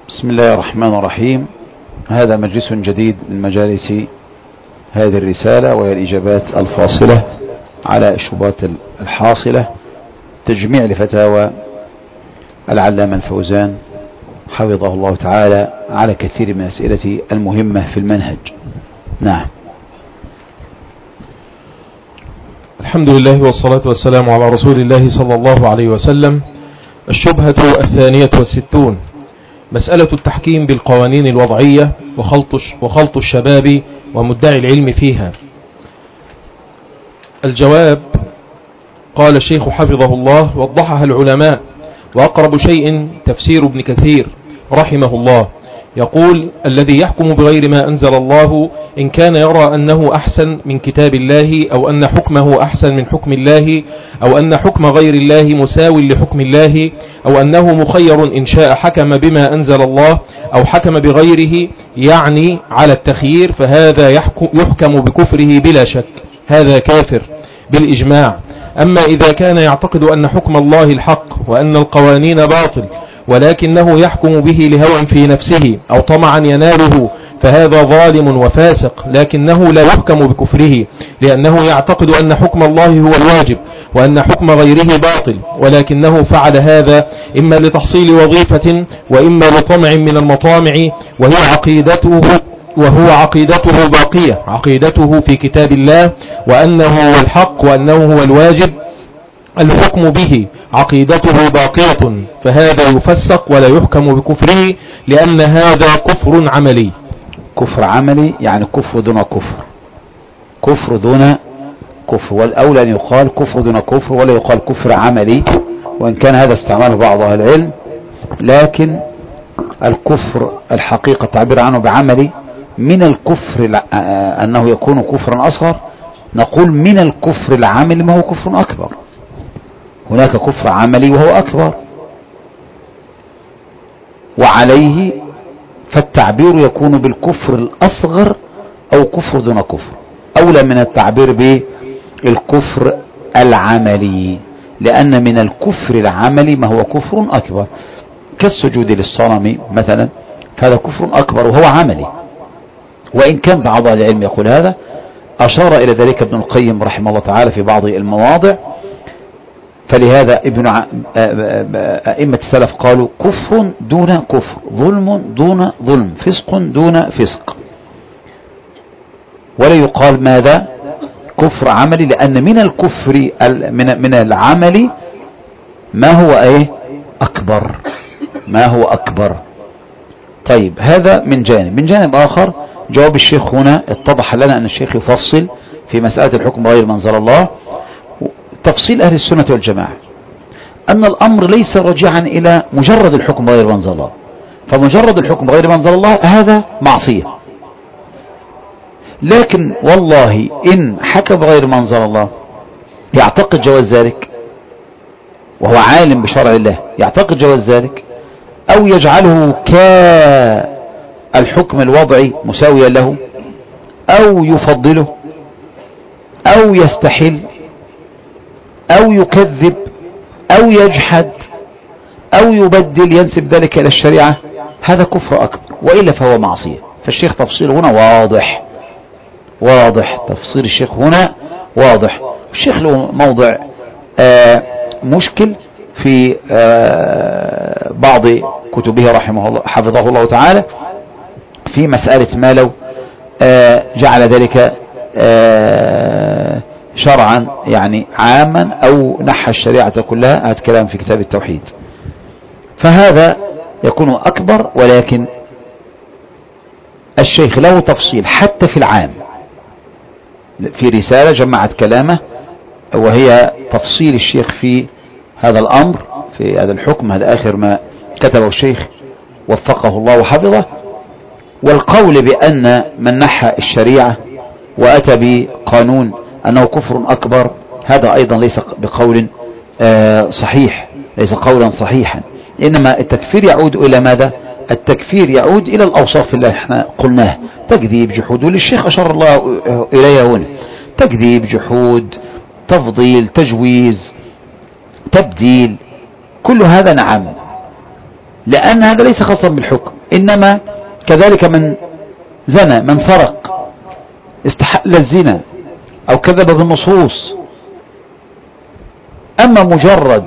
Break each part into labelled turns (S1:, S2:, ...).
S1: بسم الله الرحمن الرحيم. هذا مجلس جديد من مجالس هذه الرسالة، وهي الإجابات الفاصلة على الشبهات الحاصلة، تجميع لفتاوى العلامة الفوزان حفظه الله تعالى على كثير من الأسئلة المهمة في المنهج. نعم.
S2: الحمد لله والصلاة والسلام على رسول الله صلى الله عليه وسلم. الشبهة 62: مسألة التحكيم بالقوانين الوضعية وخلط الشباب ومدعي العلم فيها. الجواب: قال الشيخ حفظه الله: وضحها العلماء، وأقرب شيء تفسير ابن كثير رحمه الله، يقول: الذي يحكم بغير ما أنزل الله إن كان يرى أنه أحسن من كتاب الله، أو أن حكمه أحسن من حكم الله، أو أن حكم غير الله مساو لحكم الله، أو أنه مخير إن شاء حكم بما أنزل الله أو حكم بغيره، يعني على التخيير، فهذا يحكم بكفره بلا شك، هذا كافر بالإجماع. أما إذا كان يعتقد أن حكم الله الحق وأن القوانين باطل، ولكنه يحكم به لهوى في نفسه أو طمعا يناله، فهذا ظالم وفاسق، لكنه لا يحكم بكفره، لأنه يعتقد أن حكم الله هو الواجب وأن حكم غيره باطل، ولكنه فعل هذا إما لتحصيل وظيفة وإما لطمع من المطامع، وهو عقيدته باقية، عقيدته في كتاب الله وأنه هو الحق وأنه هو الواجب، الحكم به عقيدته باقية، فهذا يفسق ولا يحكم بكفره، لأن هذا كفر عملي.
S1: كفر عملي يعني كفر دون كفر، كفر دون كفر، والأولى أن يقال كفر دون كفر ولا يقال كفر عملي، وإن كان هذا استعماله بعض أهل العلم، لكن الكفر الحقيقة التعبير عنه بعملي. من الكفر أنه يكون كفرا أصغر، نقول من الكفر العملي ما هو كفر أكبر. هناك كفر عملي وهو أكبر، وعليه فالتعبير يكون بالكفر الأصغر أو كفر دون كفر، أولى من التعبير بالكفر العملي، لأن من الكفر العملي ما هو كفر أكبر، كالسجود للصنم مثلا، فهذا كفر أكبر وهو عملي، وإن كان بعض العلم يقول هذا. أشار إلى ذلك ابن القيم رحمه الله تعالى في بعض المواضع، فلهذا أئمة السلف قالوا كفر دون كفر، ظلم دون ظلم، فسق دون فسق، ولا يقال ماذا كفر عملي، لأن من الكفر من العمل ما هو أكبر، ما هو أكبر. طيب، هذا من جانب. من جانب آخر، جواب الشيخ هنا اتضح لنا أن الشيخ يفصل في مسألة الحكم غير ما أنزل الله. تفصيل أهل السنة والجماعة أن الأمر ليس راجعا إلى مجرد الحكم غير ما أنزل الله، فمجرد الحكم غير ما أنزل الله هذا معصية، لكن والله إن حكم غير ما أنزل الله يعتقد جواز ذلك وهو عالم بشرع الله، يعتقد جواز ذلك، أو يجعله كالحكم الوضعي مساويا له، أو يفضله، أو يستحل، أو يكذب، أو يجحد، أو يبدل، ينسب ذلك إلى الشريعة، هذا كفر أكبر، وإلا فهو معصية. فالشيخ تفصيله هنا واضح، تفصيل الشيخ هنا واضح. الشيخ له موضع مشكل في بعض كتبه رحمه الله حفظه الله تعالى، في مسألة ما لو جعل ذلك شرعا يعني عاما أو نحى الشريعة كلها، هذا كلام في كتاب التوحيد، فهذا يكون أكبر. ولكن الشيخ له تفصيل حتى في العام، في رسالة جمعت كلامه، وهي تفصيل الشيخ في هذا الأمر، في هذا الحكم، هذا آخر ما كتبه الشيخ وفقه الله وحفظه. والقول بأن من نحى الشريعة وأتى بقانون أنه كفر أكبر، هذا أيضا ليس بقول صحيح، ليس قولا صحيحا، إنما التكفير يعود إلى ماذا؟ التكفير يعود إلى الأوصاف اللي احنا قلناه: تكذيب، جحود، والشيخ أشار الله إليه هنا: تكذيب، جحود، تفضيل، تجويز، تبديل، كل هذا نعم، لأن هذا ليس خاصا بالحكم، إنما كذلك من زنى، من سرق، استحل الزنا أو كذب بالنصوص. أما مجرد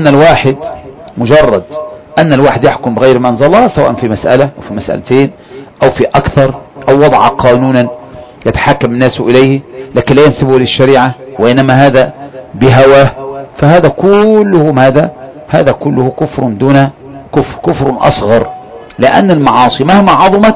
S1: أن الواحد يحكم بغير ما أنزل الله، سواء في مسألة أو في مسألتين أو في أكثر، أو وضع قانونا يتحكم الناس إليه لكن لا ينسبه للشريعة وإنما هذا بهواه، فهذا كله كفر دون كفر أصغر، لأن المعاصي مهما عظمت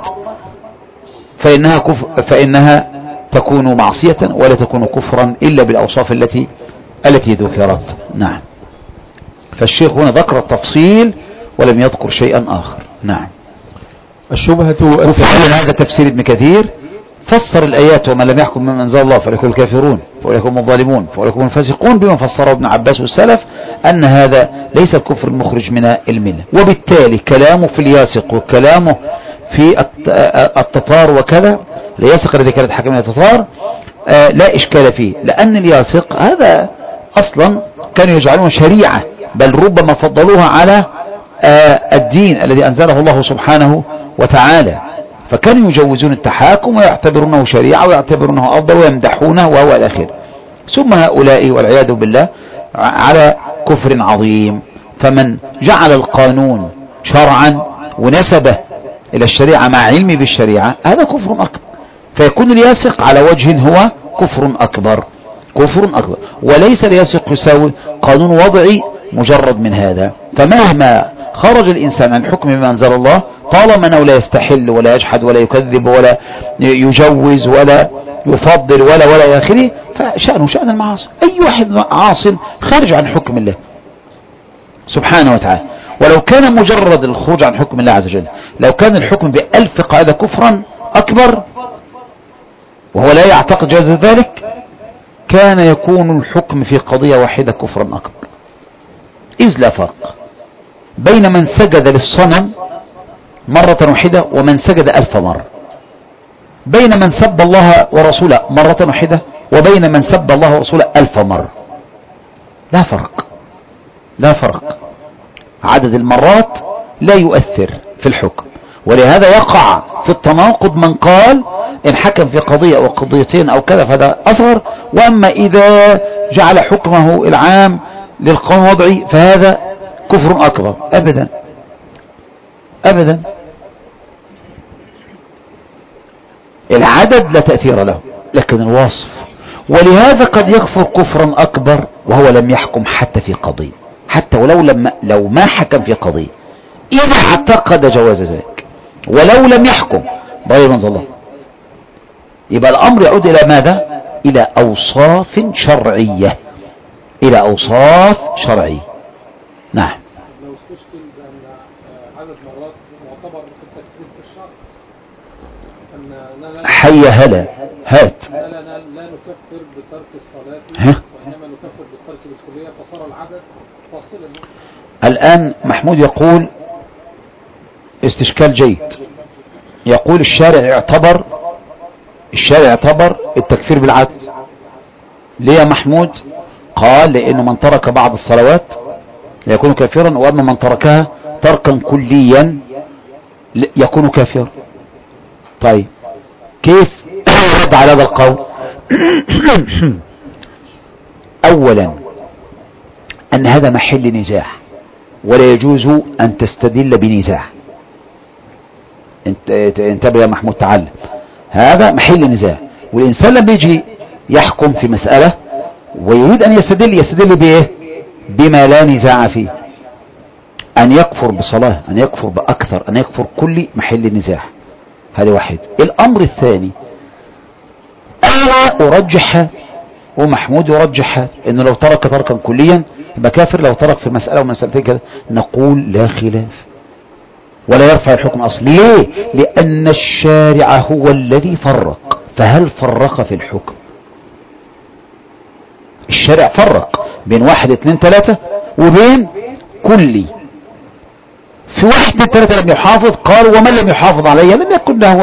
S1: فإنها تكون معصية ولا تكون كفرا إلا بالأوصاف التي ذكرت. نعم. فالشيخ هنا ذكر التفصيل ولم يذكر شيئا آخر. نعم.
S2: الشبهة
S1: هذا تفسير ابن كثير، فسر الآيات ومن لم يحكم بما أنزل الله فأولئك الكافرون فأولئك هم الظالمون فأولئك هم الفاسقون، بما فسره ابن عباس والسلف أن هذا ليس الكفر المخرج من الملة. وبالتالي كلامه في الياسق وكلامه في التطار وكذا، الياسق الذي كانت حكم من التطار لا إشكال فيه، لأن الياسق هذا أصلا كانوا يجعلون شريعة، بل ربما فضلوها على الدين الذي أنزله الله سبحانه وتعالى، فكانوا يجوزون التحاكم ويعتبرونه شريعة ويعتبرونه أفضل ويمدحونه وهو الأخير. ثم هؤلاء والعياذ بالله على كفر عظيم، فمن جعل القانون شرعا ونسبه إلى الشريعة مع علمه بالشريعة هذا كفر أكبر، فيكون الياسق على وجه هو كفر أكبر. وليس الياسق يساوي قانون وضعي مجرد من هذا، فمهما خرج الإنسان عن حكم ما أنزل الله طالما أنه لا يستحل ولا يجحد ولا يكذب ولا يجوز ولا يفضل ولا إلى آخره، فشأنه شأن المعاصي. أي واحد عاص خارج عن حكم الله سبحانه وتعالى، ولو كان مجرد الخروج عن حكم الله عز وجل، لو كان الحكم ب1000 قاعدة كفرا أكبر وهو لا يعتقد جواز ذلك، كان يكون الحكم في قضية واحدة كفرا أكبر، إذ لا فرق بين من سجد للصنم مرة واحدة ومن سجد 1000 مرة، بين من سب الله ورسوله مرة واحدة وبين من سب الله ورسوله 1000 مرة، لا فرق. عدد المرات لا يؤثر في الحكم، ولهذا يقع في التناقض من قال إن حكم في قضية أو قضيتين أو كذا فهذا أصغر، وأما إذا جعل حكمه العام للقانون الوضعي فهذا كفر أكبر. أبدا العدد لا تأثير له لكن الوصف، ولهذا قد يكفر كفرا أكبر وهو لم يحكم حتى في قضية، حتى لو ما حكم في قضية إذا اعتقد جواز ذلك ولو لم يحكم بغير ما أنزل الله، يبقى الأمر يعود إلى ماذا؟ إلى أوصاف شرعية، نعم.
S3: لو استشكل بأن عدد مرات معتبر في التكفير في الشرع،
S1: حي هلا هات
S3: لا نكفر بترك الصلاة وإنما نكفر بالترك بالكلية، فصار العدد فاصلا.
S1: الآن محمود يقول استشكال جيد، يقول الشارع اعتبر التكفير بالعدد. ليه يا محمود؟ قال لأنه من ترك بعض الصلوات يكون كافرا، وأما من تركها تركا كليا يكون كافرا. طيب كيف رد على هذا القول؟ أولا أن هذا محل نزاع ولا يجوز أن تستدل بنزاع. انتبه يا محمود، تعلم، هذا محل نزاع، والإنسان لما يجي يحكم في مسألة ويريد أن يستدل بإيه؟ بما لا نزاع فيه. أن يكفر بصلاة، أن يكفر بأكثر، أن يكفر كل محل نزاع، هذا واحد. الأمر الثاني أنا أرجح ومحمود يرجح أنه لو ترك تركا كليا يبقى كافر، لو ترك في مسألة ومسألتين كذا نقول لا خلاف ولا يرفع الحكم أصلي. ليه؟ لأن الشارع هو الذي فرق، فهل فرق في الحكم؟ الشارع فرق بين 1 2 3 وبين كلي. في 1 2 3 لم يحافظ قال ومن لم يحافظ عليه لم يكن له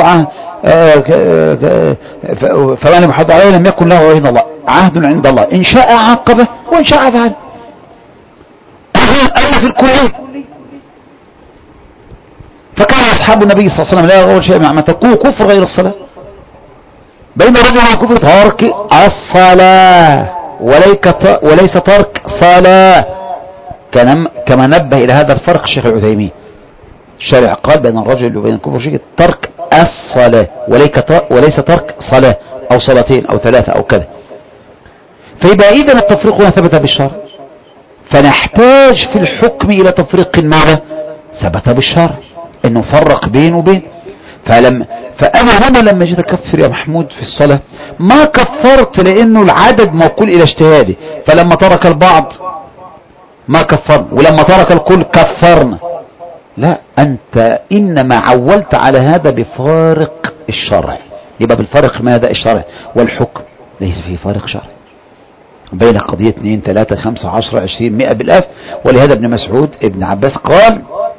S1: فمن لم يحافظ عليه لم يكن له عهد عند الله، إن شاء عاقبه وإن شاء فعل. أما في الكلي فكان أصحاب النبي صلى الله عليه وسلم لا يرون شيء مع تكون كفر غير الصلاة، بين الرجل وكفر ترك الصلاة وليس ترك صلاة، كما نبه إلى هذا الفرق الشيخ العثيمين. الشارع قال بين الرجل وبين الكفر شيء ترك الصلاة وليس ترك صلاة أو صلاتين أو ثلاثة أو كذا. فيبقى إذن التفريق هنا ثبت بالشرع، فنحتاج في الحكم إلى تفريق ماذا؟ ثبت بالشرع إنه فرق بين وبين. فأنا هنا لما جيت أكفر يا محمود في الصلاة ما كفرت لأنه العدد موكول إلى اجتهادي، فلما ترك البعض ما كفرنا ولما ترك الكل كفرنا. لا، أنت إنما عولت على هذا بفارق الشرع، يبقى بالفارق ماذا؟ الشرع، والحكم ليس فيه فارق شرع بين قضية 2 3 5 10 20 100 بالآف. ولهذا ابن مسعود ابن عباس قال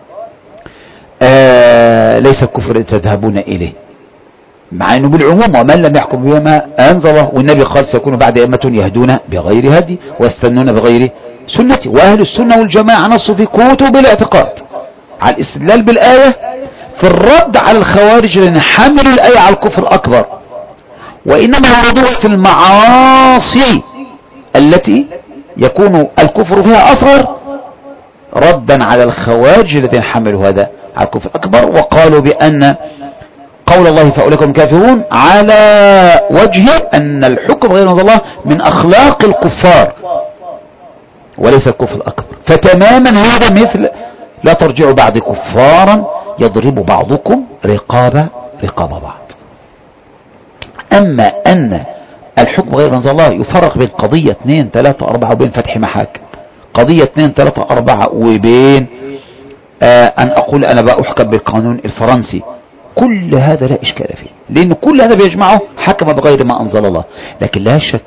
S1: ليس الكفر تذهبون إليه، مع أنه بالعموم ومن لم يحكم بما أنزله، والنبي قال سيكون بعد أئمة يهدون بغير هدي ويستنون بغير سنتي. وأهل السنة والجماعة نصوا في كتب الاعتقاد على الاستدلال بالآية في الرد على الخوارج لأن حملوا الآية على الكفر الأكبر، وإنما يردوها في المعاصي التي يكون الكفر فيها أصغر ردا على الخوارج الذين حملوا هذا على الكفر الأكبر، وقالوا بأن قول الله فأولئك هم الكافرون على وجه أن الحكم غير الله من أخلاق الكفار وليس الكفر الأكبر. فتماما هذا مثل لا ترجعوا بعد كفارا يضرب بعضكم رقاب بعض. أما أن الحكم غير نزل الله يفرق بين قضية 2 3 4 وبين فتح محاكم، قضية 2 3 4 وبين أن أقول أنا بقى أحكم بالقانون الفرنسي، كل هذا لا إشكال فيه، لأن كل هذا بيجمعه حكم بغير ما أنزل الله. لكن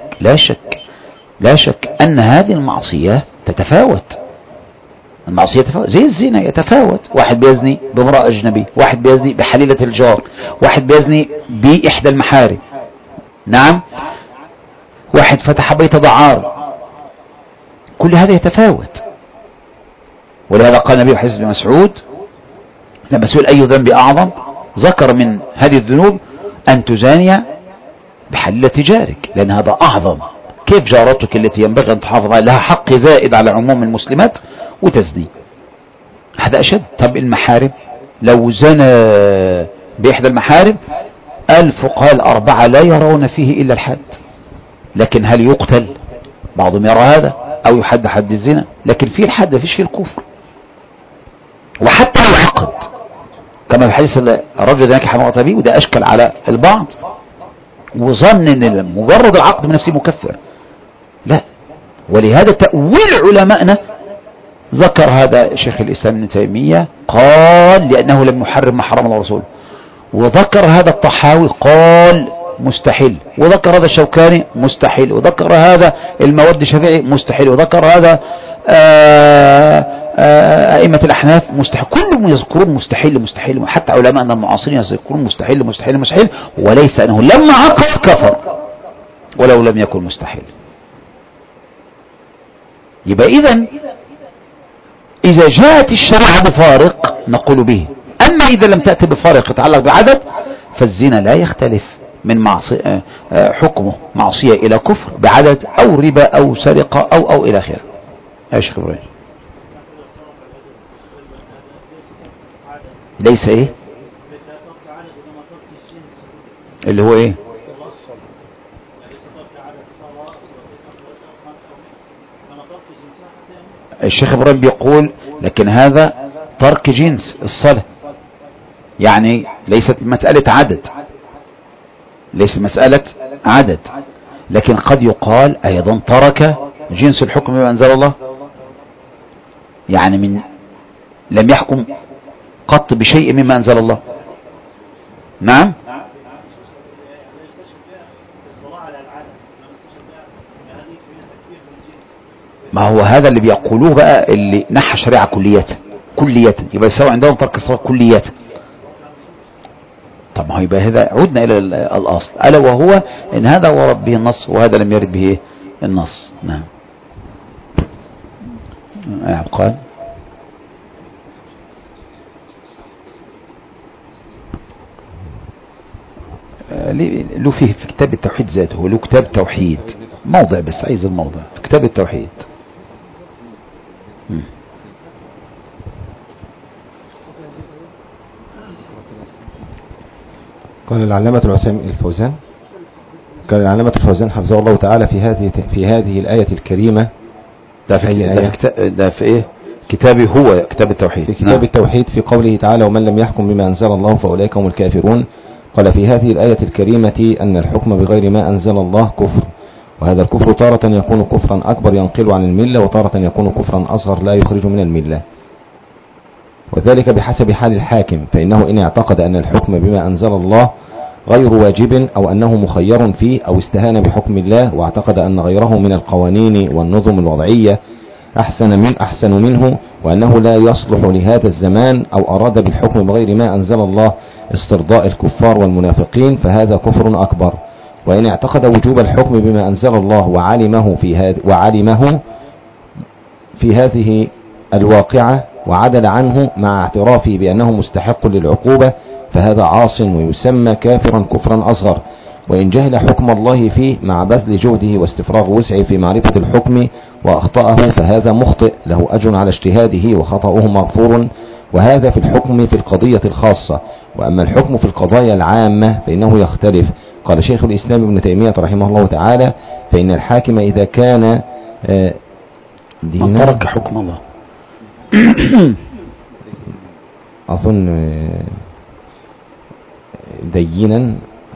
S1: لا شك أن هذه المعصية تتفاوت، المعصية تتفاوت زي الزنا يتفاوت، واحد بيزني بامرأة أجنبي، واحد بيزني بحليلة الجار، واحد بيزني بإحدى المحارم، نعم، واحد فتح بيت دعارة، كل هذا يتفاوت. ولهذا قال النبي حديث ابن مسعود لما سئل أي ذنب أعظم ذكر من هذه الذنوب أن تزاني بحليلة جارك، لأن هذا أعظم. كيف جارتك التي ينبغي أن تحافظ عليها لها حق زائد على عموم المسلمات وتزني؟ هذا أشد. طب المحارم لو زنى بإحدى المحارم الفقهاء الأربعة لا يرون فيه إلا الحد، لكن هل يقتل؟ بعضهم يرى هذا أو يحد حد الزنا، لكن فيه الحد فيش فيه الكفر. وحتى لو عقد كما في حديث الرجل ذاك حمارة به، وده أشكل على البعض وظن أن مجرد العقد بنفسه مكفر، لا. ولهذا تأويل علماءنا ذكر هذا شيخ الإسلام ابن تيمية قال لأنه لم يحرم ما حرم الله ورسوله، وذكر هذا الطحاوي قال مستحيل، وذكر هذا الشوكاني مستحيل، وذكر هذا المود الشافعي مستحيل، وذكر هذا أئمة الأحناف مستحيل، كلهم يذكرون مستحيل، حتى علماءنا المعاصرين يذكرون مستحيل، وليس أنه لما عقد كفر ولو لم يكن مستحيل. يبقى إذا جاءت الشريعة بفارق نقول به، أما إذا لم تأتي بفارق يتعلق بعدد فالزنا لا يختلف من حكمه معصية إلى كفر بعدد أو ربا أو سرقة أو إلى آخره. يا شيخ إبراهيم ليس إيه اللي هو إيه؟ الشيخ إبراهيم بيقول لكن هذا ترك جنس الصلاة، يعني ليست مسألة عدد، لكن قد يقال أيضا ترك جنس الحكم بما أنزل الله، يعني من لم يحكم قط بشيء مما أنزل الله. نعم، ما هو هذا اللي بيقولوه بقى اللي نحى شريعة كلية يبقى يساوي عندهم ترك الصلاة كلية. طب ما هو يبقى هذا عدنا إلى الأصل ألا وهو إن هذا ورد به النص وهذا لم يرد به النص. نعم. قال له فيه في كتاب التوحيد ذاته، له كتاب توحيد موضع، بس عايز الموضع في كتاب التوحيد.
S4: قال العلامة الفوزان حفظه الله تعالى في هذه الآية الكريمة.
S1: ده في ايه كتابي؟ هو كتاب التوحيد.
S4: في كتاب التوحيد في قوله تعالى: ومن لم يحكم بما أنزل الله فأولئك هم الكافرون. قال في هذه الآية الكريمة أن الحكم بغير ما أنزل الله كفر، وهذا الكفر تارة يكون كفرا أكبر ينقل عن الملة، وتارة يكون كفرا أصغر لا يخرج من الملة، وذلك بحسب حال الحاكم. فإنه إن اعتقد أن الحكم بما أنزل الله غير واجب، أو أنه مخير فيه، أو استهان بحكم الله واعتقد أن غيره من القوانين والنظم الوضعية أحسن منه، وأنه لا يصلح لهذا الزمان، أو أراد بالحكم بغير ما أنزل الله استرضاء الكفار والمنافقين، فهذا كفر أكبر. وإن اعتقد وجوب الحكم بما أنزل الله وعلمه في هذه الواقعة وعدل عنه مع اعترافه بأنه مستحق للعقوبة، فهذا عاص ويسمى كافرا كفرا أصغر. وإن جهل حكم الله فيه مع بذل جهده واستفراغ وسعه في معرفة الحكم وأخطأه، فهذا مخطئ له أجر على اجتهاده وخطأه مغفور. وهذا في الحكم في القضية الخاصة. وأما الحكم في القضايا العامة فإنه يختلف. قال شيخ الإسلام ابن تيمية رحمه الله تعالى: فإن الحاكم إذا كان
S1: من ترك حكم الله
S4: أظن دينا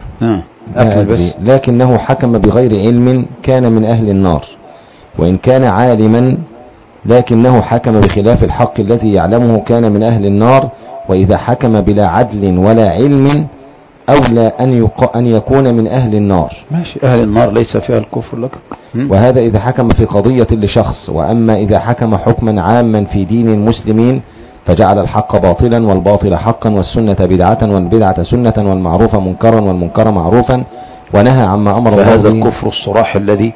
S4: لكنه حكم بغير علم كان من أهل النار. وإن كان عالما لكنه حكم بخلاف الحق الذي يعلمه كان من أهل النار. وإذا حكم بلا عدل ولا علم أولى أن يكون من أهل النار.
S1: ماشي، أهل النار ليس فيها الكفر لك.
S4: وهذا إذا حكم في قضية لشخص. وأما إذا حكم حكما عاما في دين المسلمين فجعل الحق باطلا والباطل حقا والسنة بدعة والبدعة سنة والمعروف منكرا والمنكر معروفا، ونهى عما أمر الله به.
S1: فهذا الكفر الصراح الذي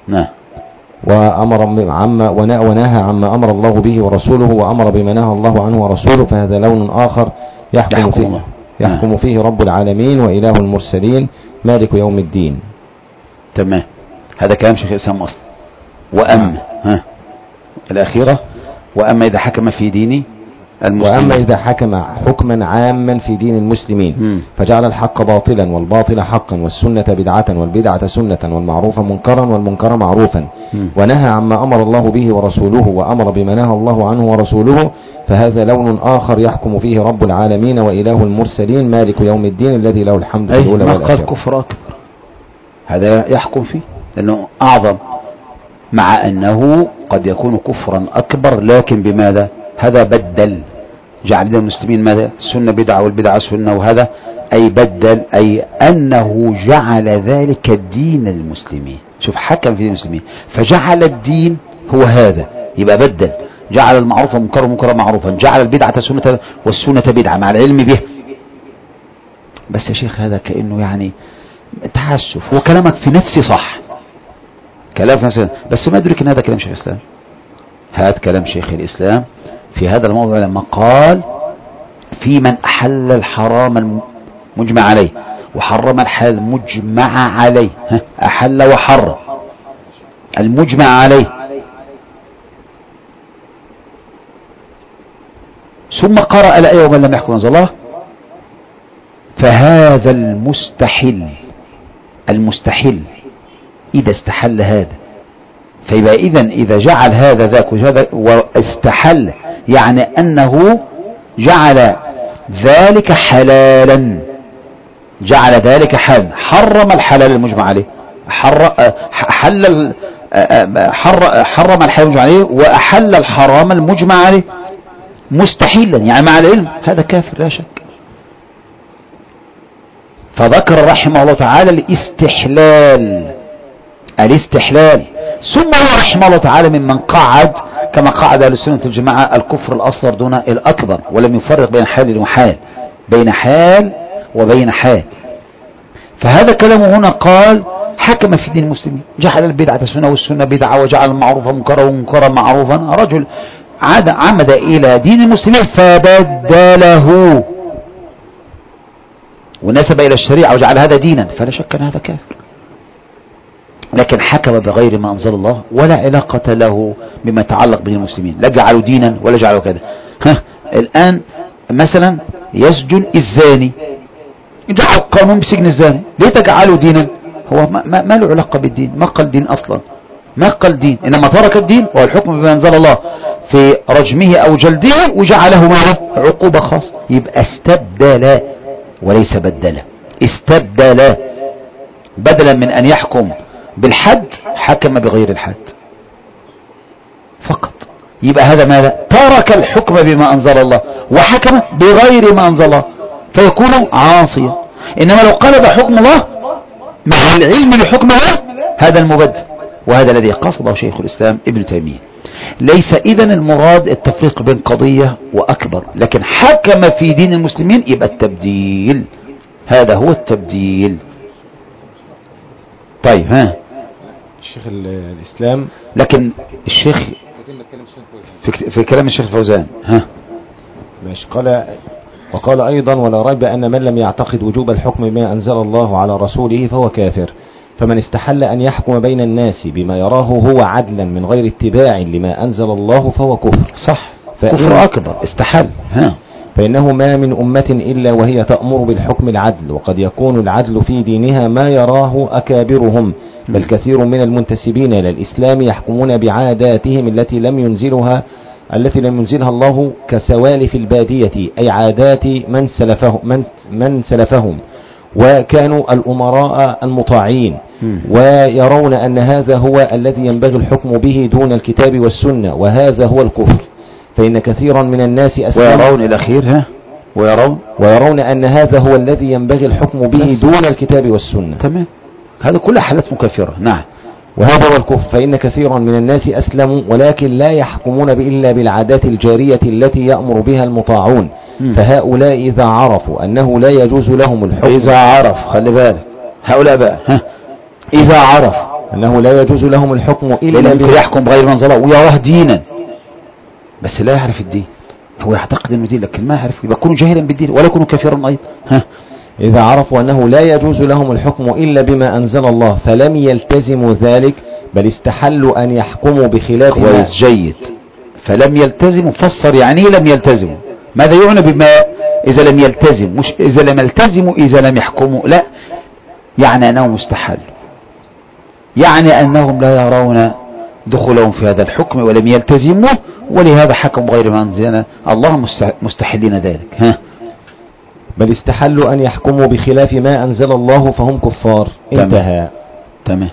S4: ونهى عما أمر الله به ورسوله وأمر بما نهى الله عنه ورسوله، فهذا لون آخر يحكم فيه رب العالمين وإله المرسلين مالك يوم الدين.
S1: تمام، هذا كلام شيخ الإسلام أصلا. وأما الأخيرة: وأما إذا حكم في دين المسلمين.
S4: وأما إذا حكم حكما عاما في دين المسلمين فجعل الحق باطلا والباطل حقا والسنة بدعة والبدعة سنة والمعروف منكرا والمنكر معروفا، ونهى عما أمر الله به ورسوله وأمر بما نهى الله عنه ورسوله، فهذا لون آخر يحكم فيه رب العالمين وإله المرسلين مالك يوم الدين الذي له الحمد في الأولى والآخرة.
S1: قال كفر أكبر، هذا يحكم فيه لأنه أعظم، مع أنه قد يكون كفرا أكبر، لكن بماذا؟ هذا بدل، جعل دين المسلمين ماذا؟ السنة بدعة والبدعة سنة، وهذا أي بدل، أي أنه جعل ذلك دين المسلمين. شوف، حكم في دين المسلمين فجعل الدين هو هذا، يبقى بدل، جعل المعروف منكرا منكرا معروفا، جعل البدعة سنة والسنة بدعة مع العلم به. بس يا شيخ هذا كأنه يعني تحسف، هو كلامك في نفسي صح، كلام في نفسي، بس ما أدرك أن هذا كلام شيخ الإسلام. هذا كلام شيخ الإسلام في هذا الموضوع لما قال: في من أحل الحرام المجمع عليه وحرم الحلال المجمع عليه. أحل وحرم المجمع عليه، ثم قرأ الآية: ومن لم يحكم بما أنزل الله فهذا المستحل إذا استحل هذا. فيبقى إذا جعل هذا ذاك واستحل، يعني أنه جعل ذلك حلالا، جعل ذلك حلالا، حرم الحلال المجمع عليه، حرم الحلال المجمع عليه وأحل الحرام المجمع عليه مستحيلا، يعني مع العلم هذا كافر لا شك. فذكر رحمه الله تعالى الاستحلال، ثم هو رحمه الله تعالى ممن قعد كما قعد أهل السنة الجماعة الكفر الأصغر دون الأكبر، ولم يفرق بين حال وحال، بين حال وبين حال. فهذا كلامه هنا قال: حكم في دين المسلمين، جعل البدعة سنة والسنة بدعة، وجعل المعروف منكرا ومنكرا معروفا. رجل عمد إلى دين المسلمين فبدله، ونسب إلى الشريعة وجعل هذا دينا فلا شك أن هذا كافر. لكن حكم بغير ما أنزل الله ولا علاقة له بما يتعلق بالمسلمين، لا جعلوا دينا ولا جعلوا كذا. الآن مثلا يسجن الزاني، جعل قانون بسجن الزاني، ليه تجعله دينا؟ هو ما له علاقة بالدين، ما قال دين أصلا، ما قال دين، إنما ترك الدين والحكم بما أنزل الله في رجمه أو جلده وجعله معه عقوبة خاصة. يبقى استبدل وليس بدل، استبدل، بدلا من أن يحكم بالحد حكم بغير الحد فقط. يبقى هذا ماذا؟ ترك الحكم بما أنزل الله وحكم بغير ما أنزل الله فيكون عاصيا. إنما لو قلب حكم الله مع العلم بحكم الله هذا المبدل، وهذا الذي قصده شيخ الإسلام ابن تيمية. ليس إذن المراد التفريق بين قضية وأكبر، لكن حكم في دين المسلمين يبقى التبديل، هذا هو التبديل. طيب ها
S4: الشيخ الإسلام،
S1: لكن الشيخ في كلام الشيخ الفوزان ها
S4: ماشي. وقال أيضا: ولا ريب أن من لم يعتقد وجوب الحكم بما أنزل الله على رسوله فهو كافر، فمن استحل أن يحكم بين الناس بما يراه هو عدلا من غير اتباع لما أنزل الله فهو كفر.
S1: صح، كفر أكبر، استحل.
S4: فإنه ما من أمة إلا وهي تأمر بالحكم العدل، وقد يكون العدل في دينها ما يراه أكابرهم، بل كثير من المنتسبين إلى الإسلام يحكمون بعاداتهم التي لم ينزلها الله كسوالف البادية، أي عادات من سلفهم وكانوا الأمراء المطاعين، ويرون أن هذا هو الذي ينبغي الحكم به دون الكتاب والسنة، وهذا هو الكفر. فإن كثيرا من الناس
S1: ويرون الأخير
S4: ويرون أن هذا هو الذي ينبغي الحكم به دون الكتاب والسنة.
S1: تمام، هذا كل حالات مكفرة. نعم،
S4: وهذا هو الكفر. فإن كثيرا من الناس أسلموا ولكن لا يحكمون إلا بالعادات الجارية التي يأمر بها المطاعون. فهؤلاء إذا عرفوا أنه لا يجوز لهم الحكم،
S1: إذا عرف، خلي بالك هؤلاء بقى إذا عرف
S4: أنه لا يجوز لهم الحكم
S1: إلا ممكن يحكم بغير منزل الله ويراه دينا، بس لا يعرف الدين، هو يعتقد انه دين لكن ما يعرف، يبقى يكون جاهلا بالدين ولا يكون كافرا ايضا.
S4: إذا عرفوا أنه لا يجوز لهم الحكم إلا بما أنزل الله فلم يلتزموا ذلك، بل استحلوا أن يحكموا بخلاف.
S1: كويس، جيد. فلم يلتزموا، فسر يعني لم يلتزموا، ماذا يعنى بما إذا لم يلتزم؟ مش إذا لم يلتزموا إذا لم يحكموا، لا، يعني أنهم استحلوا، يعني أنهم لا يرون دخولهم في هذا الحكم ولم يلتزموا، ولهذا حكموا غير ما أنزل الله مستحلين ذلك.
S4: بل استحلوا أن يحكموا بخلاف ما أنزل الله فهم كفار. انتهى.
S1: تمام.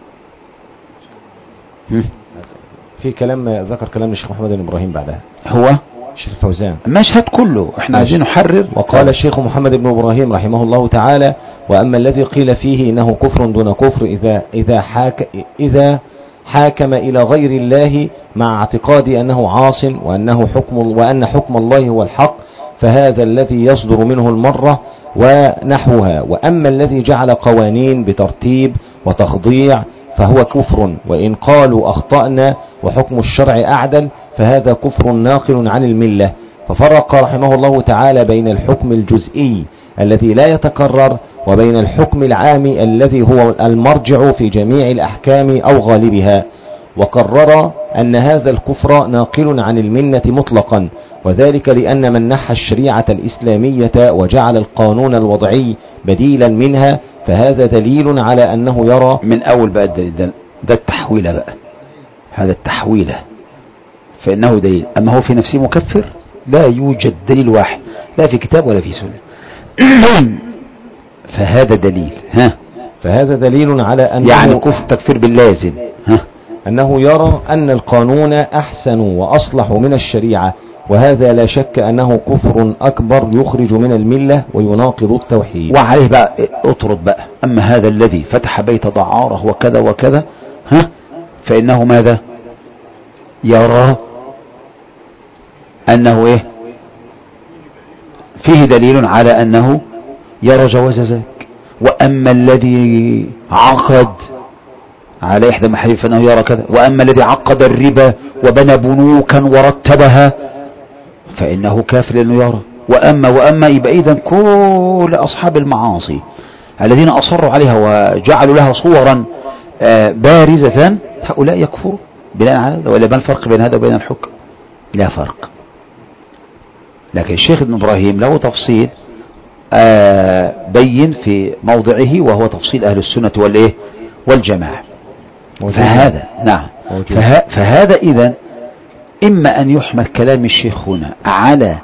S4: في كلام ذكر كلام الشيخ محمد بن إبراهيم بعدها،
S1: هو
S4: الشيخ الفوزان،
S1: المشهد كله احنا عايزين نحرر.
S4: وقال الشيخ محمد بن إبراهيم رحمه الله تعالى: وأما الذي قيل فيه إنه كفر دون كفر إذا حاكم إلى غير الله مع اعتقاد أنه عاص وأن حكم الله هو الحق، فهذا الذي يصدر منه المرة ونحوها. وأما الذي جعل قوانين بترتيب وتخضيع فهو كفر، وإن قالوا أخطأنا وحكم الشرع أعدل فهذا كفر ناقل عن الملة. ففرق رحمه الله تعالى بين الحكم الجزئي الذي لا يتكرر وبين الحكم العام الذي هو المرجع في جميع الأحكام أو غالبها، وقرر أن هذا الكفر ناقل عن الملة مطلقا، وذلك لأن من نحى الشريعة الإسلامية وجعل القانون الوضعي بديلا منها فهذا دليل على أنه يرى.
S1: من أول بقى الدليل ده التحويلة بقى، هذا التحويلة، فإنه دليل. أما هو في نفسه مكفر لا يوجد دليل واحد، لا في كتاب ولا في سنة. فهذا دليل.
S4: فهذا دليل على أنه
S1: يعني كفر تكفير باللازم،
S4: أنه يرى أن القانون أحسن وأصلح من الشريعة، وهذا لا شك أنه كفر أكبر يخرج من الملة ويناقض التوحيد.
S1: وعليه بقى اطرد بقى. أما هذا الذي فتح بيت دعارة وكذا وكذا فإنه ماذا يرى؟ أنه فيه دليل على أنه يرى جواز ذلك. وأما الذي عقد على إحدى محاريب فإنه يرى كذا، وأما الذي عقد الربا وبنى بنوكا ورتبها فإنه كافر لأنه يرى. وأما يبقى إذن كل أصحاب المعاصي الذين أصروا عليها وجعلوا لها صورا بارزة هؤلاء يكفروا بناء على هذا. ولا ما الفرق بين هذا وبين الحكم؟ لا فرق. لكن الشيخ ابن إبراهيم له تفصيل بين في موضعه، وهو تفصيل أهل السنة والجماعة. فهذا نعم، فهذا إذن إما أن يحمل كلام الشيخ هنا على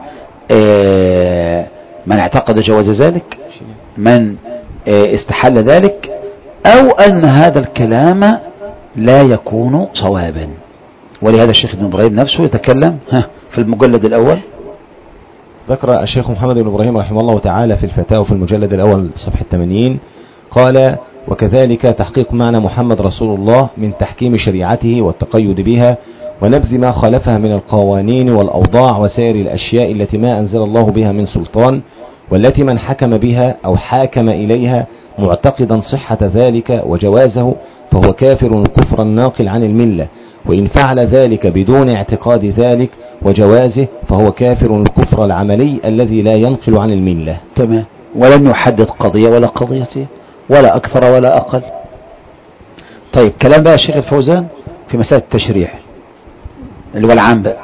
S1: من اعتقد جواز ذلك، من استحل ذلك، أو أن هذا الكلام لا يكون صوابا. ولهذا الشيخ ابن إبراهيم نفسه يتكلم في المجلد الأول.
S4: ذكر الشيخ محمد بن إبراهيم رحمه الله تعالى في الفتاوى في المجلد الأول صفحة 80 قال: وكذلك تحقيق معنى محمد رسول الله من تحكيم شريعته والتقيد بها ونبذ ما خالفها من القوانين والأوضاع وسائر الأشياء التي ما أنزل الله بها من سلطان، والتي من حكم بها أو حاكم إليها معتقدا صحة ذلك وجوازه فهو كافر كفرا ناقل عن الملة، وإن فعل ذلك بدون اعتقاد ذلك وجوازه فهو كافر الكفر العملي الذي لا ينقل عن الملة.
S1: تمام. ولم يحدد قضية ولا قضيتين ولا أكثر ولا أقل. طيب كلام بقى الشيخ الفوزان في مسألة التشريع اللي هو العام بقى.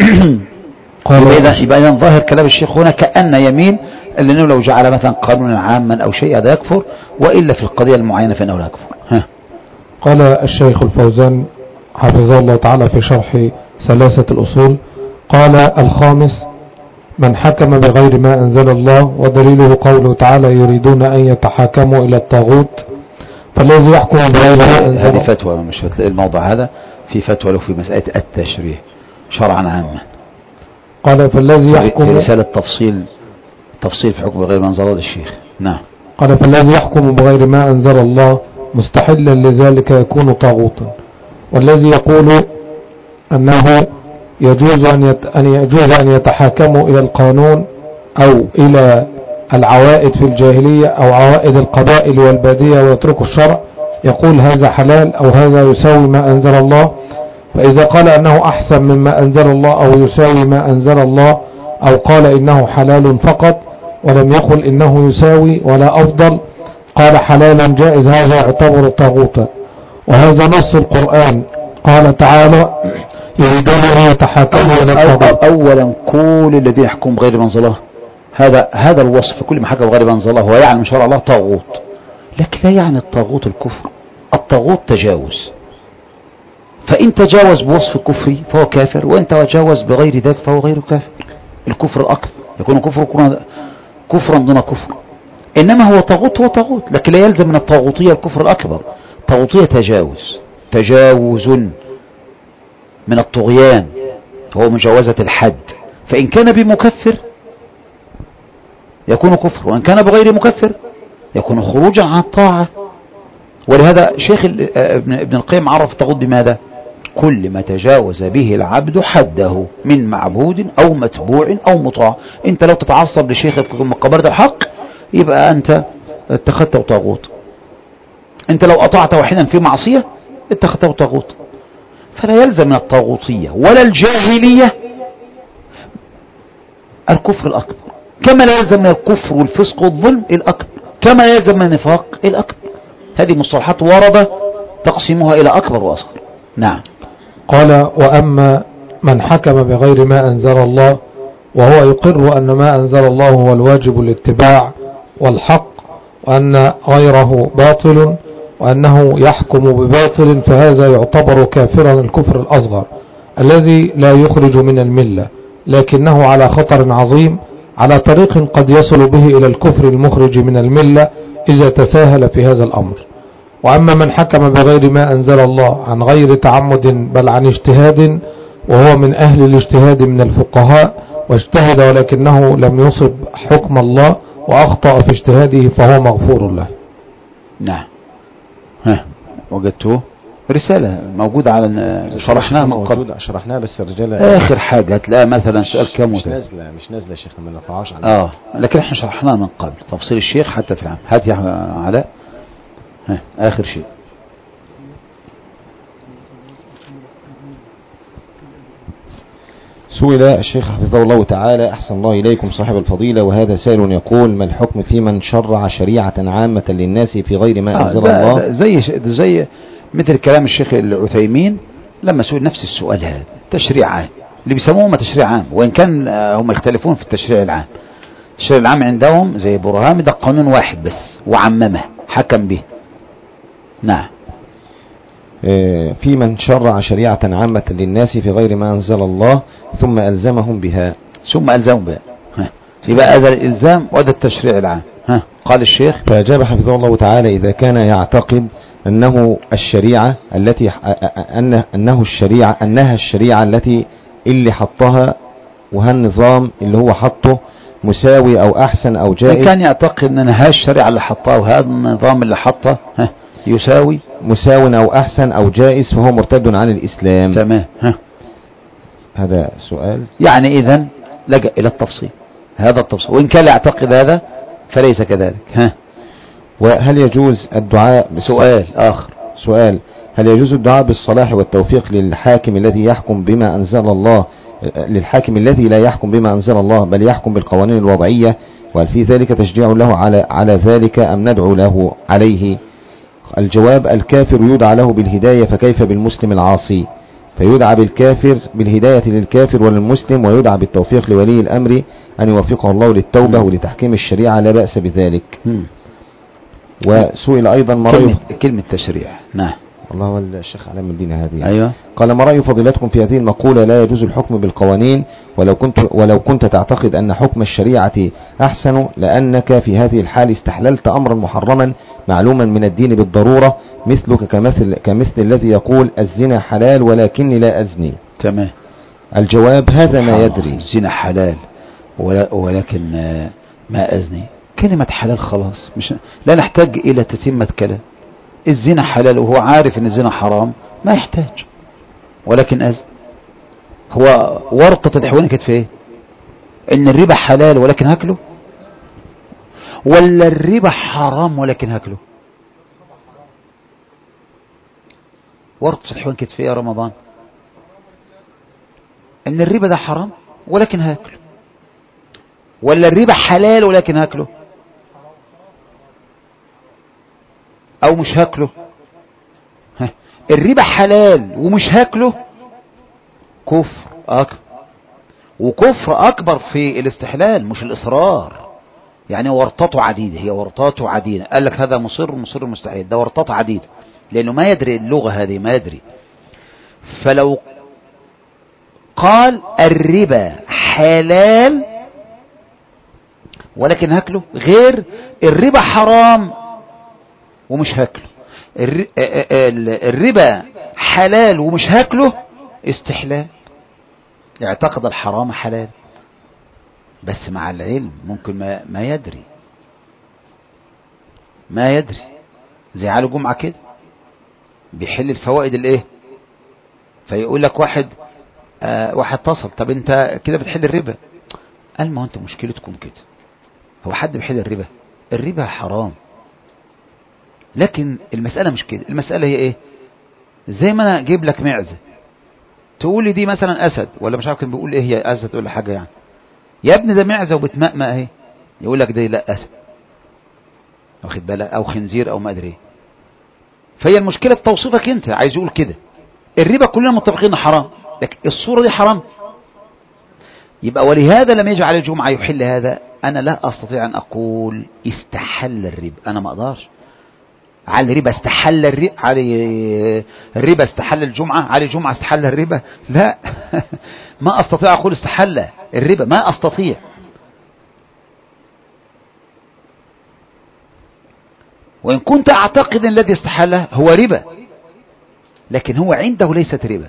S1: يبقى إذا ظاهر كلام الشيخ هنا كأن يمين لأنه لو جعل مثلا قانونا عاما أو شيء هذا يكفر، وإلا في القضية المعينة فإنه لا يكفر.
S3: قال الشيخ الفوزان حفظه الله تعالى في شرح ثلاثة الأصول، قال: الخامس: من حكم بغير ما أنزل الله، ودليله قوله تعالى: يريدون أن يتحاكموا إلى الطاغوت، فالذي يحكم بغير ما أنزل.
S1: هذه فتوى، مش هتلاقي الموضوع هذا في فتوى له في مسألة التشريع شرعا عاما.
S3: قال: فالذي يحكم،
S1: في رسالة تفصيل في حكم بغير ما أنزل الله للشيخ. نعم.
S3: قال: فالذي يحكم بغير ما أنزل الله مستحلا لذلك يكون طاغوتا، والذي يقول أنه يجوز أن يتحاكموا إلى القانون أو إلى العوائد في الجاهلية أو عوائد القبائل والبادية ويتركوا الشرع، يقول هذا حلال أو هذا يساوي ما أنزل الله. فإذا قال أنه أحسن مما أنزل الله أو يساوي ما أنزل الله، أو قال إنه حلال فقط ولم يقل إنه يساوي ولا أفضل، قال حلال جائز، هذا يعتبر طاغوتا. وهذا نص القرآن، قال تعالى: يريدون أن يتحاكموا إلى الطاغوت.
S1: أولا كل الذي يحكم بغير ما أنزل الله، هذا الوصف، كل ما حكم بغير ما أنزل الله هو يعني من شرع الله طاغوت، لكن لا يعني الطاغوت الكفر. الطاغوت تجاوز، فإن تجاوز بوصف كفري فهو كافر، وإن تجاوز بغير ذلك فهو غير كافر. الكفر الأكبر يكون كفرا دون كفر، إنما هو طاغوت، لكن لا يلزم من الطاغوتية الكفر الأكبر. طاغوتية تجاوز من الطغيان، هو مجاوزة الحد، فإن كان بمكفر يكون كفر، وإن كان بغير مكفر يكون خروجا عن الطاعة. ولهذا شيخ ابن القيم عرف الطاغوت بماذا؟ كل ما تجاوز به العبد حده من معبود أو متبوع أو مطاع. أنت لو تتعصب لشيخك من قبرة الحق يبقى أنت اتخذته طاغوت. أنت لو أطعت واحدا في معصية اتخذته طاغوت. فلا يلزم من الطاغوتية ولا الجاهلية الكفر الأكبر، كما لا يلزم من الكفر والفسق والظلم الأكبر، كما لا يلزم من النفاق الأكبر. هذه مصطلحات وردة تقسيمها إلى أكبر وأصغر. نعم.
S3: قال: وأما من حكم بغير ما أنزل الله وهو يقر أن ما أنزل الله هو الواجب الاتباع والحق، وأن غيره باطل، وأنه يحكم بباطل، فهذا يعتبر كافرا الكفر الأصغر الذي لا يخرج من الملة، لكنه على خطر عظيم، على طريق قد يصل به إلى الكفر المخرج من الملة إذا تساهل في هذا الأمر. وأما من حكم بغير ما أنزل الله عن غير تعمد بل عن اجتهاد، وهو من أهل الاجتهاد من الفقهاء، واجتهد ولكنه لم يصب حكم الله وأخطأ في اجتهاده، فهو مغفور له.
S1: نعم. وجدته رسالة موجودة على شرحناها من قبل.
S4: شرحناها بس الرجال
S1: آخر حاجة هتلاقيها مثلا سؤال كم
S4: مش نازلة يا شيخ، ما نرفعهاش
S1: لكن احنا شرحناها من قبل تفصيل الشيخ حتى في العام. هات يا علاء آخر شيء.
S4: سئل الشيخ حفظه الله تعالى أحسن الله إليكم صاحب الفضيلة، وهذا سائل يقول: ما الحكم في من شرع شريعة عامة للناس في غير ما أنزل الله؟
S1: زي مثل كلام الشيخ العثيمين لما سئل نفس السؤال هذا، تشريع عام اللي بيسموه تشريع عام، وإن كان هم يختلفون في التشريع العام. التشريع العام عندهم زي برهام ده قانون واحد بس وعممه حكم به. نعم.
S4: في من شرع شريعة عامة للناس في غير ما أنزل الله ثم ألزمهم بها.
S1: يبقى هذا الإلزام وهذا التشريع العام. قال الشيخ
S4: فأجاب حفظه الله تعالى: إذا كان يعتقد أنه الشريعة التي أنها الشريعة التي اللي حطها وهالنظام اللي هو حطه مساوي أو أحسن أو جائز.
S1: إن كان يعتقد أن هذه الشريعة اللي حطها وهذا النظام اللي حطه يساوي
S4: مساو أو أحسن أو جائز فهو مرتد عن الإسلام.
S1: تمام.
S4: هذا سؤال،
S1: يعني إذن لجأ إلى التفصيل، هذا التفصيل، وإن كان يعتقد هذا فليس كذلك.
S4: وهل يجوز الدعاء
S1: سؤال آخر،
S4: هل يجوز الدعاء بالصلاح والتوفيق للحاكم الذي يحكم بما أنزل الله، للحاكم الذي لا يحكم بما أنزل الله بل يحكم بالقوانين الوضعية، وهل في ذلك تشجيع له على ذلك أم ندعو له عليه؟ الجواب: الكافر يدعى له بالهداية، فكيف بالمسلم العاصي؟ فيدعى بالهداية للكافر وللمسلم، ويدعى بالتوفيق لولي الأمر أن يوفقه الله للتوبة ولتحكيم الشريعة، لا بأس بذلك. وسئل أيضا ما رأي
S1: كلمة تشريع. نعم.
S4: الله والشيخ علام الدين هذه.
S1: أيوة.
S4: قال: ما رأي فضيلتكم في هذه المقولة: لا يجوز الحكم بالقوانين، ولو كنت تعتقد أن حكم الشريعة أحسن لأنك في هذه الحال استحللت أمرا محرما معلوما من الدين بالضرورة، مثلك كمثل الذي يقول: الزنا حلال ولكني لا أزني.
S1: تمام.
S4: الجواب: هذا ما يدري.
S1: الزنا حلال ولكن ما أزني، كلمة حلال خلاص، لا نحتاج إلى تتمة كلام. الزنا حلال وهو عارف ان الزنا حرام ما يحتاج، ولكن هو ورطة الحيوان كانت في ايه؟ ان الربا حلال ولكن هاكله، ولا الربا حرام ولكن هاكله؟ ورطة الحيوان كانت في ايه يا رمضان؟ ان الربا ده حرام ولكن هاكله، ولا الربا حلال ولكن هاكله او مش هاكله؟ الربا حلال ومش هاكله كفر اكبر، وكفر اكبر في الاستحلال مش الاصرار. يعني ورطته عديدة، هي ورطاته عديدة. قال لك هذا مصر مستحيل، ده ورطات عديدة لانه ما يدري اللغة هذه، ما يدري. فلو قال الربا حلال ولكن هاكله، غير الربا حرام ومش هاكله. الربا حلال ومش هاكله استحلال، اعتقد الحرام حلال بس مع العلم ممكن ما يدري زي علي جمعة كده بيحل الفوائد الايه، فيقول لك واحد اتصل: طب انت كده بتحل الربا. قال: ما انت مشكلتكم كده، هو حد بيحل الربا حرام، لكن المسألة مش كده. المسألة هي ايه؟ زي ما انا اجيب لك معزة تقول لي دي مثلا اسد، ولا مش عارف كان بيقول ايه هي اسد ولا حاجة، يعني يا ابني ده معزة وبتمأمأ اهي، يقول لك ده لا اسد، واخد بالك، او خنزير او ما ادري ايه. فهي المشكلة في توصيفك انت، عايز يقول كده الربا كلنا متفقين حرام، لكن الصورة دي حرام. يبقى ولهذا لم يجعل الجمعة يحل هذا. انا لا استطيع ان اقول استحل الربا، انا ما اقدرش. علي الربا استحل الربا استحل الجمعة، علي الجمعة استحل الربا، لا ما استطيع اقول استحل الربا، ما استطيع. وان كنت اعتقد ان الذي استحله هو ربا، لكن هو عنده ليست ربا.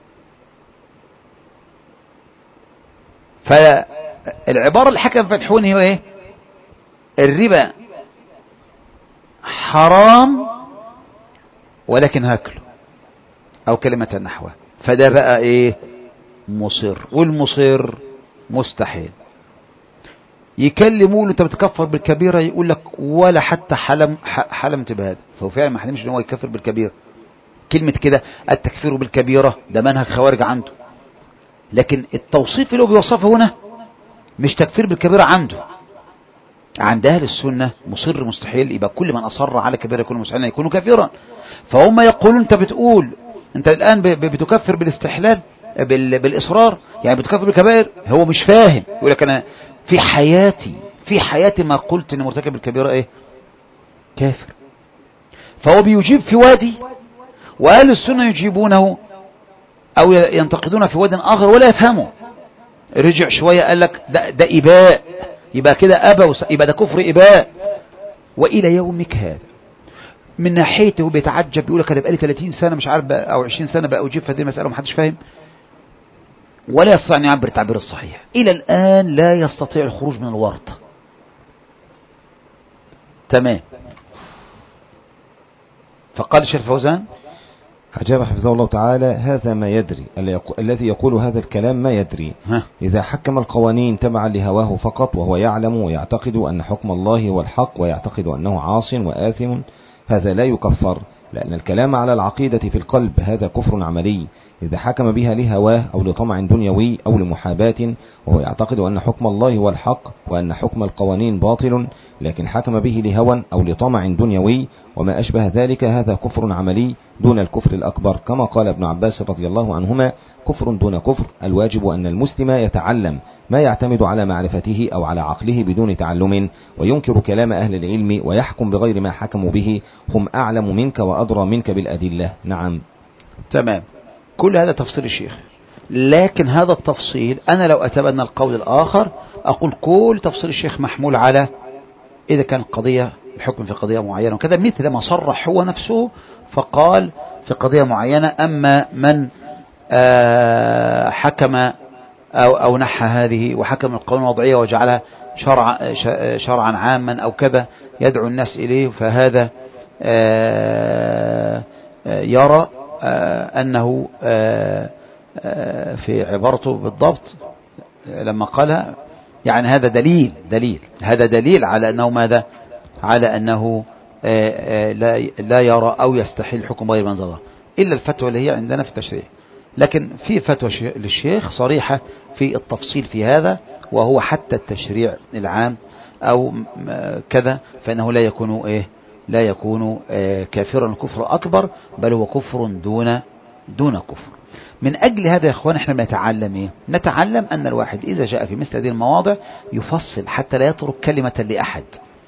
S1: فالعبارة اللي حكم فتحون هي ايه؟ الربا حرام ولكن هاكله، او كلمة نحوه. فده بقى ايه؟ مصر، والمصر مستحيل. يكلموا له: انت بتكفر بالكبيرة؟ يقول لك: ولا حتى حلمت بهذا. فهو فعلا ما حلمش ان هو يكفر بالكبيرة. كلمة كده التكفير بالكبيرة ده منهج خوارج عنده، لكن التوصيف اللي هو بيوصفه هنا مش تكفير بالكبيرة عنده. عند أهل السنة مصر مستحيل يبقى كل من أصر على كبيرة يكون مستحيل يكون كافرا. فهم يقولون أنت بتقول أنت الآن بتكفر بالاستحلال بالإصرار، يعني بتكفر بالكبائر. هو مش فاهم، يقول لك أنا في حياتي ما قلت إن مرتكب الكبيرة إيه كافر. فهو بيجيب في وادي وأهل السنة يجيبونه أو ينتقدون في واد آخر ولا يفهموا. رجع شوية قال لك ده إباء، يبقى كده أبا يبقى ده كفر إباء. وإلى يومك هذا من ناحيته بيتعجب، يقول لك أنا بقالي 30 سنة مش عارف أو 20 سنة بقى أجيب في هذه المسألة ومحدش فاهم، ولا يستطيع أن يعبر التعبير الصحيح. إلى الآن لا يستطيع الخروج من الورطة. تمام. فقال الشيخ فوزان
S4: أجاب حفظه الله تعالى: هذا ما يدري، الذي يقول هذا الكلام ما يدري. إذا حكم القوانين تبعا لهواه فقط وهو يعلم ويعتقد أن حكم الله هو الحق ويعتقد أنه عاص وآثم، هذا لا يكفر، لأن الكلام على العقيدة في القلب هذا كفر عملي. إذا حكم بها لهواه أو لطمع دنيوي أو لمحاباة وهو يعتقد أن حكم الله هو الحق وأن حكم القوانين باطل، لكن حكم به لهوى أو لطمع دنيوي وما أشبه ذلك، هذا كفر عملي دون الكفر الأكبر، كما قال ابن عباس رضي الله عنهما: كفر دون كفر. الواجب أن المسلم يتعلم ما يعتمد على معرفته أو على عقله بدون تعلم، وينكر كلام أهل العلم ويحكم بغير ما حكموا به، هم أعلم منك وأدرى منك بالأدلة. نعم.
S1: تمام. كل هذا تفصيل الشيخ، لكن هذا التفصيل أنا لو أتبنى القول الآخر أقول كل تفصيل الشيخ محمول على إذا كان قضية الحكم في قضية معينة وكذا، مثل ما صرح هو نفسه فقال في قضية معينة: أما من حكم أو نحى هذه وحكم القوانين الوضعية وجعلها شرعا عاما أو كذا يدعو الناس إليه، فهذا يرى أنه في عبارته بالضبط لما قالها يعني هذا دليل على أنه ماذا؟ على أنه لا يرى أو يستحيل الحكم غير من ظهر إلا الفتوى اللي هي عندنا في التشريع. لكن في فتوى للشيخ صريحة في التفصيل في هذا، وهو حتى التشريع العام أو كذا فإنه لا يكون كافرا كفر أكبر، بل هو كفر دون كفر. من أجل هذا يا إخوان احنا بنتعلم نتعلم أن الواحد إذا جاء في مثل هذه المواضع يفصل حتى لا يترك كلمة لأحد.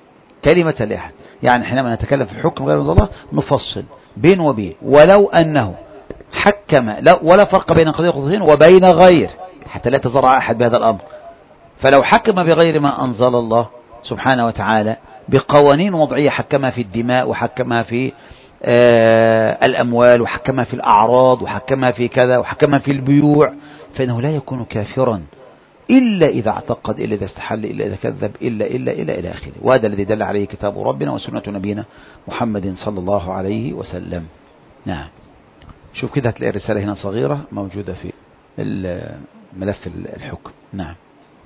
S1: يعني حينما نتكلم في الحكم غير الله نفصل بين وبين، ولو أنه حكم ولا فرق بين قضية قضيتين وبين غير، حتى لا يتزرع أحد بهذا الأمر. فلو حكم بغير ما أنزل الله سبحانه وتعالى بقوانين وضعية، حكمها في الدماء وحكمها في الأموال وحكمها في الأعراض وحكمها في كذا وحكمها في البيوع، فإنه لا يكون كافرا إلا إذا اعتقد، إلا إذا استحل، إلا إذا كذب، إلا آخره. وهذا الذي دل عليه كتاب ربنا وسنة نبينا محمد صلى الله عليه وسلم. نعم. شوف كده هتلاقي الرسالة هنا صغيرة موجودة في ملف الحكم. نعم.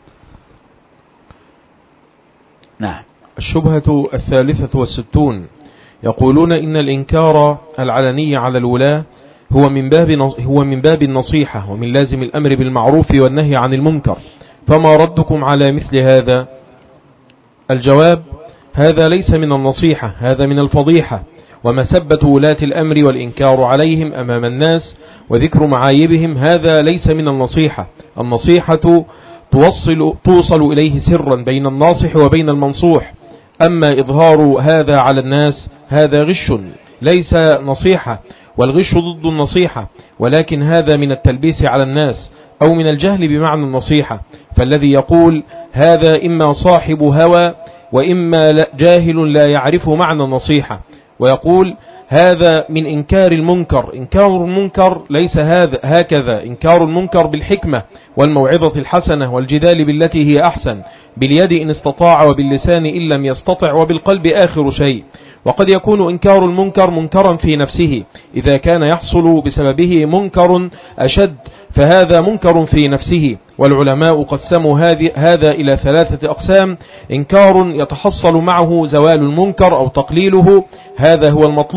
S2: الشبهة 63 يقولون إن الإنكار العلني على الولاة هو من باب النصيحة ومن لازم الأمر بالمعروف والنهي عن المنكر، فما ردكم على مثل هذا؟ الجواب: هذا ليس من النصيحة، هذا من الفضيحة ومسبة ولاة الأمر والإنكار عليهم أمام الناس وذكر معايبهم، هذا ليس من النصيحة. النصيحة توصل إليه سرا بين الناصح وبين المنصوح، أما إظهار هذا على الناس هذا غش ليس نصيحة، والغش ضد النصيحة، ولكن هذا من التلبيس على الناس أو من الجهل بمعنى النصيحة. فالذي يقول هذا إما صاحب هوى وإما جاهل لا يعرف معنى النصيحة، ويقول هذا من إنكار المنكر. إنكار المنكر ليس هكذا، إنكار المنكر بالحكمة والموعظة الحسنة والجدال بالتي هي أحسن، باليد إن استطاع وباللسان إن لم يستطع وبالقلب آخر شيء. وقد يكون إنكار المنكر منكرا في نفسه، إذا كان يحصل بسببه منكر أشد فهذا منكر في نفسه. والعلماء قسموا هذا إلى 3 أقسام: إنكار يتحصل معه زوال المنكر أو تقليله، هذا هو المطلوب،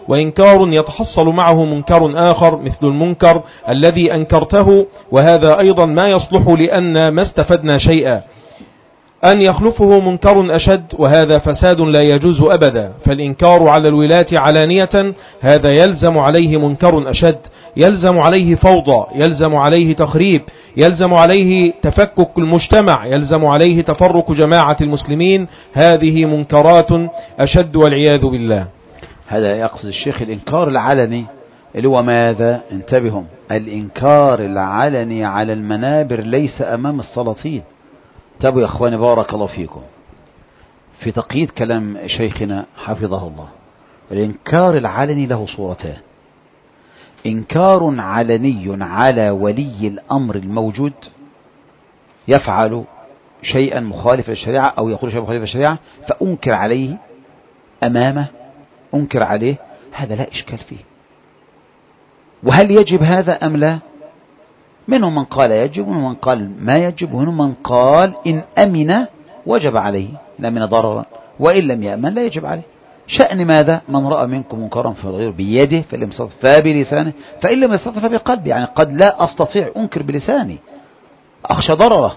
S2: وإنكار يتحصل معه منكر آخر مثل المنكر الذي أنكرته، وهذا أيضا ما يصلح لأن ما استفدنا شيئا. أن يخلفه منكر أشد، وهذا فساد لا يجوز أبدا. فالإنكار على الولاة علانية هذا يلزم عليه منكر أشد، يلزم عليه فوضى، يلزم عليه تخريب، يلزم عليه تفكك المجتمع، يلزم عليه تفرق جماعة المسلمين. هذه منكرات أشد والعياذ بالله.
S1: هذا يقصد الشيخ الإنكار العلني اللي هو ماذا؟ انتبهوا، الإنكار العلني على المنابر ليس أمام السلاطين. انتبهوا يا أخواني بارك الله فيكم في تقييد كلام شيخنا حفظه الله. الإنكار العلني له صورتان: إنكار علني على ولي الأمر الموجود يفعل شيئا مخالف للشريعة أو يقول شيئا مخالف للشريعة فأنكر عليه أمامه، أنكر عليه، هذا لا إشكال فيه. وهل يجب هذا أم لا؟ منهم من قال يجب، ومنهم من قال ما يجب، ومنهم من قال إن أمن وجب عليه، إن أمن ضررا، وإن لم يأمن لا يجب عليه. شأن ماذا؟ من رأى منكم منكرا فليغيره بيده، فإن لم يستطع فبلسانه، فإن لم يستطع فبقلبه. يعني قد لا أستطيع أنكر بلساني، أخشى ضرره.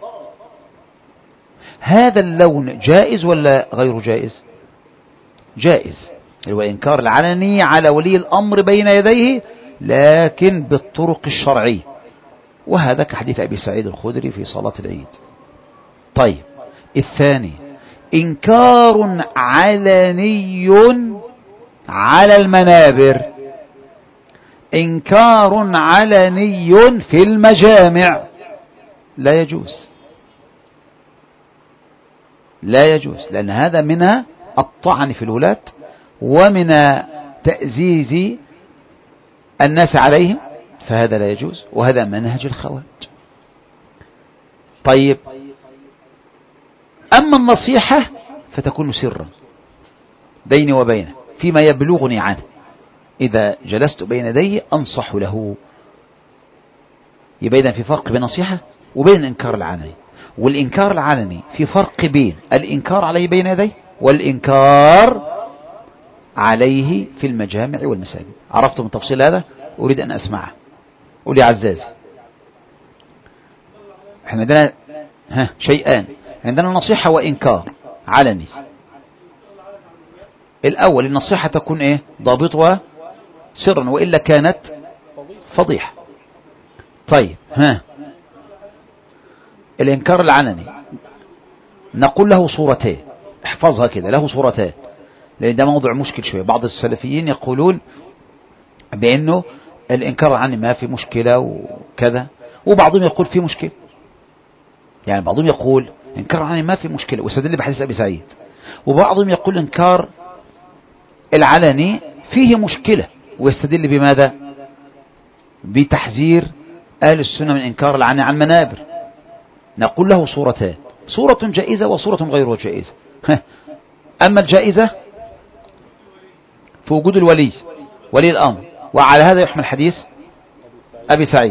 S1: هذا اللون جائز ولا غير جائز؟ جائز، هو الإنكار العلني على ولي الأمر بين يديه لكن بالطرق الشرعية، وهذا كحديث أبي سعيد الخدري في صلاة العيد. طيب الثاني إنكار علني على المنابر، إنكار علني في المجامع لا يجوز، لا يجوز، لأن هذا من الطعن في الولاة ومن تأزيز الناس عليهم، فهذا لا يجوز، وهذا منهج الخوارج. طيب أما النصيحة فتكون سرا بيني وبينه فيما يبلغني عنه، إذا جلست بين يديه أنصح له. يبقى إذن في فرق بين النصيحة وبين الإنكار العلني، والإنكار العلني في فرق بين الإنكار عليه بين يديه والإنكار عليه في المجامع والمساجد. عرفتم التفصيل هذا؟ أريد أن أسمعه. قولي عزازي. احنا عندنا شيئان، عندنا نصيحة وإنكار علني. الأول النصيحة تكون إيه؟ ضابطها سرا، وإلا كانت فضيحة. طيب الإنكار العلني نقول له صورتين، احفظها كده، له صورتين، لأن ده موضوع مشكل شوية. بعض السلفيين يقولون بأنه الإنكار العلني ما في مشكلة وكذا، وبعضهم يقول في مشكلة. يعني بعضهم يقول إنكار العلني ما في مشكلة ويستدل بحديث أبي سعيد، وبعضهم يقول إنكار العلني فيه مشكلة ويستدل بماذا؟ بتحذير أهل السنة من إنكار العلني على المنابر. نقول له صورتان، صورة جائزة وصورة غير جائزة. أما الجائزة في وجود الولي ولي الأمر، وعلى هذا يحمل حديث أبي سعيد.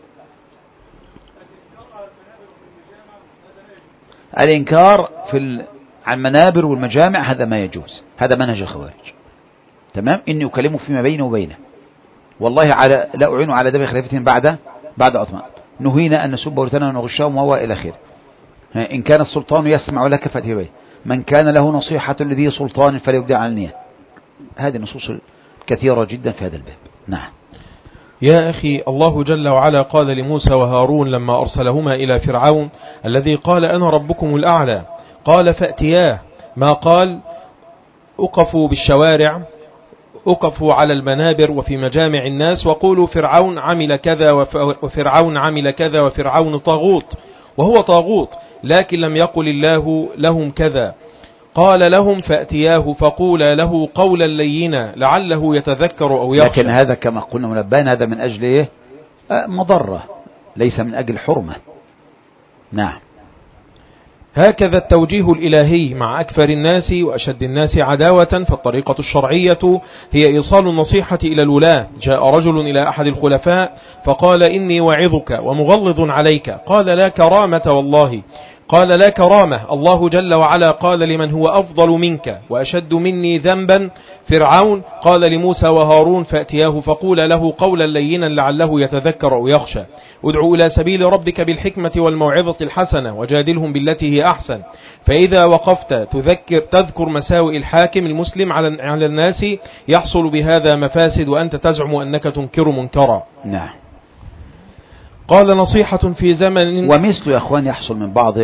S1: الإنكار على المنابر والمجامع هذا ما يجوز، هذا منهج الخوارج. تمام؟ إني أكلمه فيما بيني وبينه، والله لا أعين على دم خليفتهم بعد عثمان، نهينا أن نسب ورثنا ونغشهم وهو إلى خير. إن كان السلطان يسمع لك فأتي به، من كان له نصيحة لذي سلطان فليبدع عن النية. هذه النصوص كثيرة جدا في هذا الباب. نعم.
S2: يا أخي، الله جل وعلا قال لموسى وهارون لما أرسلهما إلى فرعون الذي قال أنا ربكم الأعلى، قال فأتياه، ما قال أقفوا بالشوارع، أقفوا على المنابر وفي مجامع الناس وقولوا فرعون عمل كذا وفرعون عمل كذا وفرعون طاغوت، وهو طاغوت، لكن لم يقل الله لهم كذا. قال لهم فأتياه فقولا له قولا لينا لعله يتذكر أو يخشى.
S1: لكن هذا كما قلنا منبهنا، هذا من أجل إيه؟ مضرة، ليس من أجل حرمة. نعم.
S2: هكذا التوجيه الإلهي مع أكثر الناس وأشد الناس عداوة، فالطريقة الشرعية هي إيصال النصيحة إلى الولاة. جاء رجل إلى أحد الخلفاء فقال إني واعظك ومغلظ عليك، قال لا كرامة والله، قال لا كرامة. الله جل وعلا قال لمن هو أفضل منك وأشد مني ذنبا فرعون قال لموسى وهارون فأتياه فقولا له قولا لينا لعله يتذكر أو يخشى. ادعو إلى سبيل ربك بالحكمة والموعظة الحسنة وجادلهم بالتي هي أحسن. فإذا وقفت تذكر مساوئ الحاكم المسلم على الناس يحصل بهذا مفاسد وأنت تزعم أنك تنكر منكرا.
S1: نعم.
S2: قال نصيحة في زمن.
S1: ومثل يا أخوان يحصل من بعض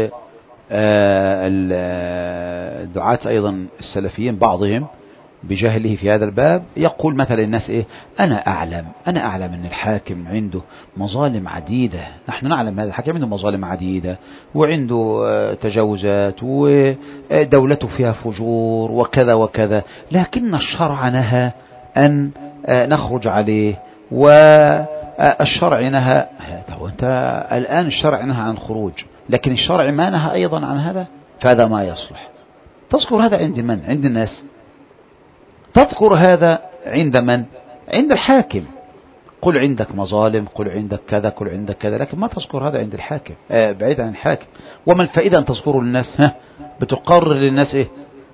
S1: الدعاة أيضا السلفيين بعضهم بجهله في هذا الباب يقول مثلا الناس إيه، أنا أعلم أن الحاكم عنده مظالم عديدة، نحن نعلم هذا الحاكم عنده مظالم عديدة وعنده تجاوزات ودولته فيها فجور وكذا وكذا، لكن الشرع نهى أن نخرج عليه والشرع نهى. وأنت الآن الشرع نهى عن الخروج، لكن الشرع ما نهى أيضا عن هذا، فهذا ما يصلح. تذكر هذا عند من؟ عند الناس. تذكر هذا عند من؟ عند الحاكم. قل عندك مظالم، قل عندك كذا، قل عندك كذا، لكن ما تذكر هذا عند الحاكم، بعيد عن الحاكم. وما الفائدة أن تذكره للناس؟ بتقرر للناس إيه؟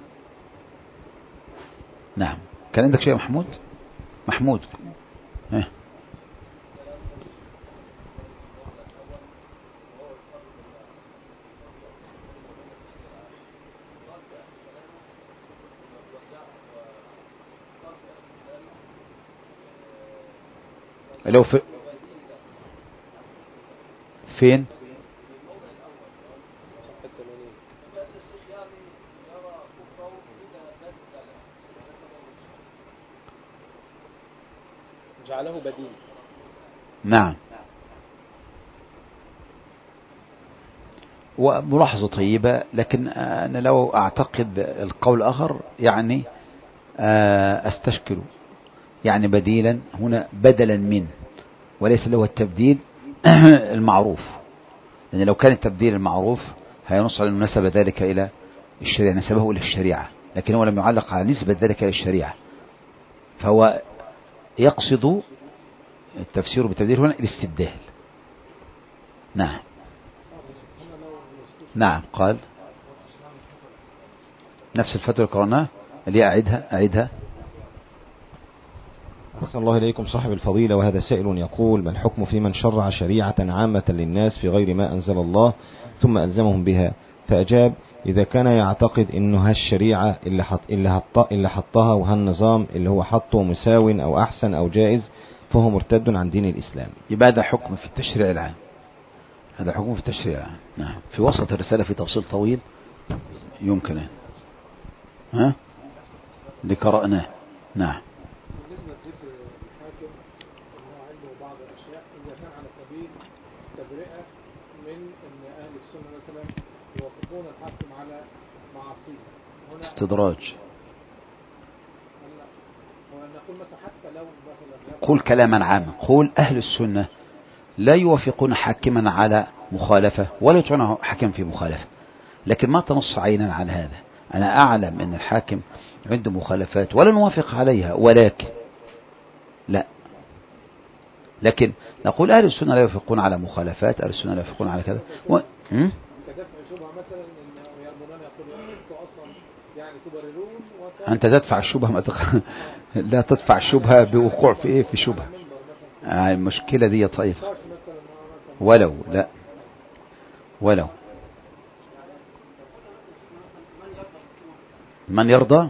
S1: نعم. كان عندك شيء محمود؟ محمود لو فين؟
S2: جعله بديل.
S1: نعم. وملاحظة طيبة، لكن أنا لو أعتقد القول آخر يعني أستشكل، يعني بديلا هنا بدلا من، وليس اللي هو التبديل المعروف، لأن لو كان التبديل المعروف هينص على أنه نسب ذلك إلى الشريعة، نسبه إلى الشريعة، لكن هو لم يعلق على نسبة ذلك إلى الشريعة، فهو يقصد التفسير بالتبديل هنا الاستبدال. نعم. نعم. قال نفس الفتوى اللي قرأناها اللي أعيدها.
S4: أحسن الله إليكم صاحب الفضيلة. وهذا سائل يقول: ما الحكم في من شرع شريعة عامة للناس في غير ما أنزل الله ثم ألزمهم بها؟ فأجاب: إذا كان يعتقد إنه هالشريعة اللي حطها وهالنظام اللي هو حطه مساو أو أحسن أو جائز فهو مرتد عن دين الإسلام.
S1: يبقى هذا حكم في التشريع العام، هذا حكم في التشريع العام. نعم. في وسط الرسالة في تفصيل طويل يمكن اللي قرأناه. نعم.
S3: بالنسبة لذكر الحاكم أنه عنده بعض الأشياء إذا كان على سبيل تبرئة من أن أهل السنة مثلا يوافقون الحاكم على معاصيه، هنا
S1: استدراج.
S3: نقول مثلا حتى لو مثلا
S1: قول كلاما عاما، قول أهل السنة لا يوافقون حاكما على مخالفة ولا يطيعون حاكم في مخالفة، لكن ما تنص عينا على هذا. أنا أعلم أن الحاكم عنده مخالفات ولا نوافق عليها، ولكن لا، لكن نقول أهل السنة لا يوافقون على مخالفات، أهل السنة لا يوافقون على كذا
S3: كدفع شبهة مثلا إن يرمونان يقول أنتم أصلا يعني تبررون
S1: أنت تدفع الشبهة لا تدفع الشبهة بوقوع في إيه، في شبهة. المشكلة دي طيب ولو من يرضى.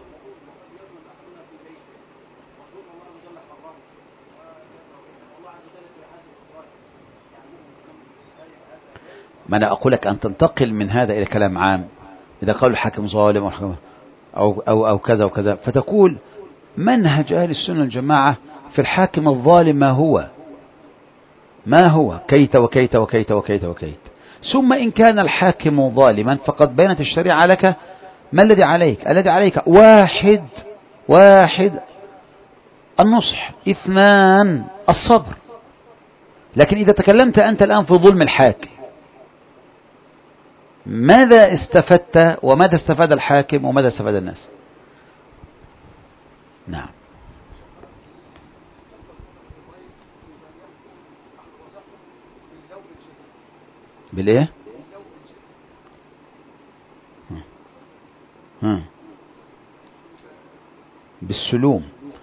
S1: ما أنا أقول لك أن تنتقل من هذا إلى كلام عام. إذا قال الحاكم ظالم أو كذا وكذا، فتقول منهج أهل السنة الجماعة في الحاكم الظالم ما هو كيت وكيت وكيت وكيت وكيت. ثم إن كان الحاكم ظالما فقد بينت الشريعة لك ما الذي عليك. الذي عليك واحد النصح، 2 الصبر. لكن إذا تكلمت أنت الآن في ظلم الحاكم، ماذا استفدت وماذا استفاد الحاكم وماذا استفاد الناس؟ نعم. بالإيه؟ بالسلوم.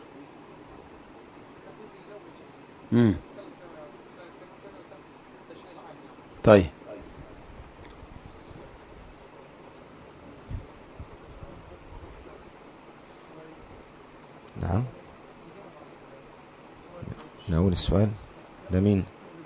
S1: طيب
S4: نعم، نقول السؤال ده مين؟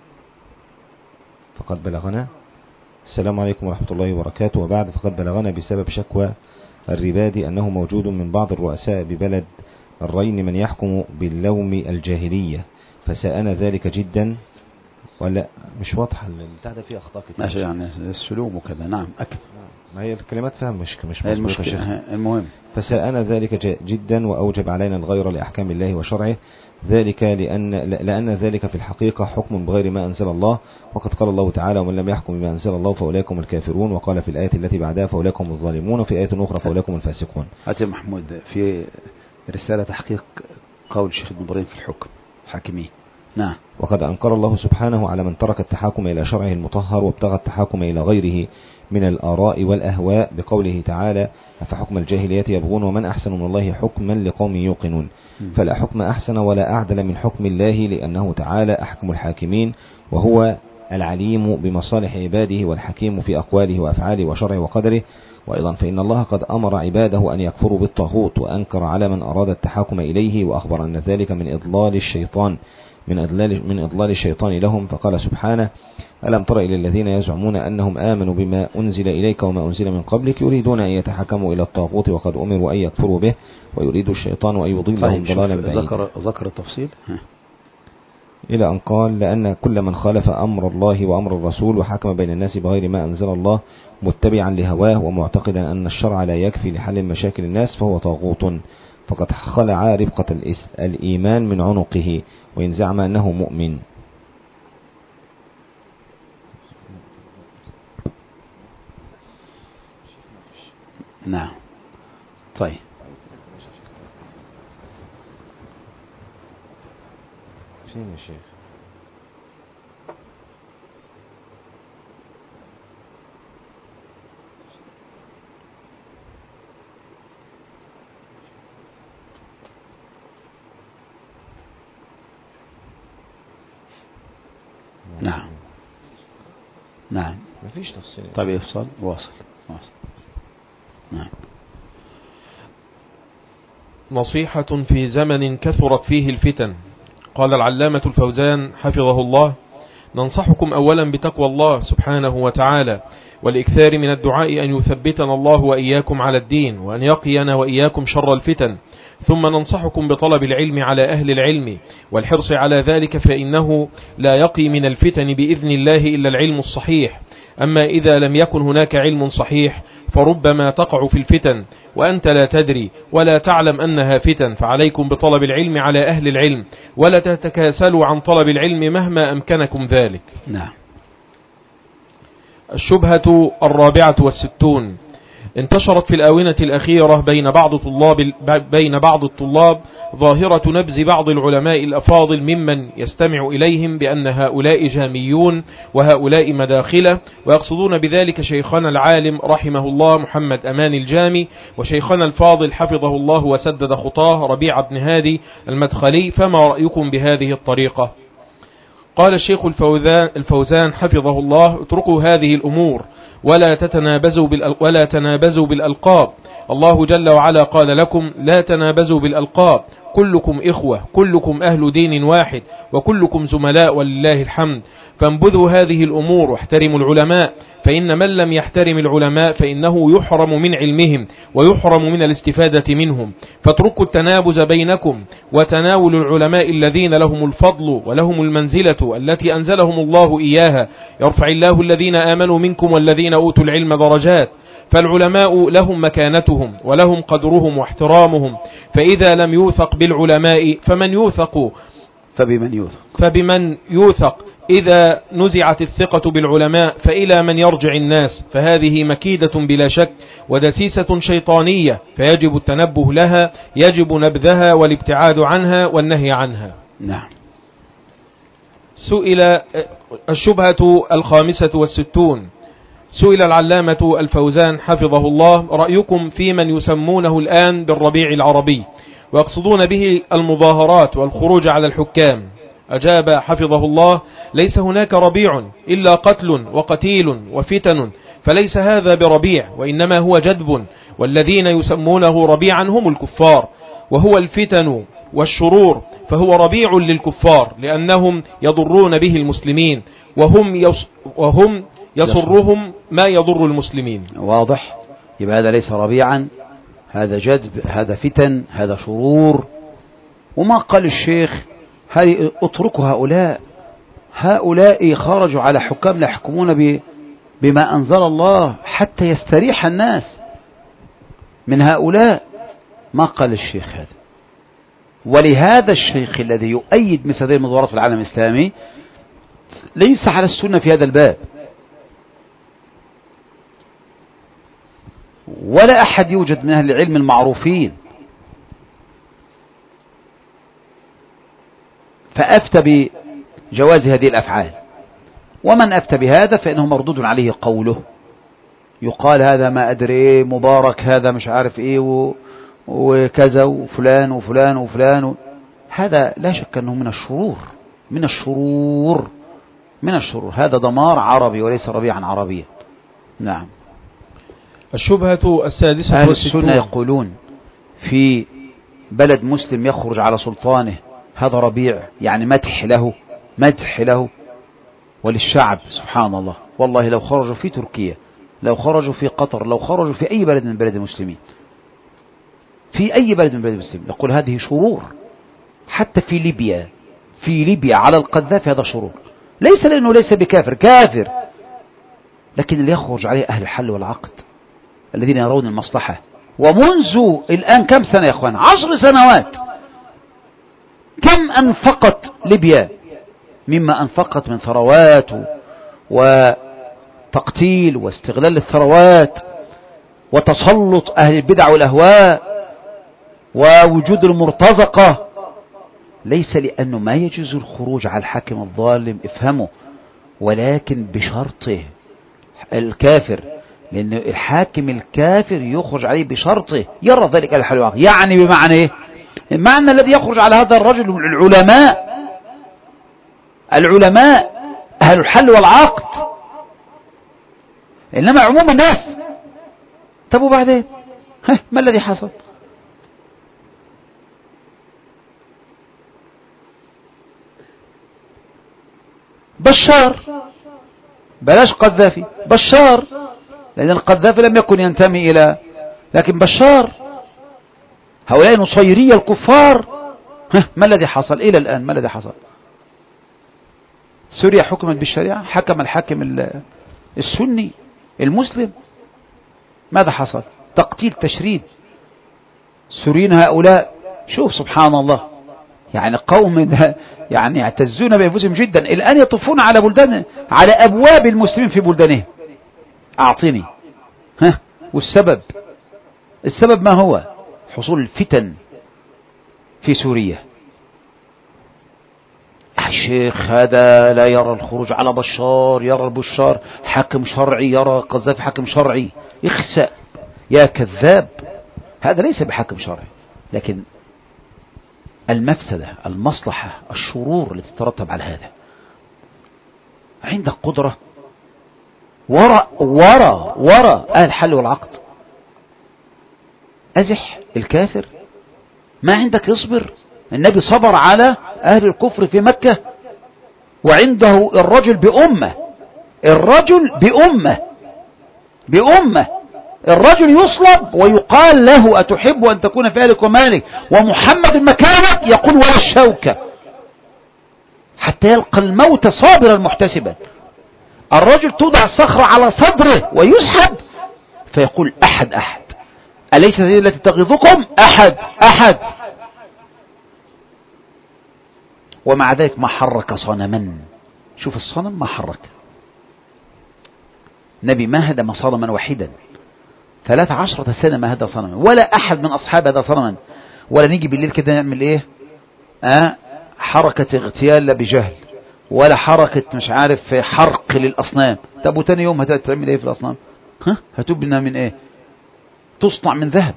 S4: فقد بلغنا. السلام عليكم ورحمة الله وبركاته. وبعد، فقد بلغنا بسبب شكوى الربادي أنه موجود من بعض الرؤساء ببلد الرين من يحكم باللوم الجاهلية، فساءنا ذلك جدا. ولا مش واضحة البتاع ده، فيه أخطاء كتير.
S1: ماشي، يعني السلوم وكذا. نعم أكمل.
S4: ما هي الكلمات فهم مش
S1: المشكلة. المهم،
S4: فساءنا ذلك جدا وأوجب علينا الغير لأحكام الله وشرعه، ذلك لأن ذلك في الحقيقة حكم بغير ما أنزل الله، وقد قال الله تعالى: ومن لم يحكم بما أنزل الله فأولئك هم الكافرون. وقال في الآية التي بعدها: فأولئك هم الظالمون. وفي آية أخرى: فأولئك هم الفاسقون.
S1: هاتي محمود في رسالة تحقيق قول الشيخ ابن إبراهيم في الحكم حاكميه. نعم.
S4: وقد أنكر الله سبحانه على من ترك التحاكم إلى شرعه المطهر وابتغى التحاكم إلى غيره من الآراء والأهواء بقوله تعالى: أفحكم الجاهلية يبغون ومن أحسن من الله حكما لقوم يوقنون. فلا حكم أحسن ولا أعدل من حكم الله، لأنه تعالى أحكم الحاكمين، وهو العليم بمصالح عباده والحكيم في أقواله وأفعاله وشرعه وقدره. وأيضا فإن الله قد أمر عباده أن يكفروا بالطاغوت، وأنكر على من أراد التحاكم إليه، وأخبر أن ذلك من إضلال الشيطان لهم، فقال سبحانه: ألم تر إلى الذين يزعمون أنهم آمنوا بما أنزل إليك وما أنزل من قبلك يريدون أن يتحكموا إلى الطاغوت وقد أمروا أن يكفروا به ويريد الشيطان أن يضلهم ضلالا بعيدا.
S1: ذكر التفصيل
S4: إلى أن قال: لأن كل من خالف أمر الله وأمر الرسول وحكم بين الناس بغير ما أنزل الله متبعا لهواه ومعتقدا أن الشرع لا يكفي لحل مشاكل الناس فهو طاغوت، فقد خلع ربقة الإيمان من عنقه، وإن زعم أنه مؤمن.
S1: نعم. طيب
S4: فين يا شيخ؟
S1: نعم. نعم.
S4: ما فيش تفصيل.
S1: طيب افصل. واصل. نعم.
S2: نصيحة في زمن كثرت فيه الفتن. قال العلامة الفوزان حفظه الله: ننصحكم أولا بتقوى الله سبحانه وتعالى والإكثار من الدعاء أن يثبتنا الله وإياكم على الدين، وأن يقينا وإياكم شر الفتن. ثم ننصحكم بطلب العلم على أهل العلم والحرص على ذلك، فإنه لا يقي من الفتن بإذن الله إلا العلم الصحيح. أما إذا لم يكن هناك علم صحيح فربما تقع في الفتن وأنت لا تدري ولا تعلم أنها فتن، فعليكم بطلب العلم على أهل العلم، ولا تتكاسلوا عن طلب العلم مهما أمكنكم ذلك.
S1: نعم.
S2: الشبهة 64. انتشرت في الآونة الأخيرة بين بعض الطلاب ظاهرة نبذ بعض العلماء الأفاضل ممن يستمع إليهم بأن هؤلاء جاميون وهؤلاء مداخلة، ويقصدون بذلك شيخنا العالم رحمه الله محمد أمان الجامي، وشيخنا الفاضل حفظه الله وسدد خطاه ربيع بن هادي المدخلي. فما رأيكم بهذه الطريقة؟ قال الشيخ الفوزان حفظه الله: اتركوا هذه الأمور ولا تنابزوا بالألقاب. الله جل وعلا قال لكم: لا تنابزوا بالألقاب، كلكم إخوة، كلكم أهل دين واحد، وكلكم زملاء ولله الحمد. فانبذوا هذه الأمور واحترموا العلماء، فإن من لم يحترم العلماء فإنه يحرم من علمهم ويحرم من الاستفادة منهم. فاتركوا التنابز بينكم وتناولوا العلماء الذين لهم الفضل ولهم المنزلة التي أنزلهم الله إياها. يرفع الله الذين آمنوا منكم والذين أوتوا العلم درجات. فالعلماء لهم مكانتهم ولهم قدرهم واحترامهم، فإذا لم يوثق بالعلماء فمن يوثق؟ فبمن يوثق؟ إذا نزعت الثقة بالعلماء فإلى من يرجع الناس؟ فهذه مكيدة بلا شك ودسيسة شيطانية، فيجب التنبه لها، يجب نبذها والابتعاد عنها والنهي عنها.
S1: نعم.
S2: سئل الشبهة 65. سئل العلامة الفوزان حفظه الله: رأيكم في من يسمونه الآن بالربيع العربي ويقصدون به المظاهرات والخروج على الحكام؟ أجاب حفظه الله: ليس هناك ربيع إلا قتل وقتيل وفتن، فليس هذا بربيع، وإنما هو جدب، والذين يسمونه ربيعا هم الكفار، وهو الفتن والشرور، فهو ربيع للكفار لأنهم يضرون به المسلمين، وهم يصرهم ما يضر المسلمين.
S1: واضح؟ يبقى هذا ليس ربيعا، هذا جدب، هذا فتن، هذا شرور. وما قال الشيخ اتركوا هؤلاء خرجوا على حكام لا يحكمون بما أنزل الله حتى يستريح الناس من هؤلاء. ما قال الشيخ هذا. ولهذا الشيخ الذي يؤيد مثل هذه المظاهرات في العالم الإسلامي ليس على السنة في هذا الباب، ولا أحد يوجد من أهل العلم المعروفين فأفتى بجواز هذه الأفعال. ومن أفتى بهذا فإنه مردود عليه قوله، يقال هذا ما أدري إيه مبارك، هذا مش عارف إيه وكذا وفلان وفلان وفلان. هذا لا شك أنه من الشرور. هذا دمار عربي وليس ربيعا عربيا. نعم.
S2: الشبهة السادسة
S1: أهل السنة يقولون في بلد مسلم يخرج على سلطانه هذا ربيع، يعني مدح له وللشعب. سبحان الله، والله لو خرجوا في تركيا، لو خرجوا في قطر، لو خرجوا في أي بلد من بلاد المسلمين، يقول هذه شرور. حتى في ليبيا على القذافي هذا شرور، ليس لأنه ليس بكافر، كافر، لكن اللي يخرج عليه أهل الحل والعقد الذين يرون المصلحة. ومنذ الآن كم سنة يا أخوان؟ 10 سنوات. كم أنفقت ليبيا مما أنفقت من ثروات وتقتيل واستغلال الثروات وتسلط أهل البدع والأهواء ووجود المرتزقة. ليس لأنه ما يجوز الخروج على الحاكم الظالم، افهموا، ولكن بشرطه الكافر، لأن الحاكم الكافر يخرج عليه بشرطه يرى ذلك الحل الواقع. يعني بمعنى ايه؟ المعنى الذي يخرج على هذا الرجل العلماء أهل الحل والعقد، إنما عموم الناس. طب وبعدين ما الذي حصل؟ بشار، بلاش قذافي، بشار، لأن القذافي لم يكن ينتمي إلى، لكن بشار، هؤلاء نصيرية الكفار. ما الذي حصل إلى الآن؟ ما الذي حصل؟ سوريا حكمت بالشريعة، حكم الحاكم السني المسلم. ماذا حصل؟ تقتيل، تشريد. سوريين هؤلاء، شوف سبحان الله، يعني قوم يعني يعتزون بأنفسهم جدا، الآن يطوفون على بلدان، على أبواب المسلمين في بلدانهم. أعطيني والسبب ما هو؟ حصول الفتن في سوريا. الشيخ هذا لا يرى الخروج على بشار، يرى بشار حاكم شرعي، يرى قذافي حاكم شرعي. اخسأ يا كذاب، هذا ليس بحاكم شرعي، لكن المفسدة، المصلحة، الشرور التي تترتب على هذا. عندك قدرة وراء أهل الحل والعقد، أزح الكافر، ما عندك يصبر. النبي صبر على أهل الكفر في مكة، وعنده الرجل بأمة، الرجل يصلب ويقال له أتحب أن تكون في أهلك ومالك ومحمد مكانك؟ يقول ولا الشوكة، حتى يلقى الموت صابرا محتسبا. الرجل توضع الصخرة على صدره ويسحب فيقول أحد أليس هذه التي تغيظكم؟ أحد. ومع ذلك ما حرك صنما. شوف الصنم ما حرك. نبي ما هدم صنما واحدا 13 سنة، ما هدى صنما، ولا أحد من أصحاب هذا صنما. ولا نيجي بالليل كده نعمل إيه؟ حركة اغتيال بجهل، ولا حركة مش عارف حرق للأصنام. طب وتاني يوم هتعمل ايه في الأصنام؟ هتبنى من ايه؟ تصنع من ذهب.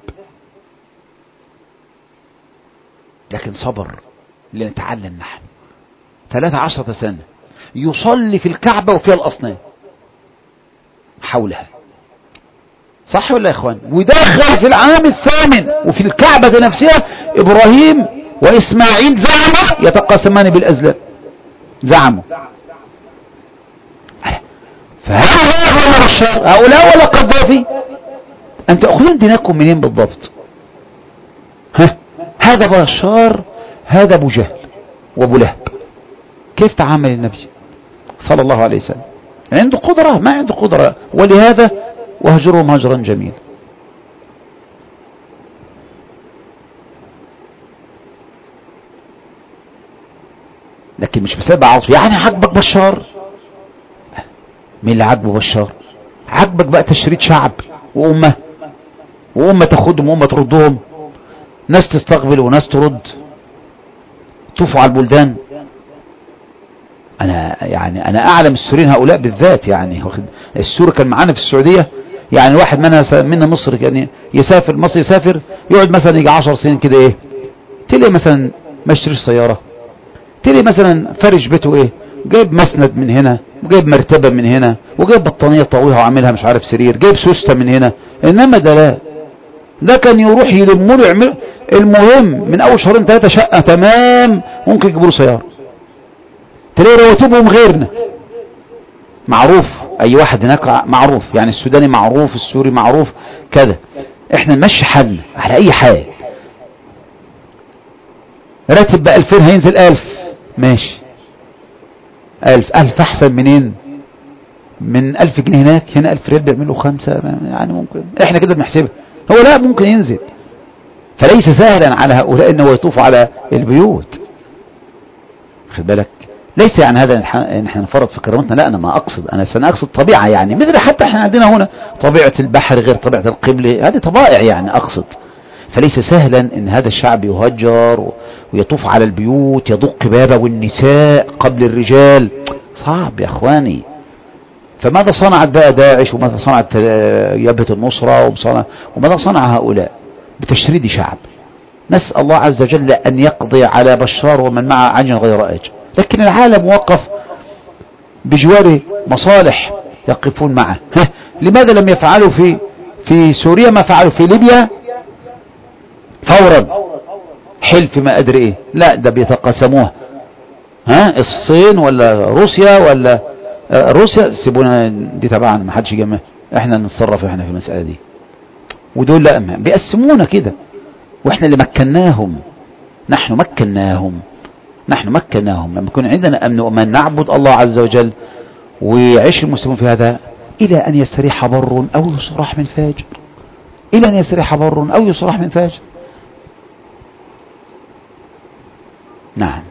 S1: لكن صبر لنتعلم نحن 13 سنة يصلي في الكعبة وفيها الأصنام حولها، صح ولا يا اخوان؟ ودخل في العام الثامن وفي الكعبة نفسها إبراهيم وإسماعيل زعموا يتقاسمان بالأزلام، زعموا. هؤلاء ولا قذافي؟ أن تأخذون دينكم منين بالضبط؟ هذا بشار، هذا أبو جهل وأبو لهب. كيف تعامل النبي صلى الله عليه وسلم؟ عنده قدرة؟ ما عنده قدرة. ولهذا وهجرهم هجرا جميلا. لكن مش بسبب عاطف. يعني عجبك بشار؟ مين اللي عجبه بشار؟ عجبك بقى تشريد شعب وأمة تاخدهم وأمة تردهم، ناس تستقبل وناس ترد، طوفوا على البلدان. أنا أعلم السوريين هؤلاء بالذات. يعني السوري كان معانا في السعودية، يعني واحد منا مصر يعني يسافر مصر، يسافر يقعد مثلا يجي 10 سنين كده، ايه تلاقي مثلا ما يشتريش سيارة، تلاقي مثلا فرش بيته ايه، جايب مسند من هنا وجايب مرتبة من هنا وجايب بطانية طويلة وعاملها مش عارف سرير، جايب سوستة من هنا. انما ده كان يروح يلموا له يعمل المهم من اول شهرين 3 شقة تمام، ممكن يجيبوا له سيارة. تلاقي رواتبهم غيرنا معروف، اي واحد هناك معروف، يعني السوداني معروف، السوري معروف كذا. احنا نمشي حالنا على اي حال. راتب بقى 2000 هينزل 1000 ماشي، 1000 احسن منين؟ من 1000 جنيه هناك، هنا 1000 ريال بيعملوا 5 يعني. ممكن احنا كده بنحسبها، هو لا ممكن ينزل. فليس سهلا على هؤلاء انه يطوفوا على البيوت، خد بالك. ليس يعني هذا نحن نفرط في كرامتنا، لا. انا ما اقصد، انا سنقصد طبيعة، يعني مثل حتى احنا عندنا هنا طبيعة البحر غير طبيعة القبل، هذه طبائع يعني اقصد. فليس سهلا ان هذا الشعب يهجر ويطوف على البيوت، يدق بابه والنساء قبل الرجال، صعب يا اخواني. فماذا صنعت بقى داعش، وماذا صنعت جبهة النصرة، وماذا صنع هؤلاء؟ بتشريد شعب. نسأل الله عز وجل ان يقضي على بشار ومن معه عجل غير آجل. لكن العالم وقف بجواره مصالح يقفون معه. لماذا لم يفعلوا في سوريا ما فعلوا في ليبيا فورا؟ حلف ما ادري ايه، لا ده بيتقاسموها. الصين ولا روسيا ولا روسيا، سيبونا دي تبعنا ما حدش يجمعها، احنا نتصرف احنا في المسألة دي. ودول لا، بيقسمونا كده، واحنا اللي مكناهم. نحن مكناهم لما يكون عندنا امن وامان نعبد الله عز وجل، ويعيش المسلمون في هذا الى ان يستريح بر او يصرح من فاجر، الى ان يستريح بر او يصرح من فاجر. نعم.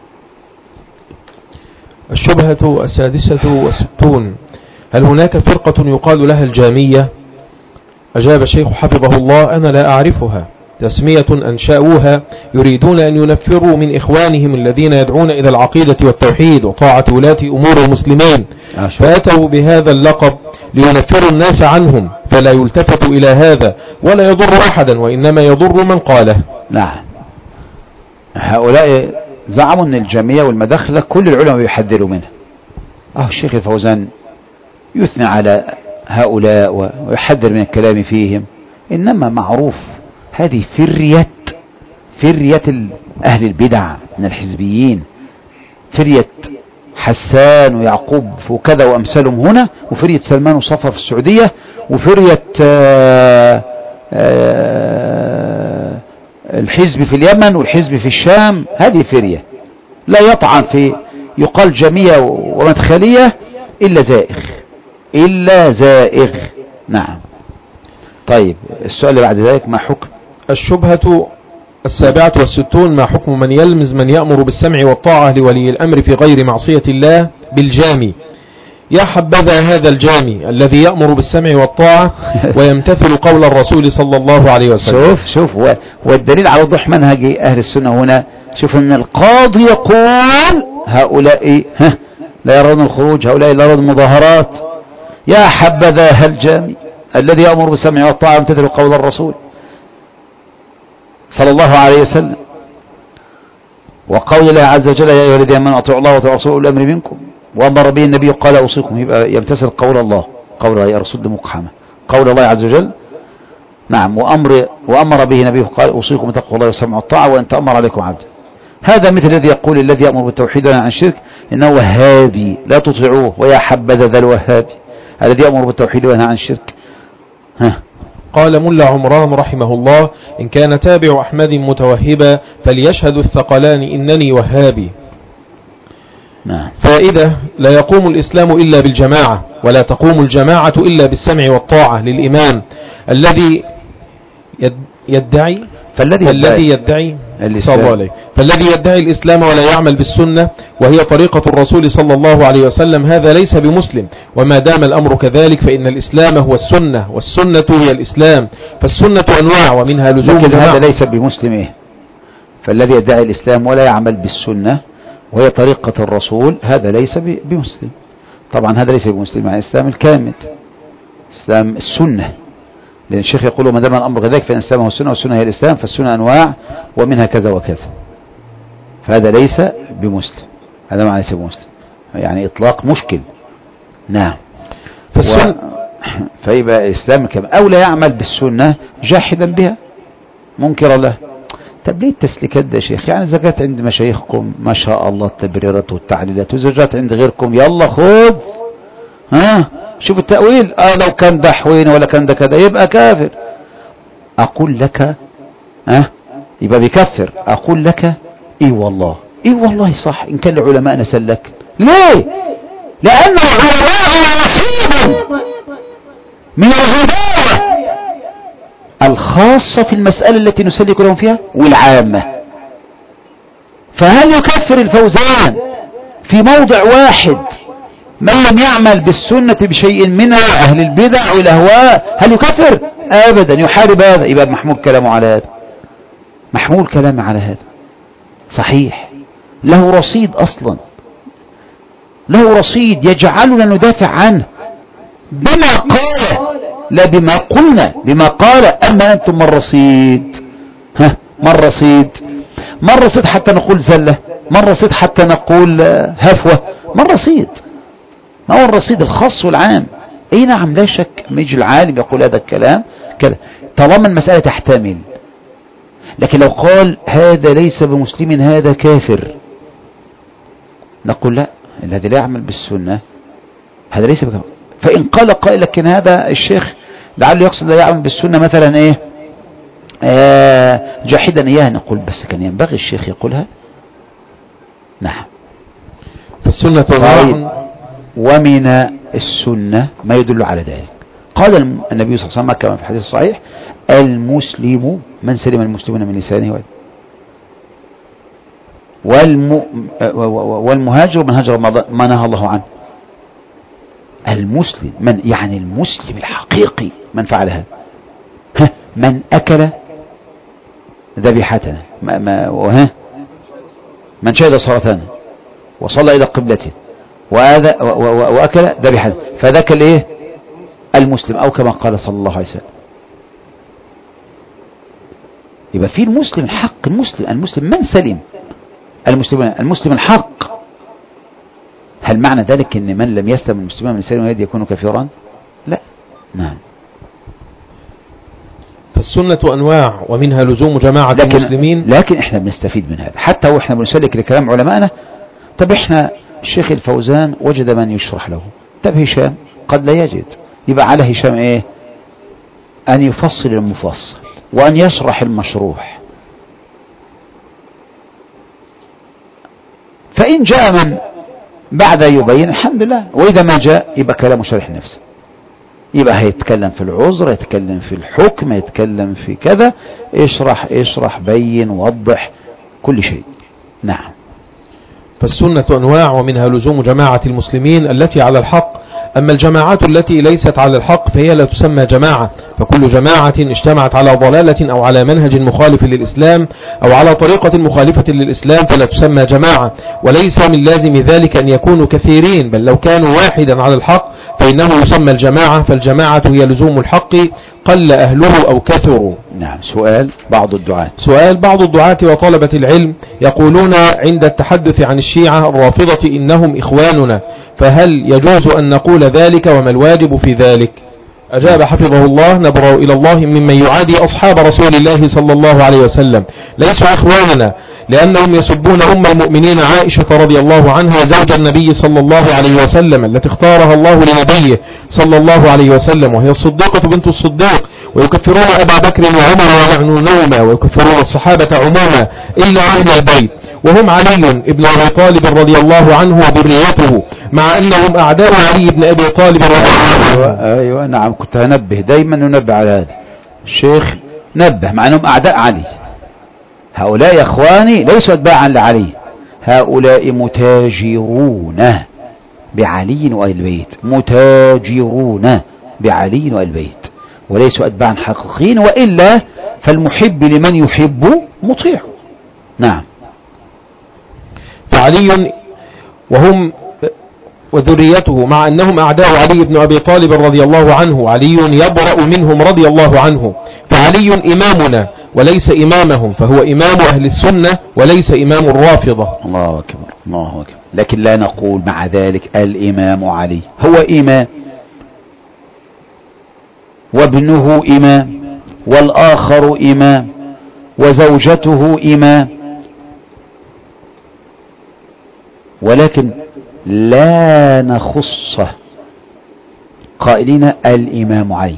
S2: الشبهة 66. هل هناك فرقة يقال لها الجامية؟ أجاب الشيخ حفظه الله: أنا لا أعرفها، تسمية أنشأوها يريدون أن ينفروا من إخوانهم الذين يدعون إلى العقيدة والتوحيد وطاعة ولاة أمور المسلمين، فأتوا بهذا اللقب لينفروا الناس عنهم، فلا يلتفت إلى هذا ولا يضر أحدا، وإنما يضر من قاله.
S1: نعم. هؤلاء زعموا أن الجامية والمداخلة كل العلماء يحذروا منها. الشيخ الفوزان يثنى على هؤلاء ويحذر من الكلام فيهم، إنما معروف هذه فرية أهل البدع من الحزبيين، فرية حسان ويعقوب وكذا وأمثالهم هنا، وفرية سلمان وصفر في السعودية، وفرية الحزب في اليمن والحزب في الشام. هذه فرية لا يطعن في يقال جميع ومدخلية إلا زائغ. نعم. طيب السؤال اللي بعد ذلك: ما حكم
S2: الشبهة 67. ما حكم من يلمز من يأمر بالسمع والطاعة لولي الأمر في غير معصية الله بالجامي؟ يا حبذا هذا الجامي الذي يأمر بالسمع والطاعة ويمتثل قول الرسول صلى الله عليه وسلم.
S1: شوف والدليل على وضوح منهج أهل السنة هنا. شوف أن القاضي يقول هؤلاء لا يرون الخروج، هؤلاء لا يرون المظاهرات. يا حبذا الجامي الذي يأمر بالسمع والطاعة ويمتثل قول الرسول صلى الله عليه وسلم، وقول الله عز وجل يا أيها الذين آمنوا أطيعوا الله وأطيعوا رسوله أولي الأمر منكم، وأمر به النبي قال أوصيكم، يبقى يمتثل قول الله، قول الله يا رسول مقحمة، قول الله عز وجل. نعم. وأمر به النبي قال أوصيكم بتقوى الله والسمع والطاعة وأن تأمر عليكم عبد. هذا مثل الذي يقول الذي يأمر بالتوحيد وينهى عن الشرك إنه وهابي لا تطيعوه، ويا حبذا ذا الوهابي الذي يأمر بالتوحيد وينهى عن الشرك.
S2: قال ملا عمران رحمه الله: إن كان تابع أحمد متوهبا فليشهد الثقلان إنني وهابي. فائدة: لا يقوم الإسلام إلا بالجماعة، ولا تقوم الجماعة إلا بالسمع والطاعة للإمام الذي يدعي فالذي يدعي الإسلام ولا يعمل بالسنة وهي طريقة الرسول صلى الله عليه وسلم هذا ليس بمسلم. وما دام الأمر كذلك فإن الإسلام هو السنة والسنة هي الإسلام، فالسنة أنواع ومنها لزوم
S1: جماعة. هذا ليس بمسلم إيه؟ فالذي يدعي الإسلام ولا يعمل بالسنة وهي طريقة الرسول هذا ليس بمسلم. طبعا هذا ليس بمسلم مع الإسلام الكامل، إسلام السنة، لأن الشيخ يقول ما دام الأمر كذلك فإن الإسلام هو السنة والسنة هي الإسلام، فالسنة أنواع ومنها كذا وكذا، فهذا ليس بمسلم. هذا معنى ليس بمسلم يعني إطلاق مشكل. نعم. فيبقى الإسلام الكامل أو لا يعمل بالسنة جاحدا بها منكرا له. طب ليه التسليكات ده يا شيخ؟ يعني إذا جات عند مشايخكم ما شاء الله التبريرات والتعليلات، وإذا جات عند غيركم يلا خذ شوف التأويل، لو كان ده حوين ولا كان ده كذا يبقى كافر. أقول لك يبقى بيكفر. أقول لك إيه والله صح إن كان العلماء نسلك. ليه؟ لأن العلماء نصيب من الهداية الخاصة في المسألة التي نسلك لهم فيها والعامة. فهل يكفر الفوزان في موضع واحد من لم يعمل بالسنة بشيء منها أهل البدع والأهواء؟ هل يكفر؟ أبدا. يحارب هذا. يبقى محمول كلامه على هذا، محمول كلامه على هذا. صحيح له رصيد أصلا، له رصيد يجعلنا ندافع عنه بما قال لا بما قلنا، بما قال. أما أنتم من رصيد من رصيد حتى نقول زلة، من رصيد حتى نقول هفوة، من رصيد. ما هو الرصيد الخاص والعام. اي نعم لا شك يجي العالم يقول هذا الكلام كذا طالما المسألة تحتمل. لكن لو قال هذا ليس بمسلم هذا كافر نقول لا، الذي لا يعمل بالسنة هذا ليس بكافر. فإن قال قائل لكن هذا الشيخ لعله يقصد لا يعمل بالسنة مثلا ايه جاحدا اياه، نقول بس كان ينبغي الشيخ يقول هذا. نعم.
S2: فالسنة
S1: ومن السنة ما يدل على ذلك. قال النبي صلى الله عليه وسلم كما في الحديث الصحيح المسلم من سلم المسلمون من لسانه ويده، والمهاجر من هاجر ما نهى الله عنه. المسلم من يعني المسلم الحقيقي من فعل هذا، من أكل ذبيحتنا من شهد صلاتنا وصلى إلى قبلته وأكل ذبيحتنا فذاك الايه المسلم، أو كما قال صلى الله عليه وسلم. يبقى في المسلم الحق، المسلم من سلم المسلم الحق. هل معنى ذلك ان من لم يسلم المسلمين من سلم يد يكون كافرا؟ لا. نعم.
S2: فالسنة أنواع ومنها لزوم جماعة المسلمين.
S1: لكن احنا بنستفيد من هذا حتى واحنا بنسلك لكلام علمائنا. طب احنا الشيخ الفوزان وجد من يشرح له، طب هشام قد لا يجد، يبقى على هشام ايه ان يفصل المفصل وان يشرح المشروح. فإن جاء من بعد يبين الحمد لله، وإذا ما جاء يبقى كلامه شرح نفسه، يبقى هيتكلم في العذر، يتكلم في الحكم، يتكلم في كذا، اشرح بين وضح كل شيء. نعم.
S2: فالسنة أنواع ومنها لزوم جماعة المسلمين التي على الحق أما الجماعات التي ليست على الحق فهي لا تسمى جماعة، فكل جماعة اجتمعت على ضلالة أو على منهج مخالف للإسلام أو على طريقة مخالفة للإسلام فلا تسمى جماعة. وليس من لازم ذلك أن يكونوا كثيرين، بل لو كانوا واحدا على الحق فإنه يسمى الجماعة، فالجماعة هي لزوم الحق قل أهله أو كثروا.
S1: نعم. سؤال
S2: بعض الدعاة وطلبة العلم يقولون عند التحدث عن الشيعة الرافضة إنهم إخواننا، فهل يجوز أن نقول ذلك وما الواجب في ذلك؟ أجاب حفظه الله: نبرأ إلى الله ممن يعادي أصحاب رسول الله صلى الله عليه وسلم، ليسوا إخواننا، لأنهم يسبون أم المؤمنين عائشة رضي الله عنها زوج النبي صلى الله عليه وسلم التي اختارها الله لنبيه صلى الله عليه وسلم، وهي الصديقة بنت الصديق، ويكفرون أبا بكر وعمر ويعنونهما، ويكفرون الصحابة عموما إلا أهل البيت، وهم علي ابن أبي طالب رضي الله عنه وذريته، مع أنهم أعداء علي بن أبي طالب رضي الله عنه.
S1: أيوة نعم، كنت هنبه دايما ننبه على هذا. الشيخ نبه مع أنهم أعداء علي. هؤلاء إخواني ليسوا أتباعا لعلي، هؤلاء متاجرون بعلي وآل البيت، متاجرون بعلي وآل البيت، وليسوا أتباعا حقيقيين، وإلا فالمحب لمن يحب مطيع. نعم.
S2: فعلي وهم وذريته مع أنهم أعداء علي بن أبي طالب رضي الله عنه، علي يبرأ منهم رضي الله عنه، فعلي إمامنا وليس إمامهم، فهو إمام أهل السنة وليس إمام الرافضة.
S1: الله أكبر الله أكبر. لكن لا نقول مع ذلك الإمام علي هو إمام، وابنه إمام، والآخر إمام، وزوجته إمام، ولكن لا نخصه قائلين الإمام علي،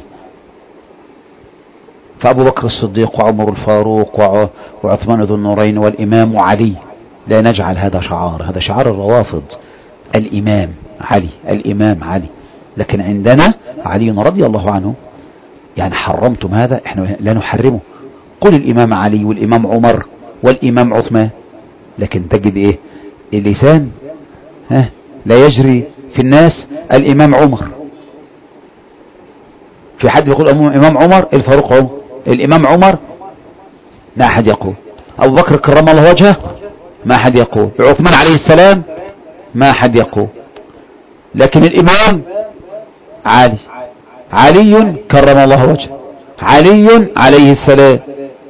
S1: فأبو بكر الصديق وعمر الفاروق وعثمان ذو النورين والإمام علي، لا نجعل هذا شعار، هذا شعار الروافض، الإمام علي، الإمام علي. لكن عندنا علي رضي الله عنه، يعني حرمتم هذا، احنا لا نحرمه. قل الإمام علي والإمام عمر والإمام عثمان، لكن تجد ايه اللسان لا يجري في الناس الإمام عمر. في حد يقول الإمام عمر الفاروق عمر، الإمام عمر ما أحد يقول، أبو بكر كرم الله وجهه ما أحد يقول، عثمان عليه السلام ما أحد يقول، لكن الإمام علي، علي كرم الله وجهه، علي عليه السلام.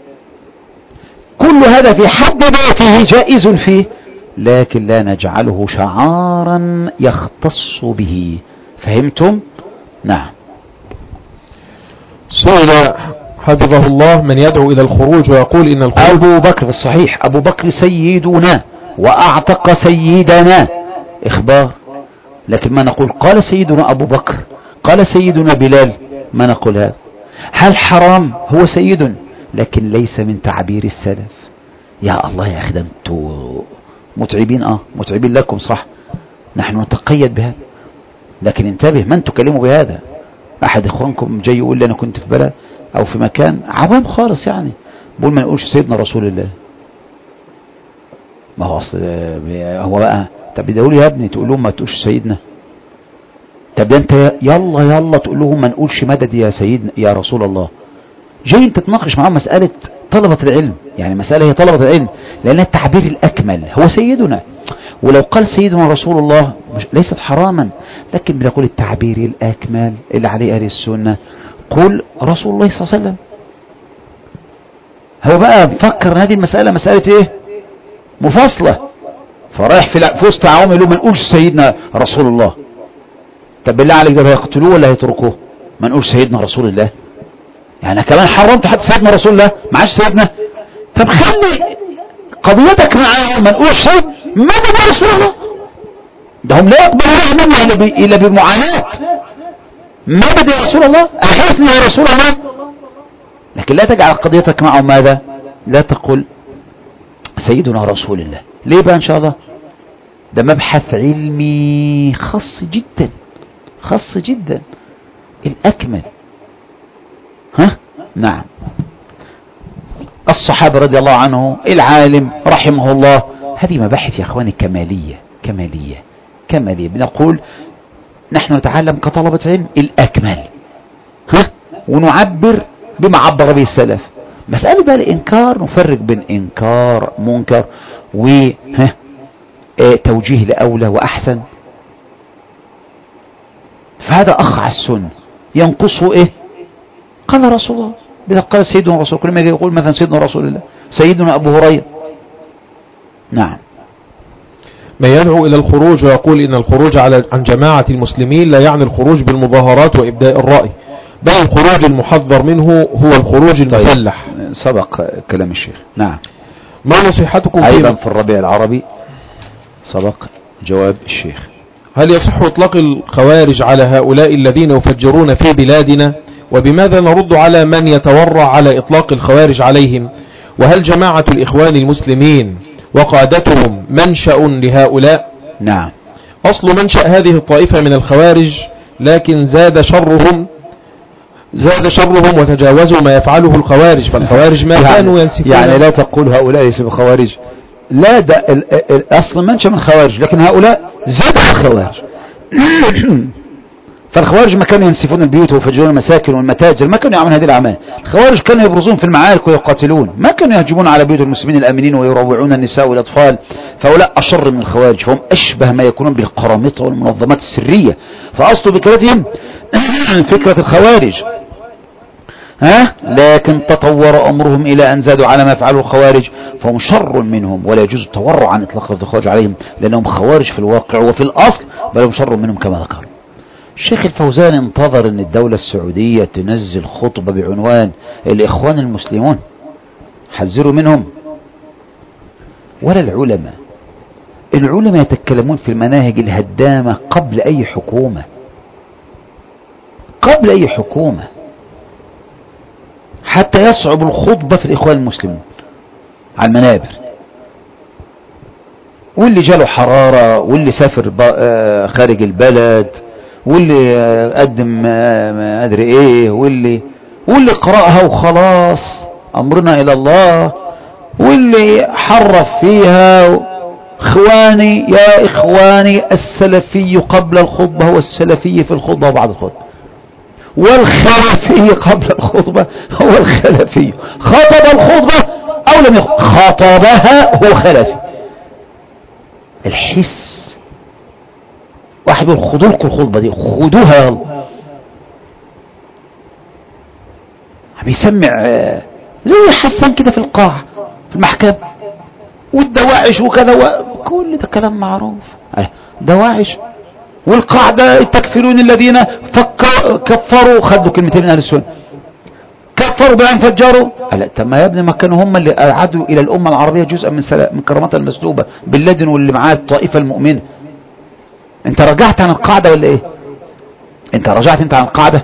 S1: كل هذا في حد ذاته جائز فيه، لكن لا نجعله شعارا يختص به. فهمتم؟ نعم.
S2: سئل حفظه الله من يدعو إلى الخروج ويقول إن الخروج
S1: أبو بكر الصحيح، أبو بكر سيدنا وأعتق سيدنا، إخبار. لكن ما نقول قال سيدنا أبو بكر، قال سيدنا بلال، ما نقول هذا. هل حرام؟ هو سيد، لكن ليس من تعبير السلف. يا الله يا أخي، أنتوا متعبين، متعبين لكم صح، نحن نتقيد بهذا، لكن انتبه من تكلموا بهذا. أحد إخوانكم جاي يقول لي أنا كنت في بلد أو في مكان عوام خالص، يعني بقول ما نقولش سيدنا رسول الله. ما هو أصل هو بقى، طب بدأوا لي يا ابني تقول لهم ما تقولش سيدنا، طب ده أنت يلا تقول لهم ما نقولش مدد يا سيدنا يا رسول الله. جاي أنت تناقش معهم مسألة طلبة العلم، يعني مسألة هي طلبة العلم، لأن التعبير الأكمل هو سيدنا، ولو قال سيدنا رسول الله ليست حراما، لكن بنقول التعبير الأكمل اللي عليه أهل السنة، قل رسول الله صلى الله عليه وسلم. هو بقى بفكر هذه المسألة مسألة ايه مفاصلة، فرايح في وسط عوام يقولوا ما نقولش سيدنا رسول الله. طب بالله عليك ده هيقتلوه ولا هيتركوه؟ ما نقولش سيدنا رسول الله، يعني كمان حرمت حتى سيدنا رسول الله ما عادش سيدنا. طب خلي قضيتك معاهم ما نقولش سيد ماذا يا رسول الله، ده هم لا يقبلون منا الا بمعاناة. ماذا يا رسول الله، احسنا يا رسول الله، لكن لا تجعل قضيتك معهم ماذا، لا تقول سيدنا رسول الله. ليه بقى ان شاء الله؟ ده مبحث علمي خاص جدا، خاص جدا الأكمل. نعم. الصحابة رضي الله عنه، العالم رحمه الله، هذه مباحث يا اخواني كمالية كمالية كمالية. بنقول نحن نتعلم كطلبة علم الأكمل، ونعبر بما عبر به السلف. مسألة بقى الإنكار، نفرق بين إنكار منكر توجيه لأولى وأحسن. فهذا أخ على السنة ينقصه إيه؟ قال رسول الله، إذا قال سيدنا رسول، كل ما يقول مثلا سيدنا رسول الله، سيدنا أبو هريرة. نعم.
S2: ما يدعو إلى الخروج ويقول إن الخروج عن جماعة المسلمين لا يعني الخروج بالمظاهرات وإبداء الرأي، بل الخروج المحذر منه هو الخروج المسلح.
S1: طيب. سبق كلام الشيخ. نعم.
S2: ما نصيحتكم
S1: أيضا في الربيع العربي سبق جواب الشيخ.
S2: هل يصح إطلاق الخوارج على هؤلاء الذين يفجرون في بلادنا؟ وبماذا نرد على من يتورع على إطلاق الخوارج عليهم؟ وهل جماعة الإخوان المسلمين وقادتهم منشأ لهؤلاء؟
S1: نعم.
S2: أصل منشأ هذه الطائفة من الخوارج، لكن زاد شرهم وتجاوزوا ما يفعله الخوارج، فالخوارج ما كانوا ينسفون.
S1: يعني لا تقول هؤلاء يسبوا خوارج، لا، ده أصل منشأ من الخوارج، لكن هؤلاء زادوا الخوارج. فالخوارج ما كانوا ينسفون البيوت ويفجرون المساكن والمتاجر، ما كانوا يعملون هذه الأعمال. الخوارج كانوا يبرزون في المعارك ويقاتلون، ما كانوا يهجمون على بيوت المسلمين الآمنين ويروعون النساء والأطفال. فهؤلاء أشر من الخوارج، فهم أشبه ما يكونون بالقرامطة والمنظمات السرية. فأصل فكرتهم فكرة الخوارج، لكن تطور أمرهم إلى أن زادوا على ما يفعله الخوارج، فهم شر منهم، ولا يجوز التورع عن إطلاق الخوارج عليهم، لأنهم خوارج في الواقع وفي الأصل، بل هم شر منهم كما ذكر الشيخ الفوزان. انتظر أن الدولة السعودية تنزل خطبة بعنوان الإخوان المسلمون حذروا منهم، ولا العلماء يتكلمون في المناهج الهدامة قبل أي حكومة، حتى يصعب الخطبة في الإخوان المسلمين على المنابر. واللي جاله حرارة، واللي سافر خارج البلد، واللي قدم ما أدري إيه، واللي قرأها وخلاص أمرنا إلى الله، واللي حرف فيها. إخواني يا إخواني، السلفي قبل الخطبة هو السلفي في الخطبة وبعد الخطبة، والخلفي قبل الخطبة هو الخلفي. خطب الخطبة أو لم خطبها هو خلفي. الحس واحد يقول خذوا لكم الخطبة دي، خذوها عم يسمع زي حسن كده في القاعة في المحكمة، والدواعش وكذا كل ده كلام معروف. دواعش والقاعدة التكفيرون الذين كفروا، خدوا كلمتين من أهل السنة، كفروا بأن فجروا. طب ما يا ابني ما كانوا هم اللي أعادوا إلى الأمة العربية جزءا من كرامتها المسلوبة، بن لادن واللي معاه الطائفة المؤمنة. انت رجعت عن القاعدة ولا ايه؟ انت رجعت عن القاعدة؟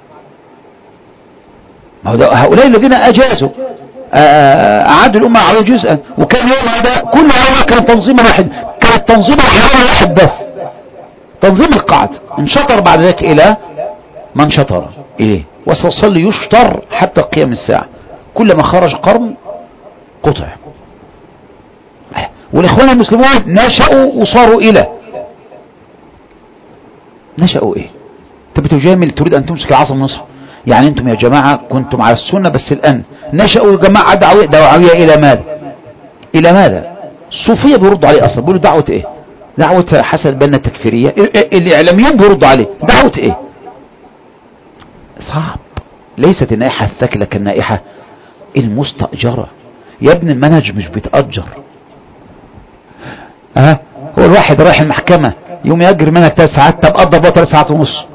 S1: ما هو هؤلاء الذين أجازوا أعادوا الأمة العربية جزءا، وكان يوم هذا كل هؤلاء كان تنظيم واحد، كان تنظيم واحد بس، تنظيم القاعدة. انشطر بعد ذلك إلى من شطر إليه، وسيظل يشطر حتى قيام الساعة، كلما خرج قرن قطع. والإخوان المسلمون نشأوا وصاروا إلى نشأوا إيه؟ أنت بتجامل، تريد أن تمسك العصا من نصف. يعني أنتم يا جماعة كنتم على السنة، بس الآن نشأوا جماعة دعوية إلى ماذا؟ الصوفية بيردوا عليه أصلا، بيقولوا دعوة إيه؟ دعوة حسن البنا التكفيرية. الإعلاميين بيردوا عليه دعوة إيه؟ صعب. ليست النائحة الثكلة كالنائحة المستأجرة. يا ابن المنهج مش بيتأجر. هو الواحد رايح المحكمة يوم يأجر منهج 3 ساعات، طب قضى بقى 3 ساعات ونص.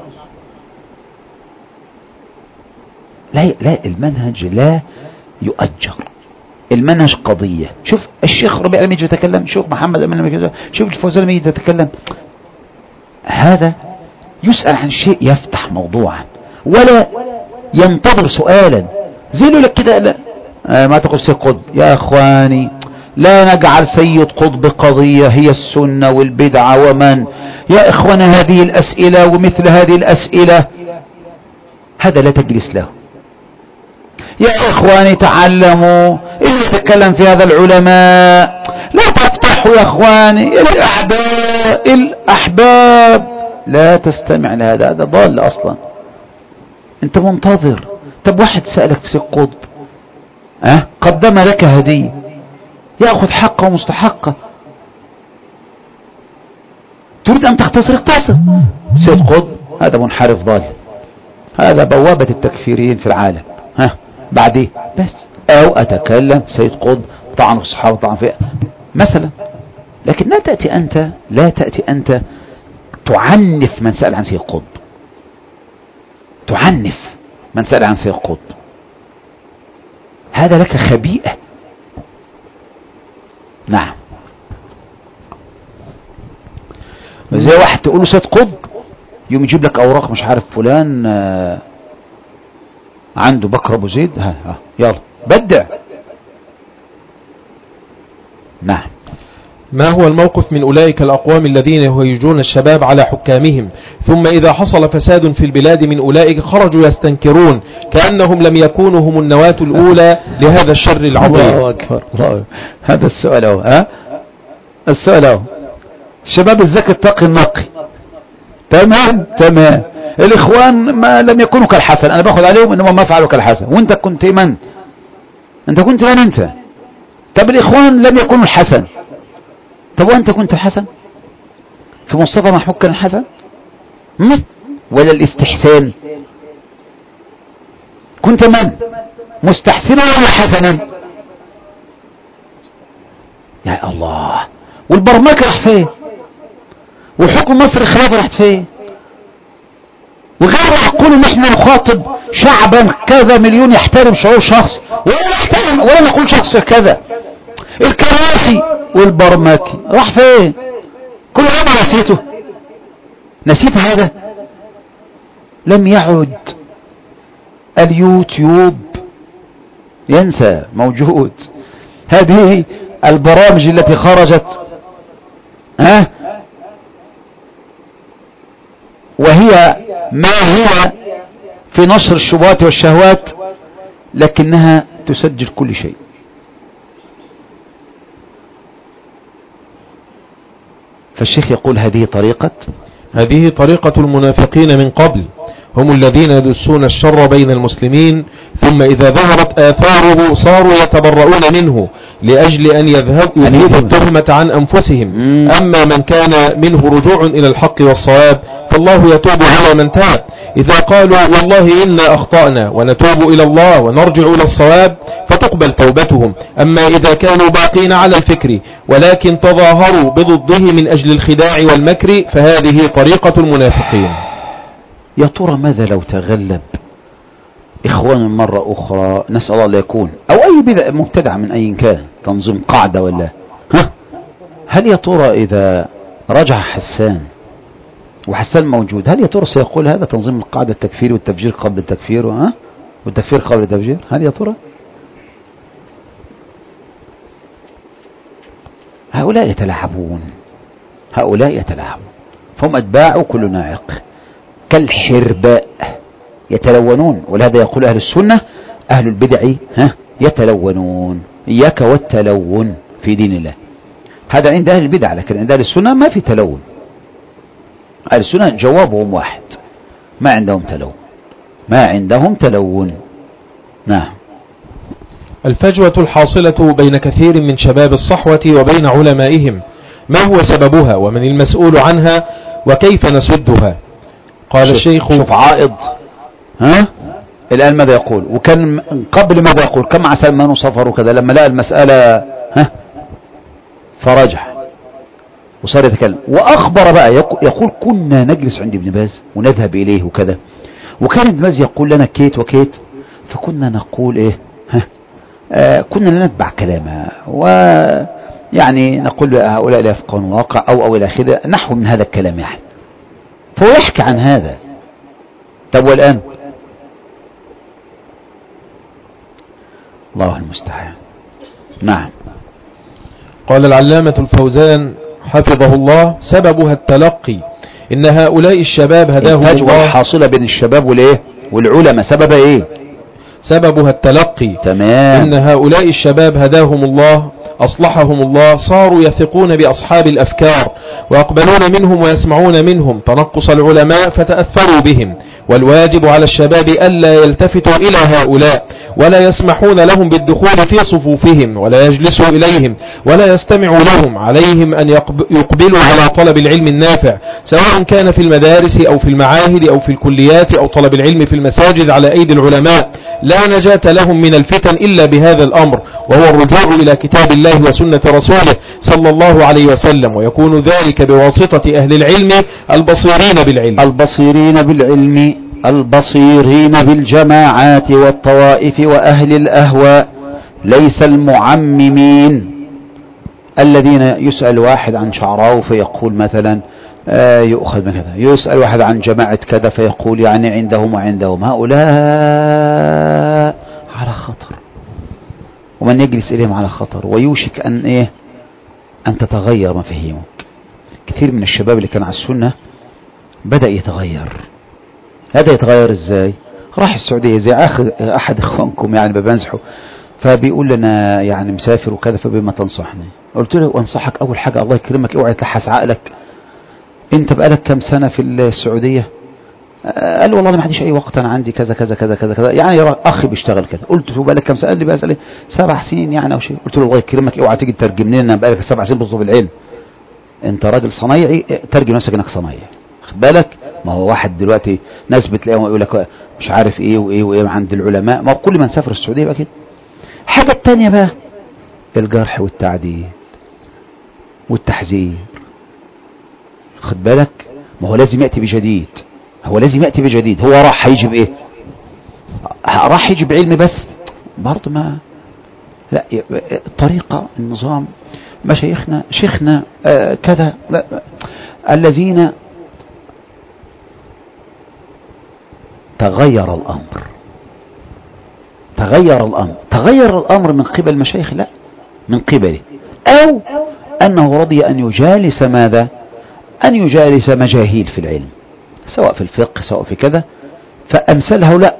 S1: لا المنهج لا يؤجر، المنهج قضية. شوف الشيخ ربيع لما يجي يتكلم، شوف محمد أمين لما يجي يتكلم، شوف الفوزان لما يجي يتكلم، هذا يسأل عن شيء يفتح موضوعا ولا ينتظر سؤالا. زي له لك كده، لا ما تقول سيد قطب. يا اخواني لا نجعل سيد قطب قضية هي السنة والبدعة ومن. يا اخواني هذه الأسئلة ومثل هذه الأسئلة هذا لا تجلس له. يا اخواني تعلموا، اللي يتكلم في هذا العلماء لا تفتحوا يا اخواني. الأحباب لا تستمع لهذا، هذا ضال أصلا. أنت منتظر. طب واحد سألك في سيد قطب قدم لك هدية، يأخذ حقه ومستحقه، تريد أن تختصر اختصر. سيد قطب هذا منحرف ضال، هذا بوابة التكفيريين في العالم. بعدين بس، أو أتكلم سيد قطب طعن في الصحابة طعن في مثلا. لكن لا تأتي أنت تعنف من سأل عن سيد قطب، تعنف من سأل عن سيد قطب، هذا لك خبيئة. نعم. زي واحد تقول له سيد قطب يوم يجيب لك أوراق مش عارف فلان عنده بكر أبو زيد، يلا بدع. نعم.
S2: ما هو الموقف من أولئك الأقوام الذين يهيجون الشباب على حكامهم، ثم إذا حصل فساد في البلاد من أولئك خرجوا يستنكرون كأنهم لم يكونوا هم النواة الأولى لهذا الشر العظيم؟
S1: الله أكبر. الله. هذا السؤال هو السؤال هو الشباب الزكي التقي النقي. تمام. الإخوان ما لم يكونوا كالحسن، أنا باخذ عليهم إنهم ما فعلوا كالحسن. وأنت كنت من؟ أنت كنت من أنت؟ طب الإخوان لم يكونوا الحسن، طب وأنت كنت الحسن؟ في مصطفى محمود كان الحسن ولا الاستحسان؟ كنت من؟ مستحسنا ولا حسنا؟ يا الله. والبرمجة راح فين؟ وحكم مصر الخلافة راح فين؟ وغير معقول ان احنا نخاطب شعبا كذا مليون يحترم شعور شخص ولا نقول شخص كذا. الكراسي والبرمكي راح فين؟ كل يوم نسيت هذا. لم يعد اليوتيوب ينسى، موجود. هذه البرامج التي خرجت وهي ما هي في نشر الشبهات والشهوات، لكنها تسجل كل شيء. فالشيخ يقول هذه طريقة
S2: المنافقين من قبل، هم الذين يدسون الشر بين المسلمين، ثم إذا ظهرت آثاره صاروا يتبرؤون منه لأجل أن يذهبوا التهمة عن أنفسهم. أما من كان منه رجوع إلى الحق والصواب فالله يتوب على من تاب. إذا قالوا والله إنا أخطأنا ونتوب إلى الله ونرجع إلى الصواب فتقبل توبتهم. أما إذا كانوا باقين على الفكر ولكن تظاهروا بضده من أجل الخداع والمكر فهذه طريقة المنافقين.
S1: يا ترى ماذا لو تغلب إخوان مرة أخرى، نسأل الله لا يكون، أو أي بدعة مبتدعة من أي كان، تنظيم قاعدة ولا هل يا ترى إذا رجع حسان وحسان موجود، هل يا ترى سيقول هذا تنظيم القاعدة التكفير والتفجير قبل التكفير والتكفير قبل التفجير؟ هل يا ترى؟ هؤلاء يتلاعبون، فهم أتباع كل ناعق كالحرباء يتلونون. ولهذا يقول أهل السنة أهل البدع يتلونون. إياك والتلون في دين الله. هذا عند أهل البدع، لكن عند أهل السنة ما في تلون. أهل السنة جوابهم واحد، ما عندهم تلون. نعم.
S2: الفجوة الحاصلة بين كثير من شباب الصحوة وبين علمائهم، ما هو سببها ومن المسؤول عنها وكيف نسدها؟ قال الشيخ
S1: شوف عائض الآن ماذا يقول، وكان قبل ماذا يقول، كم مع سلمان وصفر وكذا، لما لقى المسألة فرجع وصار يتكلم وأخبر بقى يقول كنا نجلس عند ابن باز ونذهب إليه وكذا، وكان ابن باز يقول لنا كيت وكيت، فكنا نقول كنا نتبع كلامه، ويعني نقول هؤلاء لا يفقهون واقع أو إلى آخره نحو من هذا الكلام يعني. فهو يحكي عن هذا. طب والآن الله المستعان. نعم.
S2: قال العلامة الفوزان حفظه الله سببها التلقي، إن هؤلاء الشباب هداهم الله.
S1: الحاصلة بين الشباب والعلماء سبب إيه؟
S2: سببها التلقي.
S1: تمام.
S2: إن هؤلاء الشباب هداهم الله أصلحهم الله صاروا يثقون بأصحاب الأفكار ويقبلون منهم ويسمعون منهم تنقص العلماء فتأثروا بهم. والواجب على الشباب ألا يلتفتوا إلى هؤلاء ولا يسمحون لهم بالدخول في صفوفهم ولا يجلسوا إليهم ولا يستمعوا لهم. عليهم أن يقبلوا على طلب العلم النافع سواء كان في المدارس أو في المعاهد أو في الكليات أو طلب العلم في المساجد على أيدي العلماء. لا نجاة لهم من الفتن إلا بهذا الأمر، وهو الرجوع إلى كتاب الله وسنة رسوله صلى الله عليه وسلم، ويكون ذلك بواسطة أهل العلم البصيرين بالعلم
S1: البصيرين بالجماعات والطوائف وأهل الأهواء، ليس المعممين الذين يسأل واحد عن شعراء فيقول مثلا يؤخذ من كذا، يسأل واحد عن جماعة كذا فيقول يعني عندهم وعندهم. هؤلاء على خطر، ومن يجلس إليهم على خطر، ويوشك أن تتغير مفاهيمك. كثير من الشباب اللي كان على السنة بدأ يتغير. هذا يتغير إزاي؟ راح السعودية زي أحد إخوانكم يعني بمزحه، فبيقول لنا يعني مسافر وكذا فبما تنصحني. قلت له أنصحك أول حاجة الله يكرمك اوعى تلحس عقلك، أنت بقالك كم سنة في السعودية؟ قال والله ما عنديش أي وقت، أنا عندي كذا كذا كذا كذا كذا، يعني أخي بيشتغل كذا. قلت له بقالك كم سنة؟ قال لي بقالي 7 سنين يعني أو شيء. قلت له الله يكرمك اوعى تيجي تترجم لنا بقالك 7 سنين بتطلب العلم، أنت راجل صنايعي، ترجم نفسك إنك صنايعي. خد بالك، ما هو واحد دلوقتي ناس بتلاقيهم يقول لك مش عارف إيه وإيه وإيه عند العلماء، ما هو كل من سافر السعودية بقى كده. الحاجة الثانية بقى الجرح والتعديل والتحذير. خد بالك، ما هو لازم يأتي بجديد، هو راح هيجي بإيه؟ راح يجي بعلم بس برضه ما لا الطريقة النظام مشايخنا شيخنا كذا لا الذين تغير الأمر من قبل مشايخ، لا من قبله، أو أنه رضي أن يجالس ماذا؟ أن يجالس مجاهيل في العلم سواء في الفقه سواء في كذا، فأمثال هؤلاء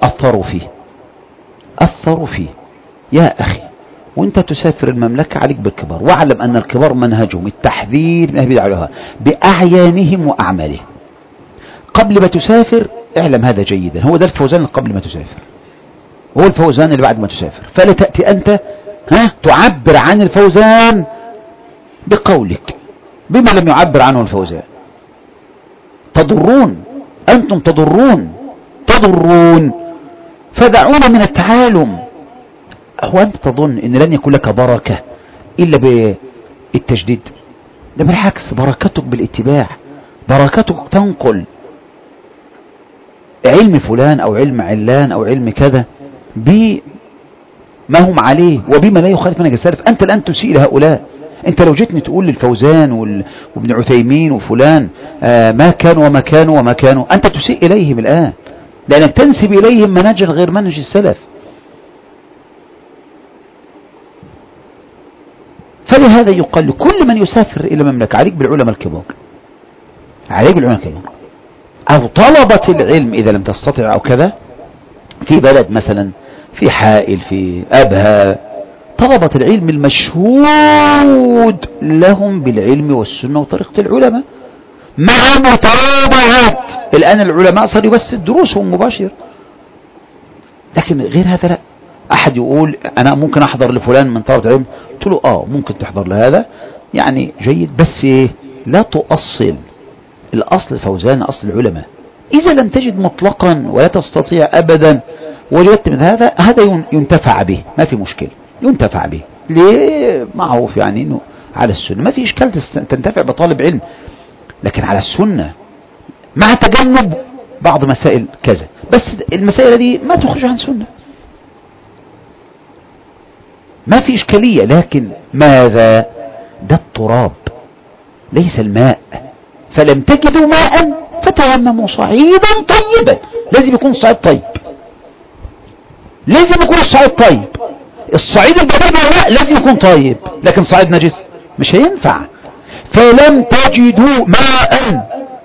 S1: أثروا فيه. يا أخي وانت تسافر المملكة عليك بالكبار، واعلم أن الكبار منهجهم التحذير من أهل البدع بأعيانهم وأعمالهم. قبل ما تسافر اعلم هذا جيدا، هو ده الفوزان قبل ما تسافر، هو الفوزان اللي بعد ما تسافر. فلا تأتي أنت تعبر عن الفوزان بقولك بما لم يعبر عنه الفوزان. أنتم تضرون فدعونا من التعالم. هو أنت تظن أن لن يكون لك بركة إلا بالتجديد؟ ده بالعكس، بركتك بالاتباع، بركتك تنقل علم فلان أو علم علان أو علم كذا بما هم عليه وبما لا يخالف منهج السلف. أنت الآن تسيء لهؤلاء. أنت لو جيتني تقول للفوزان وابن عثيمين وفلان ما كانوا وما كانوا أنت تسيء إليهم الآن، لأنك تنسب إليهم منهجا غير منهج السلف. فلهذا يقال كل من يسافر إلى مملكة عليك بالعلماء الكبار، أو طلبة العلم إذا لم تستطع أو كذا، في بلد مثلا في حائل في أبها، طلبة العلم المشهود لهم بالعلم والسنة وطريقة العلماء مع متابعات. الآن العلماء صاروا بس دروسهم مباشر، لكن غير هذا لا. أحد يقول أنا ممكن أحضر لفلان من طلبة العلم، قلت له ممكن تحضر لهذا يعني جيد، بس لا تؤصل. الأصل فوزان أصل العلماء. إذا لم تجد مطلقا ولا تستطيع أبدا وجدت من هذا ينتفع به، ما في مشكلة، ينتفع به. ليه؟ معروف يعني إنه على السنة ما في إشكال تنتفع بطالب علم، لكن على السنة مع تجنب بعض مسائل كذا، بس المسائل دي ما تخرج عن سنة، ما في إشكالية. لكن ماذا؟ ده التراب ليس الماء. فلم تجدوا ماء فتيمموا صعيدا طيبا. لازم يكون الصعيد طيب، الصعيد البديل ماء لازم يكون طيب، لكن صعيد نجس مش هينفع. فلم تجدوا ماء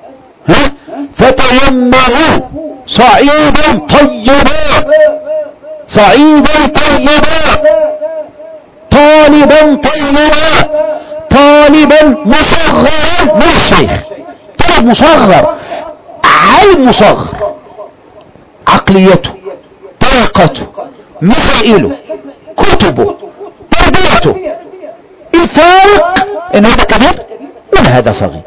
S1: فتيمموا صعيدا طيبا طاهرا طالبا طيبا، طالبا مصغرا، مش شيخ، طالب مصغر، علم مصغر، عقليته، طريقته، مسائله، كتبه، تربيته. الفارق ان هذا كبير وهذا صغير،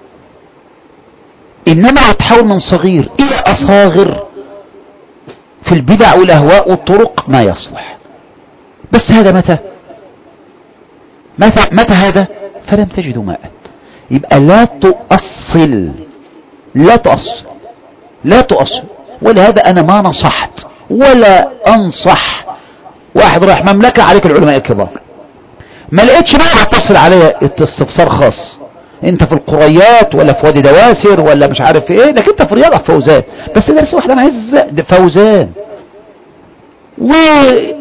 S1: انما يتحول من صغير الى اصاغر في البدع والاهواء والطرق ما يصلح. بس هذا متى هذا؟ فلم تجدوا ماء. يبقى لا تؤصل، لا تؤصل، لا تؤصل. ولهذا انا ما نصحت ولا انصح واحد رايح مملكة عليك العلماء الكبار، ما لقيتش بقى اتصل عليه استفسار خاص، انت في القريات ولا في وادي دواسر ولا مش عارف في ايه، لكن انت في رياض فوزان، بس درس واحد انا عايز فوزان. واذا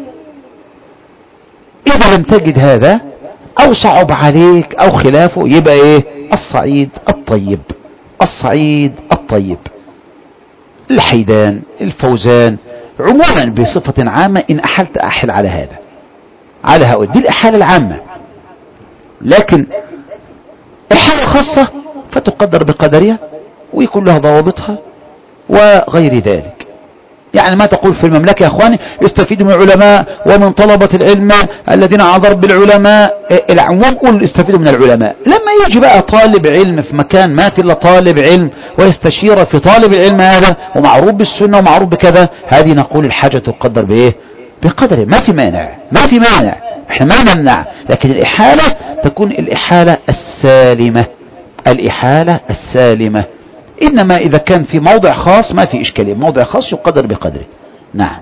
S1: لم تجد هذا او صعب عليك او خلافه، يبقى ايه؟ الصعيد الطيب، الصعيد الطيب، الحيدان، الفوزان، عموما بصفة عامة. ان احلت احل على هذا، على هؤلاء، دي الاحالة العامة. لكن الحالة الخاصة فتقدر بقدرها ويكون لها ضوابطها وغير ذلك. يعني ما تقول في المملكة يا اخواني استفيدوا من العلماء ومن طلبة العلم الذين على ضرب العلماء، العموم قول استفيدوا من العلماء. لما يجي بقى طالب علم في مكان ما في الا طالب علم ويستشير في طالب العلم هذا ومعروف بالسنة ومعروف بكذا، هذه نقول الحاجة تقدر بايه؟ بقدره. ما في مانع، ما في مانع، احنا ما نمنع، لكن الإحالة تكون الإحالة السالمة، الإحالة السالمة. إنما إذا كان في موضع خاص ما في إشكالية، موضع خاص يقدر بقدره. نعم.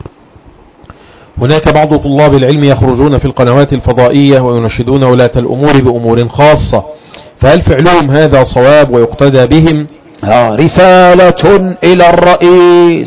S2: هناك بعض طلاب العلم يخرجون في القنوات الفضائية وينشدون ولاة الأمور بأمور خاصة، فهل فعلهم هذا صواب ويقتدى بهم؟
S1: رسالة إلى الرئيس.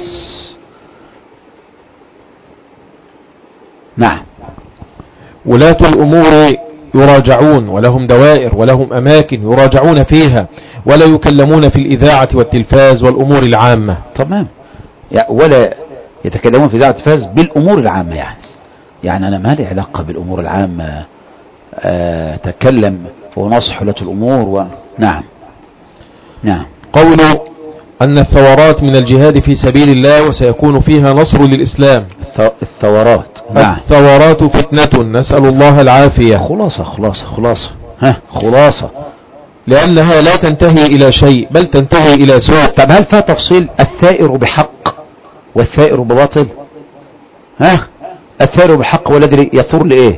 S1: نعم.
S2: ولاة الأمور يراجعون ولهم دوائر ولهم أماكن يراجعون فيها، ولا يكلمون في الإذاعة والتلفاز والأمور العامة.
S1: تمام. ولا يتكلمون في إذاعة والتلفاز بالأمور العامة. يعني أنا ما لي علاقة بالأمور العامة، أتكلم ونصح ولاة الأمور نعم. نعم.
S2: قوله أن الثورات من الجهاد في سبيل الله وسيكون فيها نصر للإسلام.
S1: الثورات. نعم.
S2: الثورات فتنة، نسأل الله العافية.
S1: خلاصة
S2: لأنها لا تنتهي إلى شيء بل تنتهي إلى سوء.
S1: طب هل فيها تفصيل الثائر بحق والثائر بباطل؟ الثائر بحق والذي يثور لإيه؟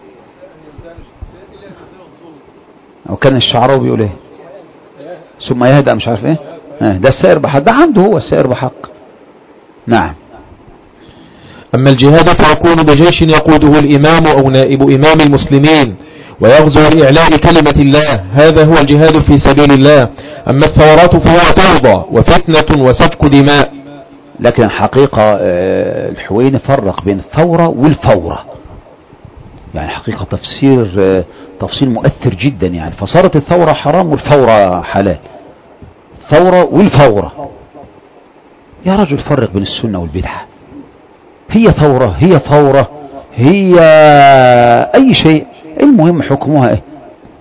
S1: أو كان الشعراوي بيقول إيه؟ ثم يهدأ مش عارف إيه؟ ده السائر بحق، ده عنده هو السائر بحق. نعم.
S2: أما الجهاد فيكون بجيش يقوده الإمام أو نائب إمام المسلمين ويغزو لإعلاء كلمة الله، هذا هو الجهاد في سبيل الله. أما الثورات فهي فوضى وفتنة وسفك دماء.
S1: لكن الحقيقة الحويني فرق بين الثورة والفورة، يعني حقيقة تفصيل مؤثر جدا. يعني فصارت الثورة حرام والفورة حلال، ثورة والفورة. يا رجل فرق بين السنة والبدعة. هي ثورة هي فورة هي أي شيء، المهم حكمها إيه؟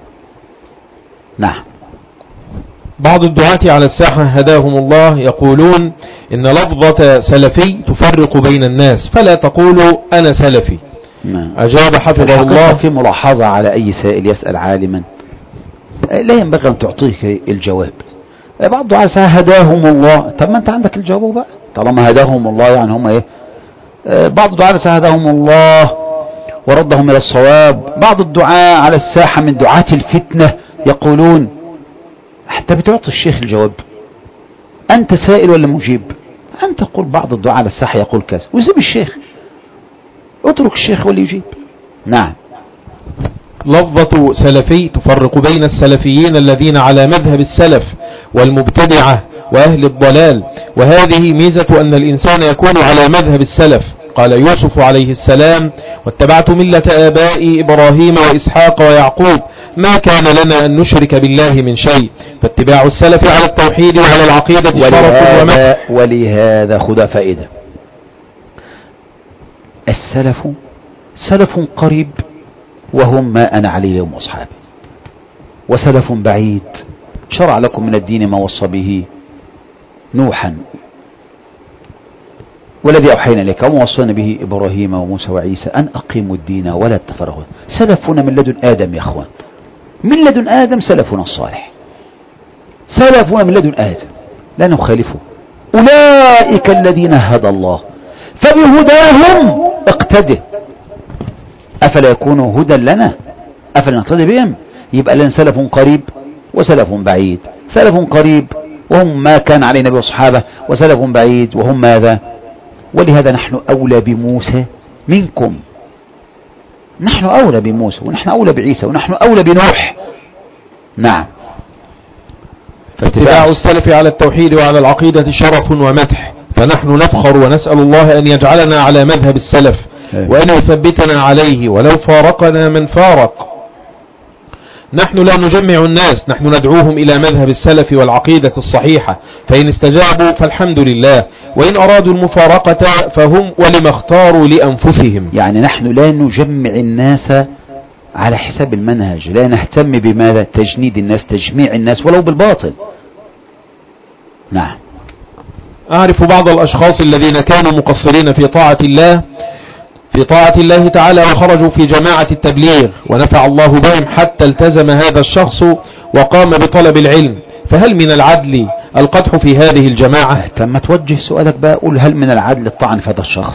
S1: نعم.
S2: بعض الدعاة على الساحة هداهم الله يقولون إن لفظة سلفي تفرق بين الناس، فلا تقولوا أنا سلفي.
S1: نعم.
S2: أجاب حفظه الله.
S1: في ملاحظة على أي سائل يسأل عالما لا ينبغي أن تعطيه الجواب. بعض الدعاة هداهم الله، طب ما أنت عندك الجواب بقى طالما هداهم الله، يعني هم إيه؟ بعض الدعاة هداهم الله وردهم إلى الصواب. بعض الدعاة على الساحة من دعاة الفتنة يقولون حتى بتعطي الشيخ الجواب، أنت سائل ولا مجيب؟ أنت قل بعض الدعاة على الساحة يقول كذا ويسيب الشيخ، اترك الشيخ واللي يجيب. نعم.
S2: لفظة سلفي تفرق بين السلفيين الذين على مذهب السلف والمبتدعة وأهل الضلال، وهذه ميزة أن الإنسان يكون على مذهب السلف. قال يوسف عليه السلام: واتبعت ملة آبائي إبراهيم وإسحاق ويعقوب ما كان لنا أن نشرك بالله من شيء. فاتباع السلف على التوحيد وعلى العقيدة شرف ومدح.
S1: ولهذا خذ فائدة، السلف سلف قريب وهم ما أنا عليه يوم أصحابي. وسلف بعيد شرع لكم من الدين ما وصى به نوحا والذي أوحينا إليك وما وصينا به إبراهيم وموسى وعيسى أن أقيموا الدين ولا تفرقوا. سلفنا من لدن آدم يا أخوان، من لدن آدم سلفنا الصالح، سلفنا من لدن آدم لا نخالفه. أولئك الذين هدى الله فبهداهم اقتده. أفلا يكونوا هدى لنا؟ أفلا نقتدي بهم؟ يبقى لنا سلف قريب وسلف بعيد. سلف قريب وهم ما كان عليه النبي والصحابة، وسلف بعيد وهم ماذا؟ ولهذا نحن أولى بموسى منكم، نحن أولى بموسى ونحن أولى بعيسى ونحن أولى بنوح. نعم.
S2: فاتباع السلف على التوحيد وعلى العقيدة شرف ومدح، فنحن نفخر ونسأل الله أن يجعلنا على مذهب السلف وأن يثبتنا عليه ولو فارقنا من فارق. نحن لا نجمع الناس، نحن ندعوهم إلى مذهب السلف والعقيدة الصحيحة، فإن استجابوا فالحمد لله، وإن أرادوا المفارقة فهم ولما اختاروا لأنفسهم.
S1: يعني نحن لا نجمع الناس على حساب المنهج، لا نهتم بماذا؟ تجنيد الناس، تجميع الناس ولو بالباطل. نعم.
S2: أعرف بعض الأشخاص الذين كانوا مقصرين في طاعة الله تعالى وخرجوا في جماعة التبليغ ونفع الله بهم حتى التزم هذا الشخص وقام بطلب العلم، فهل من العدل القدح في هذه الجماعة؟
S1: تم توجه سؤالك بقى، قول هل من العدل الطعن في هذا الشخص،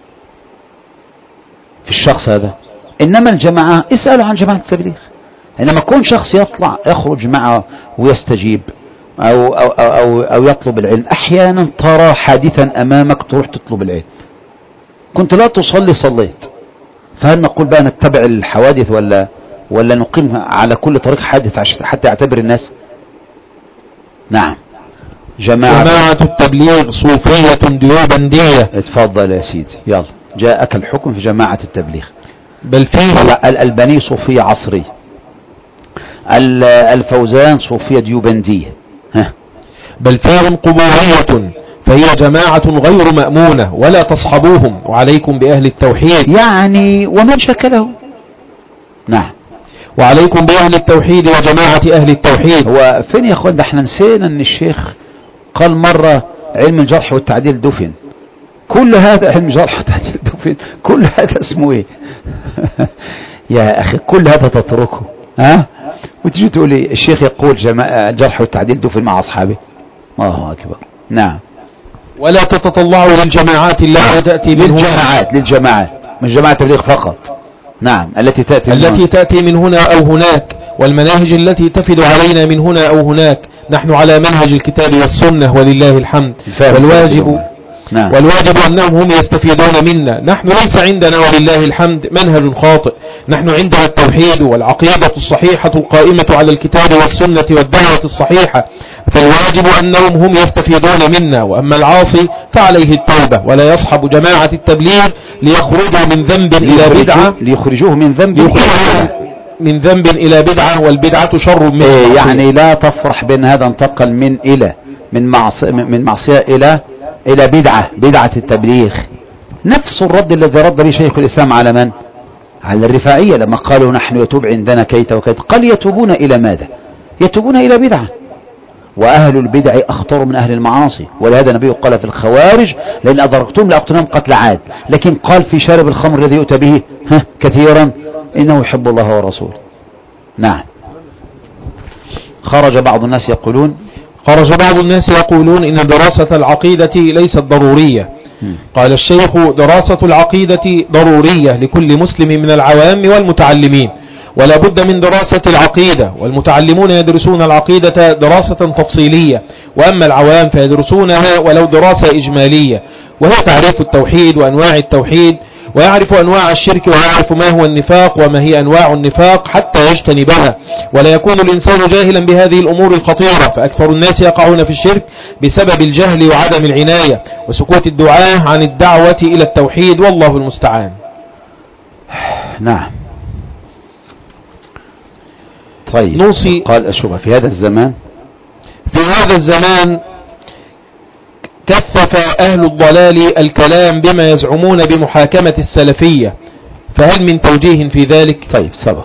S1: في الشخص هذا؟ إنما الجماعة اسألوا عن جماعة التبليغ. إنما كون شخص يطلع يخرج معه ويستجيب أو يطلب العلم، أحيانا ترى حادثا أمامك تروح تطلب العلم، كنت لا تصلي صليت، فهل نقول بقى نتبع الحوادث ولا نقيم على كل طريق حادث حتى يعتبر الناس؟ نعم.
S2: جماعة التبليغ صوفية ديوبندية.
S1: اتفضل يا سيدي، يلا جاءك الحكم في جماعة التبليغ.
S2: بل فيه
S1: الألباني صوفية عصري، الفوزان صوفية ديوبندية.
S2: بل فيهم قبورية، فهي جماعة غير مأمونة ولا تصحبوهم، وعليكم بأهل التوحيد.
S1: يعني ومن شكله. نعم.
S2: وعليكم بأهل التوحيد وجماعة أهل التوحيد.
S1: هو فين يا أخوان؟ ده احنا نسينا أن الشيخ قال مرة علم الجرح والتعديل دفن. كل هذا علم الجرح والتعديل دفن، كل هذا اسمه ايه؟ يا أخي كل هذا تتركه، وتجي تقول لي الشيخ يقول الجرح والتعديل دفن مع أصحابه. الله أكبر. نعم.
S2: ولا تتطلعوا للجماعات التي تأتي
S1: للجماعات مش جماعة التبليغ فقط. نعم. التي
S2: تأتي من هنا أو هناك، والمناهج التي تفد علينا من هنا أو هناك. نحن على منهج الكتاب والسنة ولله الحمد، والواجب أنهم هم يستفيدون منا. نحن ليس عندنا ولله الحمد منهج خاطئ، نحن عندنا التوحيد والعقيدة الصحيحة القائمة على الكتاب والسنة والدعوة الصحيحة، فالواجب أنهم هم يستفيدون منا. وأما العاصي فعليه التوبة، ولا يصحب جماعة التبليغ ليخرجوا من ذنب إلى بدعة،
S1: ليخرجوه
S2: من ذنب إلى بدعة، والبدعة شر من
S1: يعني لا تفرح بأن هذا انتقل من معصية إلى بدعة التبليغ. نفس الرد الذي رد به شيخ الإسلام على من؟ على الرفاعية لما قالوا نحن يتوب عندنا كيت وكيت. قال يتوبون إلى ماذا؟ يتوبون إلى بدعة، وأهل البدع أخطر من أهل المعاصي. ولهذا النبي قال في الخوارج لأن أدركتهم لأقتلهم قتل عاد، لكن قال في شارب الخمر الذي يؤتى به كثيرا إنه يحب الله ورسوله. نعم. خرج بعض الناس يقولون
S2: إن دراسة العقيدة ليست ضرورية. قال الشيخ دراسة العقيدة ضرورية لكل مسلم من العوام والمتعلمين، ولا بد من دراسة العقيدة، والمتعلمون يدرسون العقيدة دراسة تفصيلية، وأما العوام فيدرسونها ولو دراسة إجمالية، وهي تعريف التوحيد وأنواع التوحيد، ويعرف أنواع الشرك، ويعرف ما هو النفاق وما هي أنواع النفاق حتى يجتنبها. ولا يكون الإنسان جاهلا بهذه الأمور الخطيرة، فأكثر الناس يقعون في الشرك بسبب الجهل وعدم العناية وسكوت الدعاة عن الدعوة إلى التوحيد، والله المستعان.
S1: نعم. طيب. قال أشوف في هذا الزمان كثف أهل الضلال الكلام بما يزعمون بمحاكمة السلفية،
S2: فهل من توجيه في ذلك؟
S1: طيب سبق.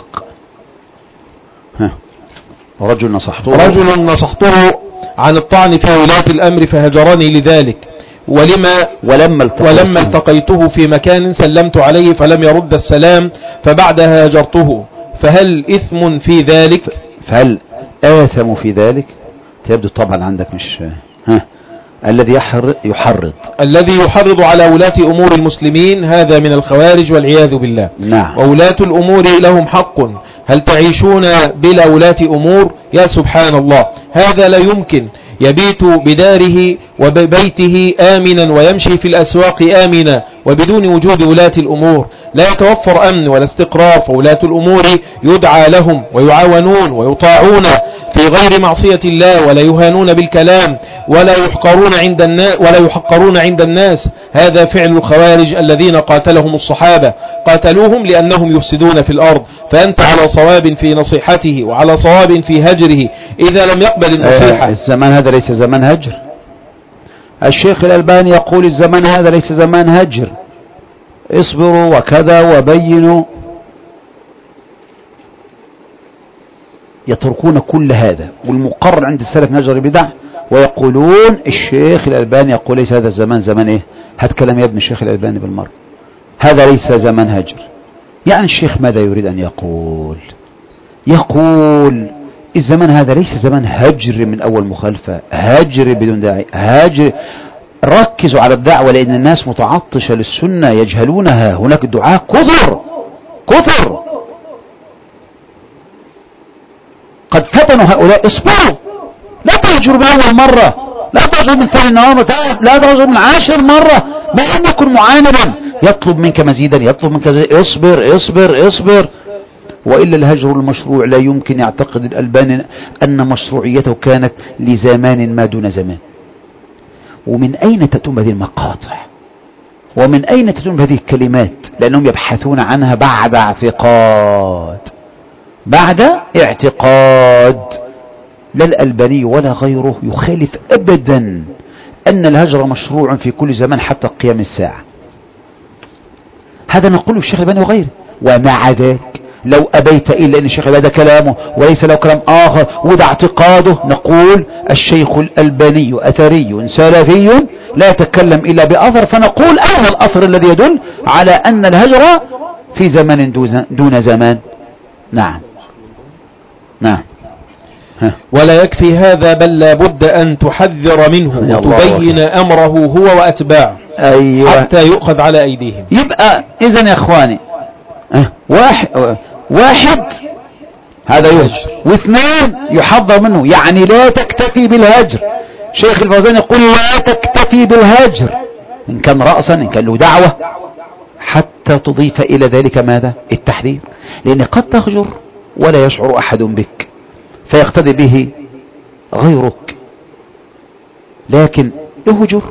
S1: رجل
S2: نصحته عن الطعن في ولاة الأمر فهجرني لذلك، ولما التقيته في مكان سلمت عليه فلم يرد السلام فبعدها هجرته، فهل إثم في ذلك؟
S1: فهل آثم في ذلك؟ تبدو طبعا عندك مش الذي يحرض على ولاة أمور المسلمين، هذا من الخوارج والعياذ بالله. نعم.
S2: وولاة الأمور لهم حق، هل تعيشون بلا ولاة أمور؟ يا سبحان الله، هذا لا يمكن. يبيت بداره وبيته آمنا ويمشي في الأسواق آمنا وبدون وجود ولاة الأمور لا يتوفر أمن ولا استقرار، فولاة الأمور يدعى لهم ويعاونون ويطاعون في غير معصية الله، ولا يهانون بالكلام ولا يحقرون عند الناس. هذا فعل الخوارج الذين قاتلهم الصحابة، قاتلوهم لأنهم يفسدون في الأرض، فأنت على صواب في نصيحته وعلى صواب في هجره إذا لم يقبل النصيحة.
S1: الزمان هذا ليس زمان هجر. الشيخ الألباني يقول الزمان هذا ليس زمان هجر، اصبروا وكذا وبينوا. يتركون كل هذا، والمقرر عند السلف نجر بدع، ويقولون الشيخ الألباني يقول ليس هذا الزمان زمان ايه. هات كلام يا ابن الشيخ الألباني بالمرة، هذا ليس زمان هجر. يعني الشيخ ماذا يريد أن يقول الزمان هذا ليس زمان هجر من أول مخالفة، هجر بدون داعي، هجر. ركزوا على الدعوة لأن الناس متعطشة للسنة يجهلونها. هناك دعاء كثر قد فتنوا هؤلاء. اصبروا، لا تهجروا من أول مرة، لا تهجروا من ثاني مرة، لا تهجروا من 10 مرة. ما أن يكون معاندا يطلب منك مزيدا، يطلب منك اصبر. وإلا الهجر المشروع لا يمكن يعتقد الألباني أن مشروعيته كانت لزمان ما دون زمان. ومن أين تتم هذه المقاطع؟ ومن أين تتم هذه الكلمات؟ لأنهم يبحثون عنها بعد اعتقاد. لا الألباني ولا غيره يخالف أبدا أن الهجر مشروع في كل زمان حتى قيام الساعة. هذا نقوله الشيخ الألباني وغيره. ومع ذلك لو أبيت إلا أن الشيخ هذا كلامه وليس له كلام آخر وده اعتقاده، نقول الشيخ الألباني أثري سلفي لا يتكلم إلا بأثر، فنقول أين الأثر الذي يدل على أن الهجر في زمن دون زمان. نعم.
S2: ولا يكفي هذا، بل لا بد أن تحذر منه وتبين أمره هو وأتباعه.
S1: أيوة.
S2: حتى يؤخذ على أيديهم.
S1: يبقى إذن يا إخواني واحد هذا يهجر، واثنين يحذر منه. يعني لا تكتفي بالهجر. شيخ الفوزان يقول لا تكتفي بالهجر إن كان رأسا، إن كان له دعوة، حتى تضيف إلى ذلك ماذا؟ التحذير. لأن قد تهجر ولا يشعر أحد بك فيقتدي به غيرك، لكن اهجر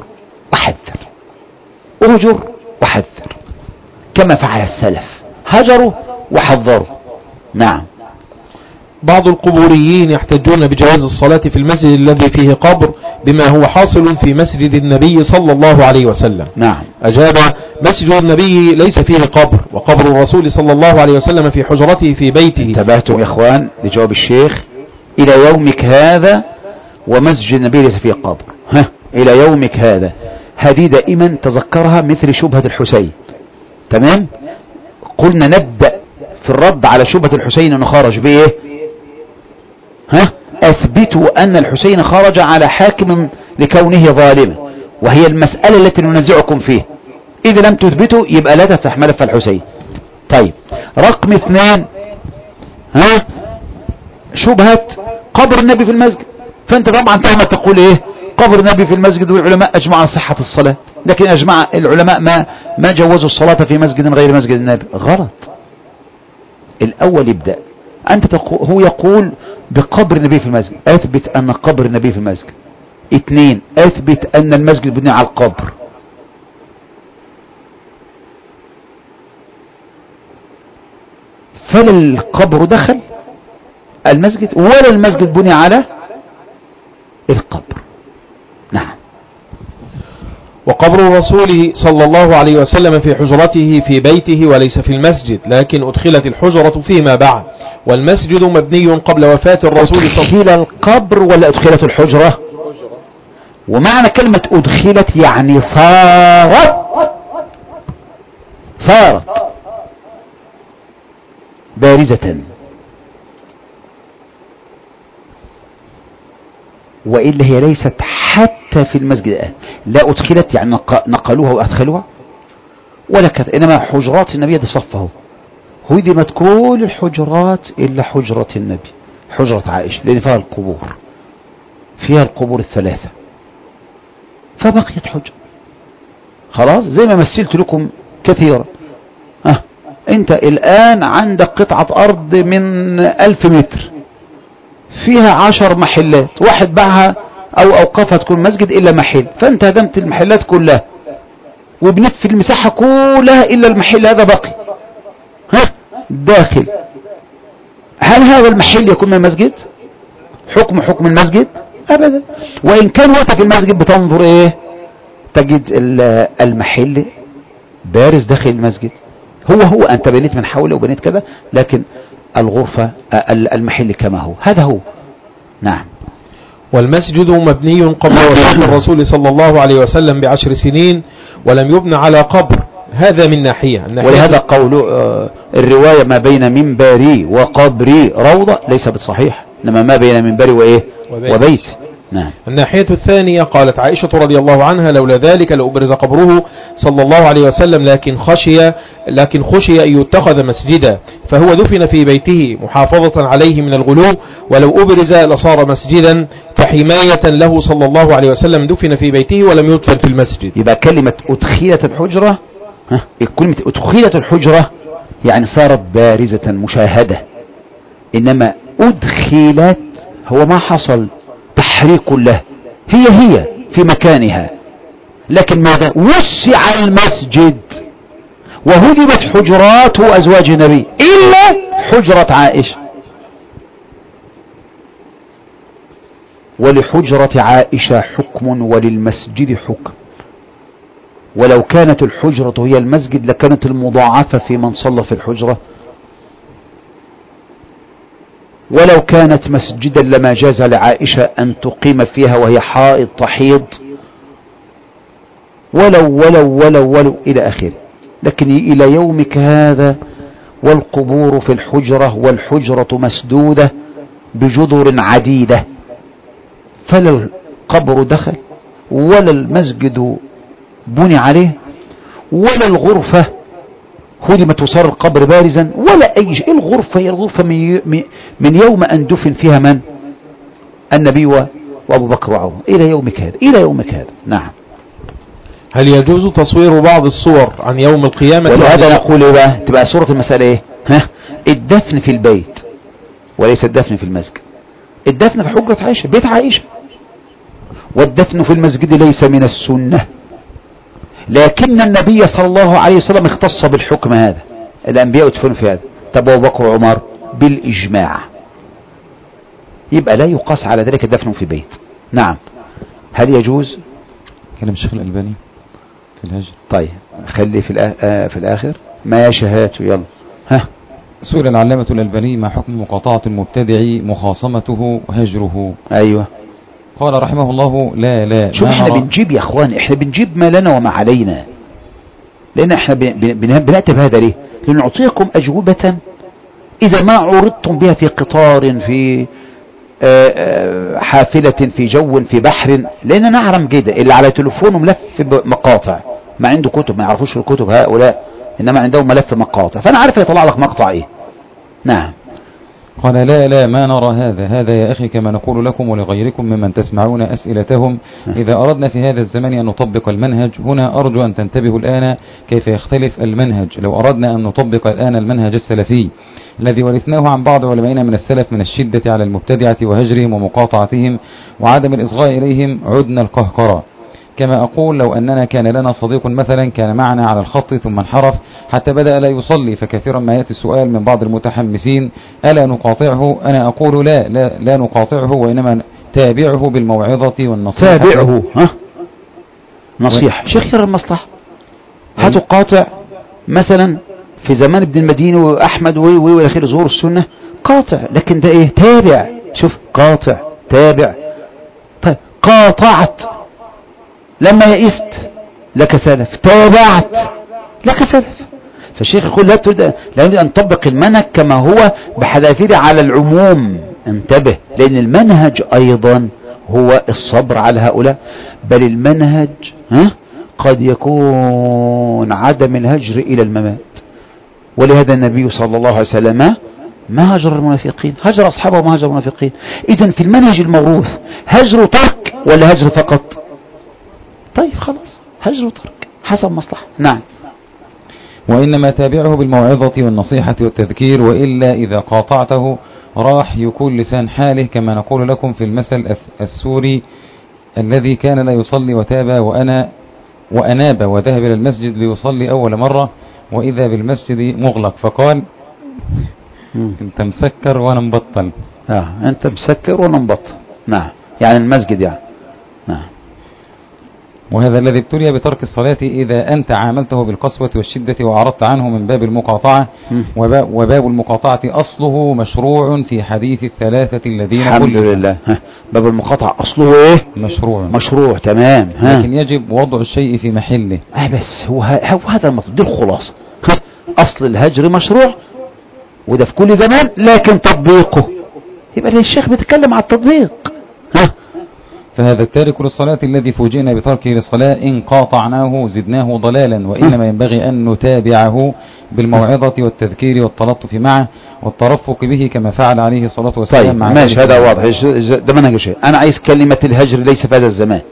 S1: وحذر كما فعل السلف، هجروا وحذروا. نعم.
S2: بعض القبوريين يحتجون بجواز الصلاة في المسجد الذي فيه قبر بما هو حاصل في مسجد النبي صلى الله عليه وسلم.
S1: نعم.
S2: أجاب: مسجد النبي ليس فيه قبر، وقبر الرسول صلى الله عليه وسلم في حجرته في بيته.
S1: انتبهتم يا إخوان لجواب الشيخ؟ إلى يومك هذا ومسجد النبي ليس فيه قبر. إلى يومك هذا، هذه دائما تذكرها مثل شبهة الحسين. تمام. قلنا نبدأ في الرد على شبهة الحسين أنه خرج بإيه؟ أثبتوا أن الحسين خرج على حاكم لكونه ظالما، وهي المسألة التي ننزعكم فيه. إذا لم تثبتوا يبقى لا تفتح ملف الحسين. طيب، رقم 2 شبهة قبر النبي في المسجد. فأنت طبعا تقول إيه؟ قبر النبي في المسجد، والعلماء أجمعوا على صحة الصلاة، لكن أجمع العلماء ما جوزوا الصلاة في مسجد غير مسجد النبي. غلط. الأول يبدأ أنت هو يقول بقبر النبي في المسجد، أثبت أن قبر النبي في المسجد. 2 أثبت أن المسجد بني على القبر. فلا القبر دخل المسجد ولا المسجد بني على القبر. نعم.
S2: وقبر الرسول صلى الله عليه وسلم في حجرته في بيته وليس في المسجد، لكن أدخلت الحجرة فيما بعد، والمسجد مبني قبل وفاة الرسول
S1: أدخل القبر ولا أدخلت الحجرة؟ ومعنى كلمة أدخلت يعني صارت بارزة، وإلا هي ليست حتى في المسجد. لا أدخلت يعني نقلوها وأدخلوها ولا كذا، إنما حجرات النبي دي صفه، هدمت كل الحجرات إلا حجرة النبي، حجرة عائشة، لأن فيها القبور، فيها القبور الثلاثة، فبقيت حجرة خلاص. زي ما مثلت لكم كثيرا، انت الآن عندك قطعة أرض من 1000 متر فيها 10 محلات، واحد باعها أو أوقفها تكون مسجد إلا محل، فأنت هدمت المحلات كلها وبنف المساحة كلها إلا المحل هذا بقي داخل. هل هذا المحل يكون من المسجد؟ حكم المسجد؟ أبدا. وإن كان وقت في المسجد بتنظر إيه؟ تجد المحل بارز داخل المسجد، هو أنت بنيت من حوله وبنيت كذا، لكن الغرفة المحل كما هو، هذا هو. نعم.
S2: والمسجد مبني قبل وفاة الرسول صلى الله عليه وسلم ب10 سنين ولم يبنى على قبر، هذا من ناحية.
S1: ولهذا قول الرواية ما بين منبري وقبري روضة ليس بالصحيح، إنما ما بين منبري وإيه وبيت. نعم.
S2: الناحية الثانية قالت عائشة رضي الله عنها لولا ذلك لأبرز قبره صلى الله عليه وسلم، لكن خشي أن يتخذ مسجدا، فهو دفن في بيته محافظة عليه من الغلو، ولو أبرز لصار مسجدا، فحماية له صلى الله عليه وسلم دفن في بيته ولم يدفن في المسجد.
S1: يبقى كلمة أدخلت الحجرة، كلمة أدخلت الحجرة يعني صارت بارزة مشاهدة، إنما أدخلت هو ما حصل تحريك له، هي في مكانها، لكن ماذا؟ وسع المسجد وهدمت حجرات أزواج النبي إلا حجرة عائشة. ولحجرة عائشة حكم وللمسجد حكم، ولو كانت الحجرة هي المسجد لكانت المضاعفة في من صلى في الحجرة، ولو كانت مسجدا لما جاز لعائشة أن تقيم فيها وهي حائض تحيض، ولو إلى آخره. لكن إلى يومك هذا والقبور في الحجرة، والحجرة مسدودة بجدر عديدة، فلا القبر دخل ولا المسجد بني عليه ولا الغرفة هدمت وصار القبر بارزا ولا أي شيء. الغرفة هي الغرفة من يوم أن دفن فيها من؟ النبي وأبو بكر وعمر إلى يومك هذا. نعم.
S2: هل يجوز تصوير بعض الصور عن يوم القيامة؟
S1: ولهذا نقول إيه بقى؟ تبقى صورة المسألة إيه؟ الدفن في البيت وليس الدفن في المسجد. الدفن في حجرة عائشة، بيت عائشة، والدفن في المسجد ليس من السنة، لكن النبي صلى الله عليه وسلم اختص بالحكم هذا، الأنبياء يدفنون في هذا. طب أبو بكر وعمر بالإجماع، يبقى لا يقاس على ذلك الدفن في بيت. نعم. هل يجوز؟
S4: كلام الشيخ الألباني في الهجر.
S1: طيب خلي في الآخر ما يشهاته. يلا.
S4: سئل العلامة الألباني ما حكم مقاطعة المبتدع مخاصمته هجره؟
S1: أيوة.
S4: قال رحمه الله لا
S1: شوف احنا بنجيب يا اخوان، احنا بنجيب ما لنا وما علينا، لان احنا بنأتي بهذا ليه؟ لنعطيكم أجوبة اذا ما عرضتم بها في قطار، في حافلة، في جو، في بحر، لان نعلم جدا اللي على تليفونه ملف مقاطع، ما عنده كتب، ما يعرفوش الكتب هؤلاء، انما عندهم ملف مقاطع، فانا عارف يطلع لك مقطع ايه. نعم.
S4: قال لا ما نرى هذا يا أخي كما نقول لكم ولغيركم ممن تسمعون أسئلتهم. إذا أردنا في هذا الزمن أن نطبق المنهج، هنا أرجو أن تنتبهوا الآن كيف يختلف المنهج. لو أردنا أن نطبق الآن المنهج السلفي الذي ورثناه عن بعض علمائنا من السلف من الشدة على المبتدعة وهجرهم ومقاطعتهم وعدم الإصغاء إليهم، عدنا القهقرة. كما أقول لو أننا كان لنا صديق مثلا كان معنا على الخط ثم انحرف حتى بدأ لا يصلي، فكثيرا ما يأتي السؤال من بعض المتحمسين ألا نقاطعه؟ أنا أقول لا نقاطعه، وإنما تابعه بالموعظة والنصيحة.
S1: تابعه نصيحة شيخ يرى المصلحة. هتقاطع مثلا في زمان ابن المديني وأحمد وآخر ظهور السنة قاطع، لكن ده ايه؟ تابع. شوف، قاطع تابع. طيب قاطعت لما يئست لك سلف، تابعت لك سلف. فالشيخ يقول لا يريد أن تطبق المنهج كما هو بحذافيره على العموم. انتبه، لأن المنهج أيضا هو الصبر على هؤلاء، بل المنهج قد يكون عدم الهجر إلى الممات. ولهذا النبي صلى الله عليه وسلم ما هجر المنافقين، هجر أصحابه وما هجر المنافقين. إذن في المنهج الموروث هجر ترك ولا هجر فقط؟ طيب خلاص، هجر ترك حسب مصلحة. نعم.
S4: وإنما تابعه بالموعظة والنصيحة والتذكير، وإلا إذا قاطعته راح يكون لسان حاله، كما نقول لكم في المثل السوري الذي كان لا يصلي وتاب وأناب وذهب إلى المسجد ليصلي أول مرة وإذا بالمسجد مغلق، فقال أنت مسكر وأنا مبطل.
S1: أنت مسكر وأنا مبطل. نعم، يعني المسجد يعني. نعم.
S4: وهذا الذي ابتلي بترك الصلاة إذا أنت عاملته بالقسوة والشدة وأعرضت عنه من باب المقاطعة. وباب المقاطعة أصله مشروع في حديث الثلاثة الذين
S1: الحمد لله. باب المقاطعة أصله إيه؟ مشروع. تمام.
S4: لكن يجب وضع الشيء في محله.
S1: بس هو هذا المطلوب، دي الخلاصة. أصل الهجر مشروع وده في كل زمان، لكن تطبيقه يبقى الشيخ بيتكلم على التطبيق.
S4: فهذا التارك للصلاة الذي فوجئنا بتركه للصلاة إن قاطعناه زدناه ضلالا، وإنما ينبغي أن نتابعه بالموعظة والتذكير والتلطف معه والترفق به كما فعل عليه الصلاة والسلام.
S1: طيب ماشي، هذا واضح، ده منهج شيء. أنا عايز كلمة الهجر ليس في هذا الزمان.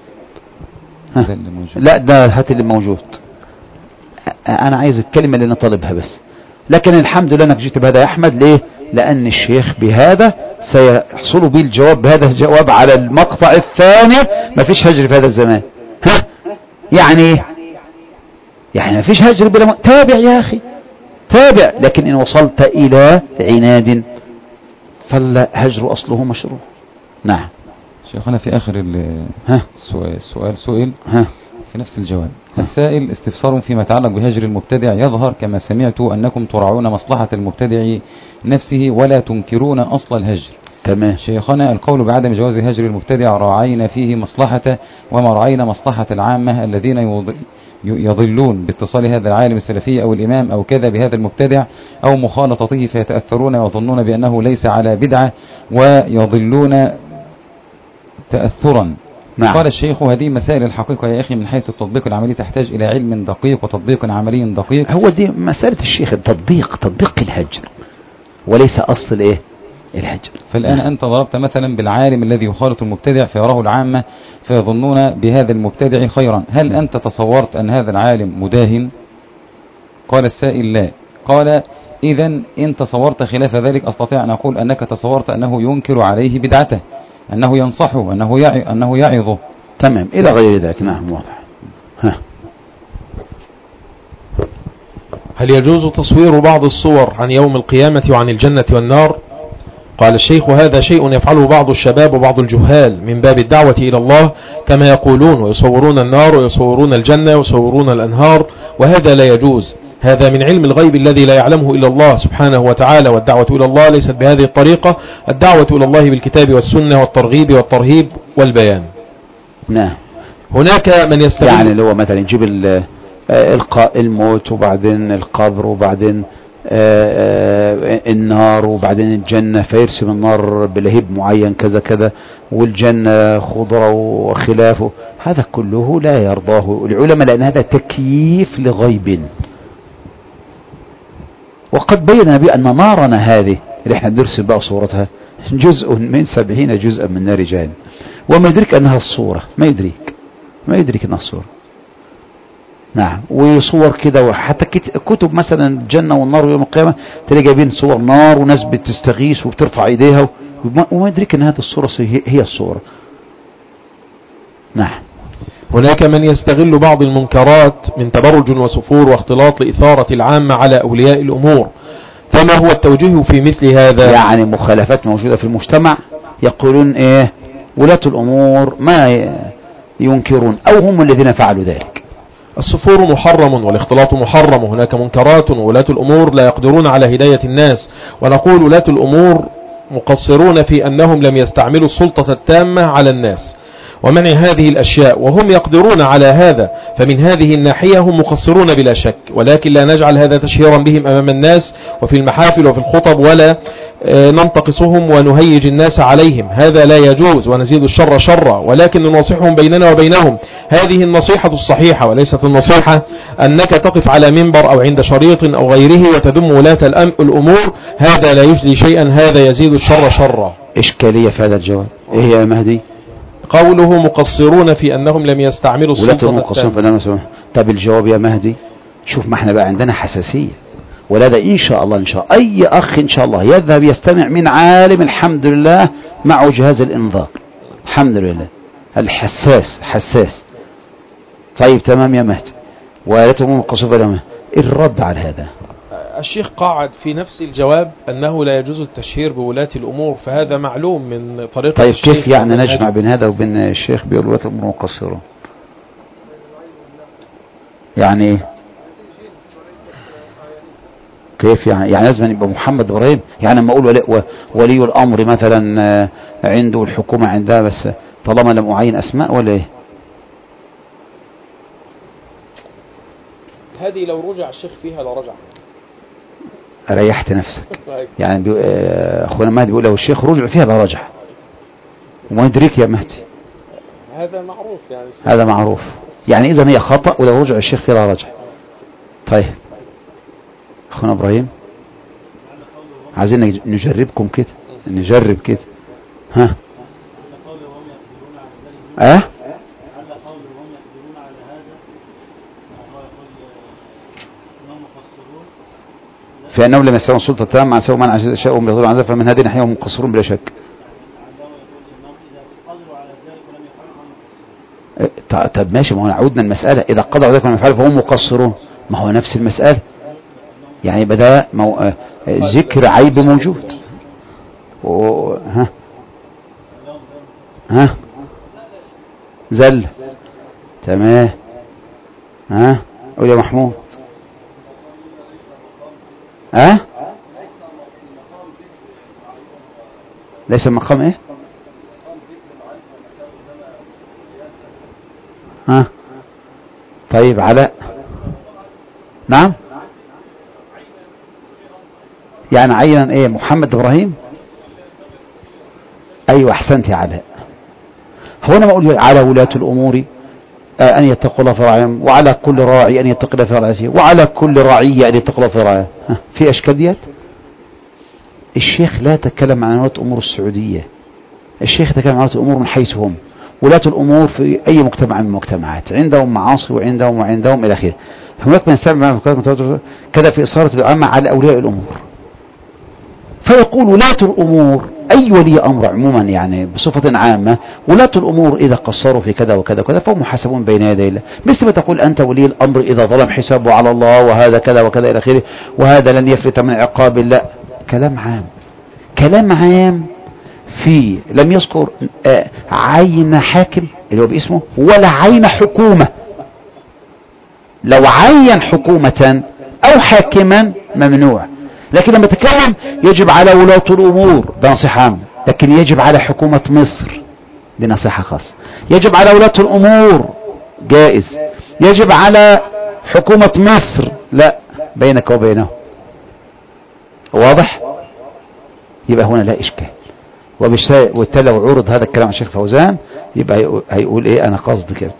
S1: لا، ده هات اللي موجود. أنا عايز الكلمة اللي نطالبها بس. لكن الحمد لله أنك جيت بهذا يا أحمد. ليه؟ لأن الشيخ بهذا سيحصل به الجواب، بهذا الجواب على المقطع الثاني. ما فيش هجر في هذا الزمان. يعني ما فيش هجر بلا تابع يا أخي، تابع. لكن إن وصلت إلى عناد فالهجر أصله مشروع. نعم.
S4: شيخنا في آخر السؤال سئل في نفس الجواب. السائل استفسار فيما يتعلق بهجر المبتدع. يظهر كما سمعت أنكم تراعون مصلحة المبتدع نفسه ولا تنكرون أصل الهجر.
S1: تمام.
S4: شيخنا القول بعدم جواز هجر المبتدع راعينا فيه مصلحته وما راعينا مصلحة العامة الذين يضلون باتصال هذا العالم السلفي أو الإمام أو كذا بهذا المبتدع أو مخالطته فيتأثرون ويظنون بأنه ليس على بدعة ويضلون تأثرا.
S1: نعم.
S4: قال الشيخ هذه مسائل الحقيقة يا أخي من حيث التطبيق العملي تحتاج إلى علم دقيق وتطبيق عملي دقيق.
S1: هو دي مسألة الشيخ، تطبيق الهجر وليس أصل إيه؟ الهجر.
S4: فالآن أنت ضربت مثلا بالعالم الذي يخالط المبتدع فيراه العامة فيظنون بهذا المبتدع خيرا. هل أنت تصورت أن هذا العالم مداهن؟ قال السائل لا. قال إذن إن تصورت خلاف ذلك أستطيع أن أقول أنك تصورت أنه ينكر عليه بدعته، أنه ينصحه، أنه يعظه.
S1: تمام، إلى غير ذلك. نعم، واضح.
S2: هل يجوز تصوير بعض الصور عن يوم القيامة وعن الجنة والنار؟ قال الشيخ هذا شيء يفعله بعض الشباب وبعض الجهال من باب الدعوة إلى الله كما يقولون، ويصورون النار ويصورون الجنة ويصورون الأنهار، وهذا لا يجوز. هذا من علم الغيب الذي لا يعلمه إلا الله سبحانه وتعالى، والدعوة إلى الله ليست بهذه الطريقة. الدعوة إلى الله بالكتاب والسنة والترغيب والترهيب والبيان.
S1: نعم.
S2: هناك من يستغل
S1: يعني اللي هو مثلا يجيب الموت وبعدين القبر وبعدين النار وبعدين الجنة، فيرسم النار بلهيب معين كذا كذا والجنة خضرة وخلافه. هذا كله لا يرضاه العلماء لأن هذا تكييف لغيب. وقد بين النبي أن نارنا هذه اللي احنا بنرسم بقى صورتها جزء من 70 جزءا من نار جهنم، وما يدرك أنها الصورة، ما يدرك أنها الصورة. نعم. وصور كده، وحتى كتب مثلا الجنة والنار يوم القيامة تلاقي جايبين صور نار وناس بتستغيث وبترفع ايديها وما يدرك ان هذه الصورة هي الصورة. نعم.
S2: هناك من يستغل بعض المنكرات من تبرج وسفور واختلاط لإثارة العامة على أولياء الأمور، فما هو التوجيه في مثل هذا؟
S1: يعني مخالفات موجودة في المجتمع، يقولون ايه ولاة الأمور ينكرون أو هم الذين فعلوا ذلك.
S2: السفور محرم والاختلاط محرم، هناك منكرات، وولاة الأمور لا يقدرون على هداية الناس. ونقول ولاة الأمور مقصرون في أنهم لم يستعملوا السلطة التامة على الناس ومنع هذه الأشياء، وهم يقدرون على هذا، فمن هذه الناحية هم مقصرون بلا شك، ولكن لا نجعل هذا تشهيرا بهم أمام الناس وفي المحافل وفي الخطب، ولا ننتقصهم ونهيج الناس عليهم، هذا لا يجوز، ونزيد الشر شرا، ولكن ننصحهم بيننا وبينهم. هذه النصيحة الصحيحة، وليست النصيحة أنك تقف على منبر أو عند شريط أو غيره وتذم ولاة الأمور، هذا لا يجدي شيئا، هذا يزيد الشر شرا.
S1: إشكالية في هذا الجواب إيه يا مهدي؟
S2: قوله مقصرون في أنهم لم يستعملوا السلطة التامة.
S1: طب الجواب يا مهدي، شوف ما احنا بقى عندنا حساسية، ولذا إن شاء الله أي أخ إن شاء الله يذهب يستمع من عالم الحمد لله معه جهاز الإنذار الحمد لله حساس. طيب تمام يا مهدي، ولتهم قصوبة لهم الرد على هذا.
S2: الشيخ قاعد في نفس الجواب أنه لا يجوز التشهير بولاة الأمور، فهذا معلوم من طريقة
S1: طيب
S2: الشيخ.
S1: كيف يعني نجمع بين هذا وبين الشيخ بيقول ولاة الأمور مقصرون؟ يعني كيف يعني لازم يبقى محمد إبراهيم؟ يعني لما أقول ولي الأمر مثلا عنده الحكومة عندها، بس طالما لم أعين أسماء ولا إيه؟
S2: هذه لو رجع الشيخ فيها لرجع.
S1: ريحت نفسك. يعني أخونا مهدي بيقول لو الشيخ رجع فيها لرجع، وما يدريك يا مهدي
S2: هذا معروف
S1: هذا معروف، يعني إذا هي خطأ ولو رجع الشيخ فيها لرجع. طيب أخونا إبراهيم عايزين نجربكم كده، نجرب كده. ها في أنهم لم يستووا السلطة التامة عن سوء منع أشياءهم بغير عن ذلك، فمن هذه ناحية هم مقصرون بلا شك. طب ماشي، ما هو عودنا المسألة، إذا قدروا ذلك ولم يفعلوا فهم مقصرون، ما هو نفس المسألة، يعني بدأ ذكر عيب موجود. ها زل تمام. قول يا محمود. ليس المقام ايه؟ طيب علاء. نعم يعني عينا ايه؟ محمد ابراهيم. ايوه احسنت يا علاء. هو انا ما اقول على ولاة الامور ان يتقوا الله في رعايهم، وعلى كل راعي ان يتقي الله في رعايته، وعلى كل رعية ان يتقي الله في رعايته. في اشكاليات. الشيخ لا تكلم عن ولاة الامور السعودية، الشيخ تكلم عن ولاة الامور من حيث هم. ولاة الامور في اي مجتمع من المجتمعات عندهم معاصي وعندهم الى اخره. هناك من يستعمل كذا في اثارة العامة على اولياء الامور، فيقول ولاة الامور أي ولي أمر عموما، يعني بصفة عامة ولاة الأمور إذا قصروا في كذا وكذا وكذا فهم محاسبون بين يدي الله، مثل ما تقول أنت ولي الأمر إذا ظلم حسابه على الله وهذا كذا وكذا إلى آخره، وهذا لن يفلت من عقاب الله. كلام عام في لم يذكر عين حاكم اللي هو باسمه ولا عين حكومة. لو عين حكومة أو حاكما ممنوع، لكن لما تتكلم يجب على ولاة الأمور بنصيحة عامة، لكن يجب على حكومة مصر بنصيحة خاصة، يجب على ولاة الأمور جائز، يجب على حكومة مصر لا، بينك وبينه. واضح؟ يبقى هنا لا إشكال. وبالتالي لو عرض هذا الكلام على الشيخ فوزان يبقى هيقول إيه؟ أنا قصد كده.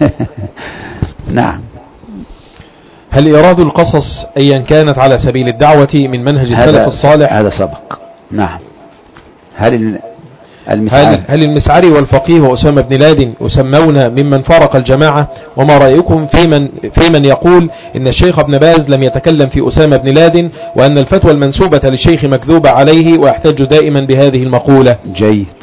S1: نعم.
S2: هل إيراد القصص أيا كانت على سبيل الدعوة من منهج السلف الصالح؟
S1: هذا سبق. نعم. هل
S2: المسعري والفقيه وأسامة بن لادن يسمون ممن فارق الجماعة؟ وما رأيكم في من يقول إن الشيخ ابن باز لم يتكلم في أسامة بن لادن، وأن الفتوى المنسوبة للشيخ مكذوبة عليه، ويحتج دائما بهذه المقولة؟
S1: جيد.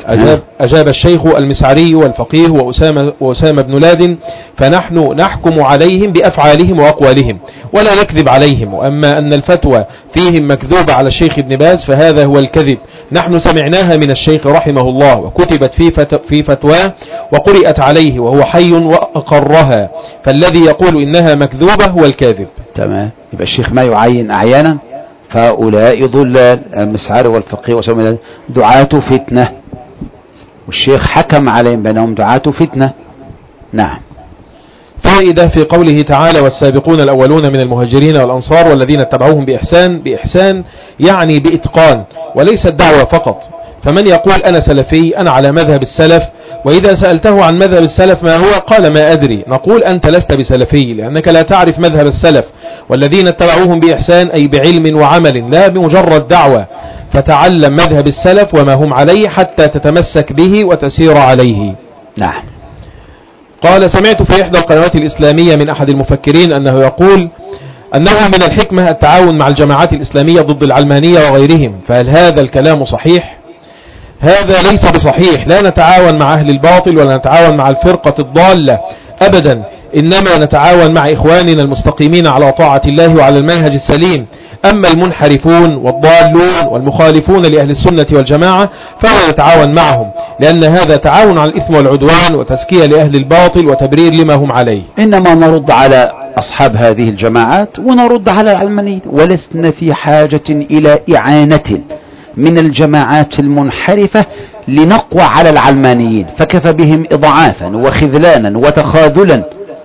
S2: أجاب الشيخ المسعري والفقيه وأسامة بن لادن: فنحن نحكم عليهم بأفعالهم وأقوالهم ولا نكذب عليهم، وأما أن الفتوى فيهم مكذوبة على الشيخ ابن باز فهذا هو الكذب. نحن سمعناها من الشيخ رحمه الله وكتبت في فتواه وقرئت عليه وهو حي وأقرها، فالذي يقول إنها مكذوبة هو الكاذب.
S1: تمام. يبقى الشيخ ما يعين أعيانا، فأولئك ضلال. المسعري والفقيه وسمى دعاة فتنة، والشيخ حكم عليهم بأنهم دعاة فتنة. نعم.
S2: فائدة في قوله تعالى: والسابقون الأولون من المهاجرين والأنصار والذين اتبعوهم بإحسان يعني بإتقان وليس الدعوة فقط. فمن يقول أنا سلفي أنا على مذهب السلف، وإذا سألته عن مذهب السلف ما هو قال ما أدري، نقول أنت لست بسلفي لأنك لا تعرف مذهب السلف. والذين اتبعوهم بإحسان أي بعلم وعمل لا بمجرد دعوة، فتعلم مذهب السلف وما هم عليه حتى تتمسك به وتسير عليه.
S1: نعم.
S2: قال: سمعت في إحدى القنوات الإسلامية من أحد المفكرين أنه يقول أنه من الحكمة التعاون مع الجماعات الإسلامية ضد العلمانية وغيرهم، فهل هذا الكلام صحيح؟ هذا ليس بصحيح، لا نتعاون مع أهل الباطل ولا نتعاون مع الفرقة الضالة أبدا، إنما نتعاون مع إخواننا المستقيمين على طاعة الله وعلى المنهج السليم. أما المنحرفون والضالون والمخالفون لأهل السنة والجماعة فلا نتعاون معهم، لأن هذا تعاون على الإثم والعدوان وتزكية لأهل الباطل وتبرير لما هم عليه.
S1: إنما نرد على أصحاب هذه الجماعات ونرد على العلمانيين، ولسنا في حاجة إلى إعانة من الجماعات المنحرفة لنقوى على العلمانيين، فكفى بهم إضعافا وخذلانا وتخاذلا.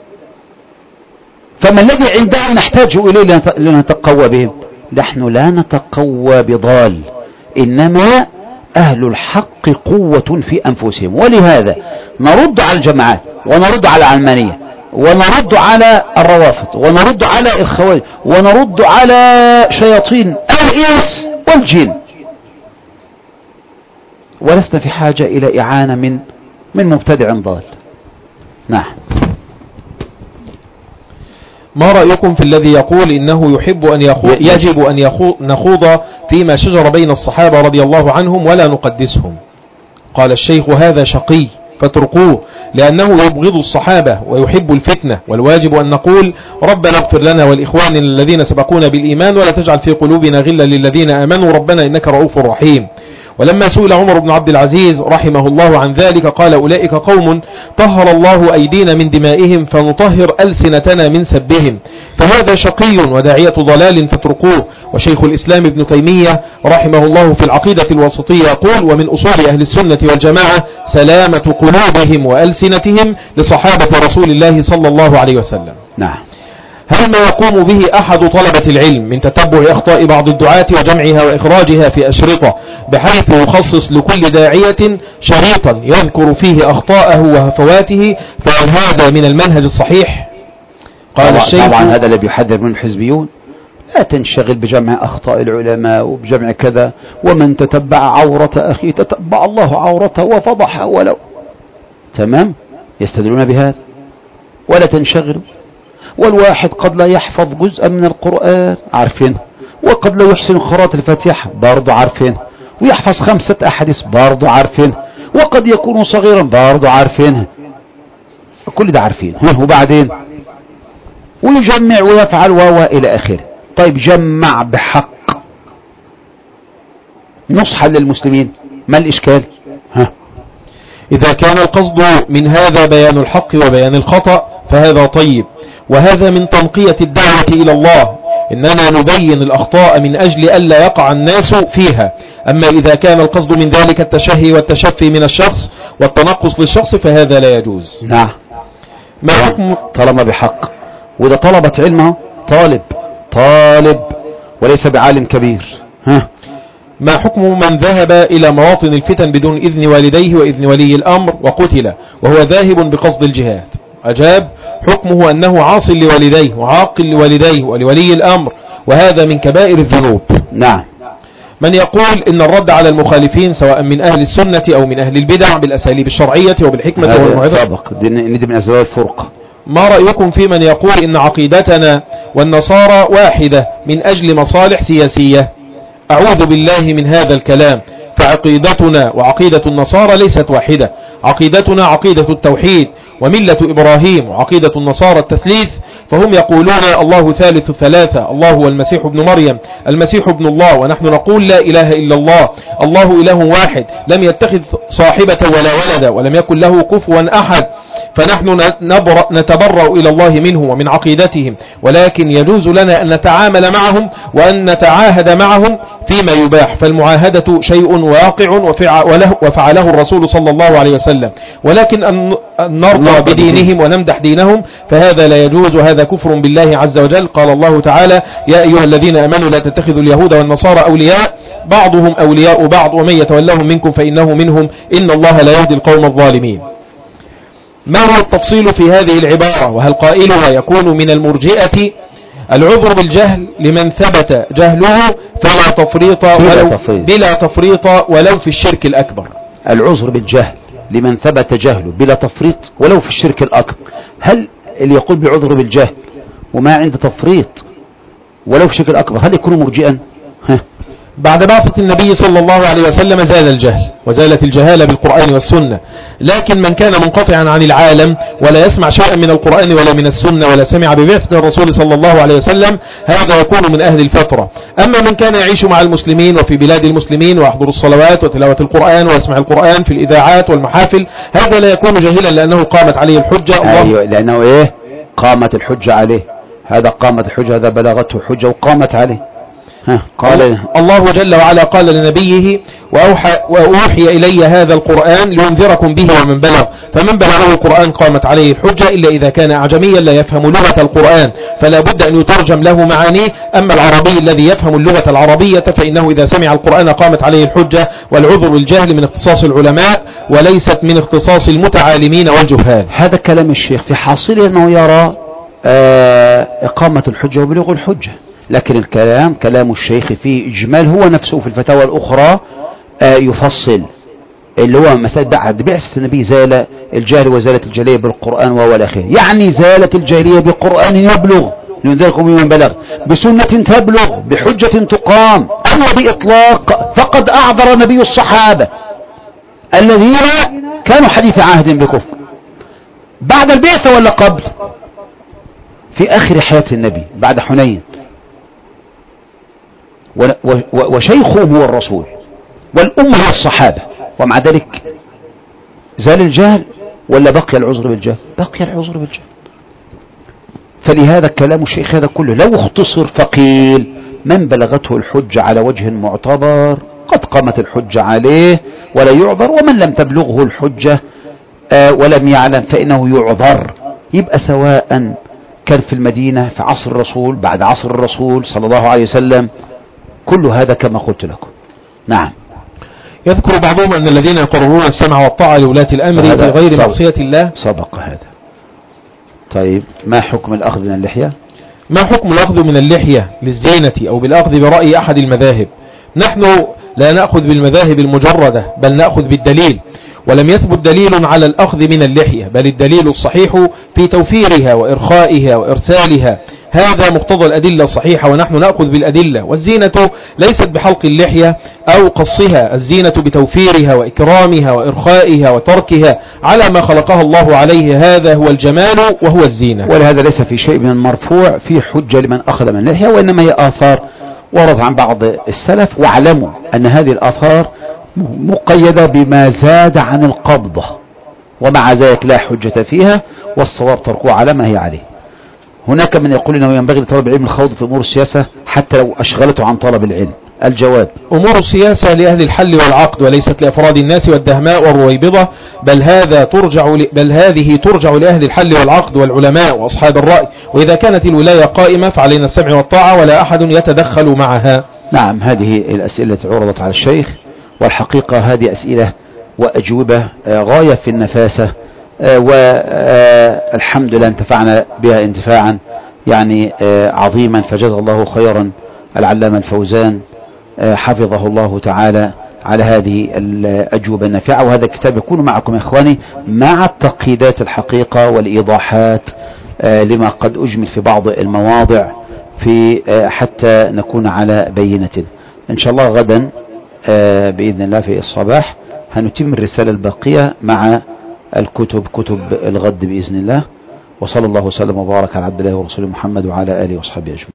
S1: فما الذي عندهم نحتاج إليه لنتقوى بهم؟ نحن لا نتقوى بضال، إنما أهل الحق قوة في أنفسهم، ولهذا نرد على الجماعات ونرد على العلمانية ونرد على الروافض ونرد على الخوارج ونرد على شياطين الإنس والجن، ولسنا في حاجة إلى إعانة من مبتدع ضال. نعم.
S2: ما رأيكم في الذي يقول إنه يجب أن نخوض فيما شجر بين الصحابة رضي الله عنهم ولا نقدسهم؟ قال الشيخ: هذا شقي فاتركوه، لأنه يبغض الصحابة ويحب الفتنة، والواجب أن نقول: ربنا اغفر لنا ولإخواننا الذين سبقونا بالإيمان ولا تجعل في قلوبنا غلا للذين آمنوا ربنا إنك رؤوف رحيم. ولما سئل عمر بن عبد العزيز رحمه الله عن ذلك قال: أولئك قوم طهر الله أيدينا من دمائهم فنطهر ألسنتنا من سبهم، فهذا شقي وداعية ضلال فاتركوه. وشيخ الإسلام ابن تيمية رحمه الله في العقيدة الوسطية يقول: ومن أصول أهل السنة والجماعة سلامة قلوبهم وألسنتهم لصحابة رسول الله صلى الله عليه وسلم.
S1: نعم.
S2: هل ما يقوم به أحد طلبة العلم من تتبع أخطاء بعض الدعاة وجمعها وإخراجها في أشرطة بحيث يخصص لكل داعية شريطا يذكر فيه أخطاءه وهفواته، فهل هذا من المنهج الصحيح؟
S1: قال الشيخ: طبعا هذا الذي يحذر من الحزبيون، لا تنشغل بجمع أخطاء العلماء وبجمع كذا، ومن تتبع عورة أخي تتبع الله عورته وفضحه ولو. تمام، يستدلون بهذا ولا تنشغلوا. والواحد قد لا يحفظ جزءا من القرآن عارفينه، وقد لا يحسن قراءة الفاتحة برضه عارفينه، ويحفظ 5 أحاديث برضه عارفينه، وقد يكون صغيرا برضه عارفينه، كل ده عارفينه. وبعدين ويجمع ويفعل إلى آخره. طيب جمع بحق نصحا للمسلمين، ما الإشكال؟
S2: إذا كان القصد من هذا بيان الحق وبيان الخطأ فهذا طيب، وهذا من تنقية الدعوة إلى الله، إننا نبين الأخطاء من أجل ألا يقع الناس فيها. أما إذا كان القصد من ذلك التشهي والتشفي من الشخص والتنقص للشخص فهذا لا يجوز.
S1: نعم.
S2: ما حكم
S1: طالما بحق، وده طلبة علمه طالب وليس بعالم كبير.
S2: ما حكم من ذهب إلى مواطن الفتن بدون إذن والديه وإذن ولي الأمر وقتل وهو ذاهب بقصد الجهاد؟ أجاب: حكمه أنه عاص لوالديه وعاق لوالديه ولولي الأمر، وهذا من كبائر الذنوب.
S1: نعم.
S2: من يقول إن الرد على المخالفين سواء من أهل السنة أو من أهل البدع بالأساليب الشرعية وبالحكمة والموعظة
S1: سابق، دي من أسباب الفرقة.
S2: ما رأيكم في من يقول إن عقيدتنا والنصارى واحدة من أجل مصالح سياسية؟ أعوذ بالله من هذا الكلام، فعقيدتنا وعقيدة النصارى ليست واحدة. عقيدتنا عقيدة التوحيد وملة إبراهيم، وعقيدة النصارى التثليث، فهم يقولون الله ثالث ثلاثة، الله هو المسيح ابن مريم، المسيح ابن الله، ونحن نقول لا إله إلا الله، الله إله واحد لم يتخذ صاحبة ولا ولدا ولم يكن له كفوا أحد، فنحن نتبرأ إلى الله منهم ومن عقيدتهم، ولكن يجوز لنا أن نتعامل معهم وأن نتعاهد معهم فيما يباح، فالمعاهدة شيء واقع وفعله الرسول صلى الله عليه وسلم، ولكن أن نرضى بدينهم ونمدح دينهم فهذا لا يجوز، وهذا كفر بالله عز وجل. قال الله تعالى: يا أيها الذين أمنوا لا تتخذوا اليهود والنصارى أولياء بعضهم أولياء بعض ومن يتولهم منكم فإنه منهم إن الله لا يهدي القوم الظالمين. ما هو التفصيل في هذه العبارة؟ وهل قائلها يكون من المرجئة؟ العذر بالجهل لمن ثبت جهله فلا تفريط بلا تفريط ولو في الشرك الأكبر.
S1: العذر بالجهل لمن ثبت جهله بلا تفريط ولو في الشرك الأكبر. هل اللي يقول بعذر بالجهل وما عنده تفريط ولو في الشرك الأكبر هل يكون مرجئا؟
S2: بعد بعثة النبي صلى الله عليه وسلم زال الجهل وزالت الجهالة بالقرآن والسنة، لكن من كان منقطعا عن العالم ولا يسمع شيئا من القرآن ولا من السنة ولا سمع ببعثة الرسول صلى الله عليه وسلم هذا يكون من أهل الفترة. أما من كان يعيش مع المسلمين وفي بلاد المسلمين ويحضر الصلوات وتلاوة القرآن ويسمع القرآن في الإذاعات والمحافل هذا لا يكون جاهلا لأنه قامت عليه الحجة.
S1: أيوة لأنه إيه؟ قامت الحجة عليه. هذا قامت الحجة، هذا بلغته الحجة وقامت عليه. قال
S2: الله جل وعلا قال لنبيه: وأوحي إلي هذا القرآن لينذركم به ومن بلغ، فمن بلغه القرآن قامت عليه الحجة إلا إذا كان أعجميا لا يفهم لغة القرآن فلا بد أن يترجم له معانيه. أما العربي الذي يفهم اللغة العربية فإنه إذا سمع القرآن قامت عليه الحجة. والعذر بالجهل من اختصاص العلماء وليست من اختصاص المتعالمين والجهال.
S1: هذا كلام الشيخ في حاصله أنه يرى إقامة الحجة وبلغ الحجة، لكن الكلام كلام الشيخ فيه إجمال، هو نفسه في الفتاوى الأخرى يفصل اللي هو مسألة بعد بعثة النبي زال الجهل وزالت الجاهلية بالقرآن وهو الأخير، يعني زالت الجاهلية بقرآن يبلغ لينذركم من بلغ، بسنة تبلغ، بحجة تقام، أما بإطلاق فقد أعذر نبي الصحابة الذين كانوا حديث عهد بكفر بعد البعثة ولا قبل؟ في آخر حياة النبي بعد حنين، وشيخه هو الرسول والأمة هو الصحابة، ومع ذلك زال الجهل ولا بقي العذر بالجهل؟ بقي العذر بالجهل. فلهذا كلام الشيخ هذا كله لو اختصر فقيل من بلغته الحجة على وجه معتبر قد قامت الحجة عليه ولا يعذر، ومن لم تبلغه الحجة ولم يعلم فإنه يعذر. يبقى سواء كان في المدينة في عصر الرسول بعد عصر الرسول صلى الله عليه وسلم، كل هذا كما قلت لكم. نعم.
S2: يذكر بعضهم أن الذين يقررون السمع والطاعة لولاة الأمر بغير معصية الله.
S1: سبق هذا. طيب ما حكم الأخذ من اللحية؟
S2: ما حكم الأخذ من اللحية للزينة أو بالأخذ برأي أحد المذاهب؟ نحن لا نأخذ بالمذاهب المجردة بل نأخذ بالدليل، ولم يثبت دليل على الأخذ من اللحية، بل الدليل الصحيح في توفيرها وإرخائها وإرسالها، هذا مقتضى الأدلة الصحيحة ونحن نأخذ بالأدلة. والزينة ليست بحلق اللحية أو قصها، الزينة بتوفيرها وإكرامها وإرخائها وتركها على ما خلقها الله عليه، هذا هو الجمال وهو الزينة.
S1: ولهذا ليس في شيء من المرفوع في حجة لمن أخذ من اللحية، وإنما هي آثار ورد عن بعض السلف، واعلموا أن هذه الآثار مقيدة بما زاد عن القبضة، ومع ذلك لا حجة فيها، والصواب تركوه على ما هي عليه. هناك من يقول انه ينبغي لطالب العلم الخوض في امور السياسة حتى لو اشغلته عن طلب العلم. الجواب:
S2: امور السياسة لاهل الحل والعقد وليست لافراد الناس والدهماء والرويبضة، بل هذه ترجع لاهل الحل والعقد والعلماء واصحاب الرأي، واذا كانت الولاية قائمة فعلينا السمع والطاعة ولا احد يتدخل معها.
S1: نعم، هذه الاسئلة عرضت على الشيخ، والحقيقة هذه اسئلة واجوبة غاية في النفاسة، والحمد لله انتفعنا بها انتفاعا يعني عظيما، فجزا الله خيرا العلامة الفوزان حفظه الله تعالى على هذه الأجوبة النافعة. وهذا الكتاب يكون معكم إخواني مع التقييدات الحقيقة والإيضاحات لما قد أجمل في بعض المواضع في حتى نكون على بينة. إن شاء الله غدا بإذن الله في الصباح هنتم الرسالة الباقية مع كتب الغد بإذن الله. وصلى الله وسلم وبارك على عبد الله ورسوله محمد وعلى آله وصحبه أجمعين.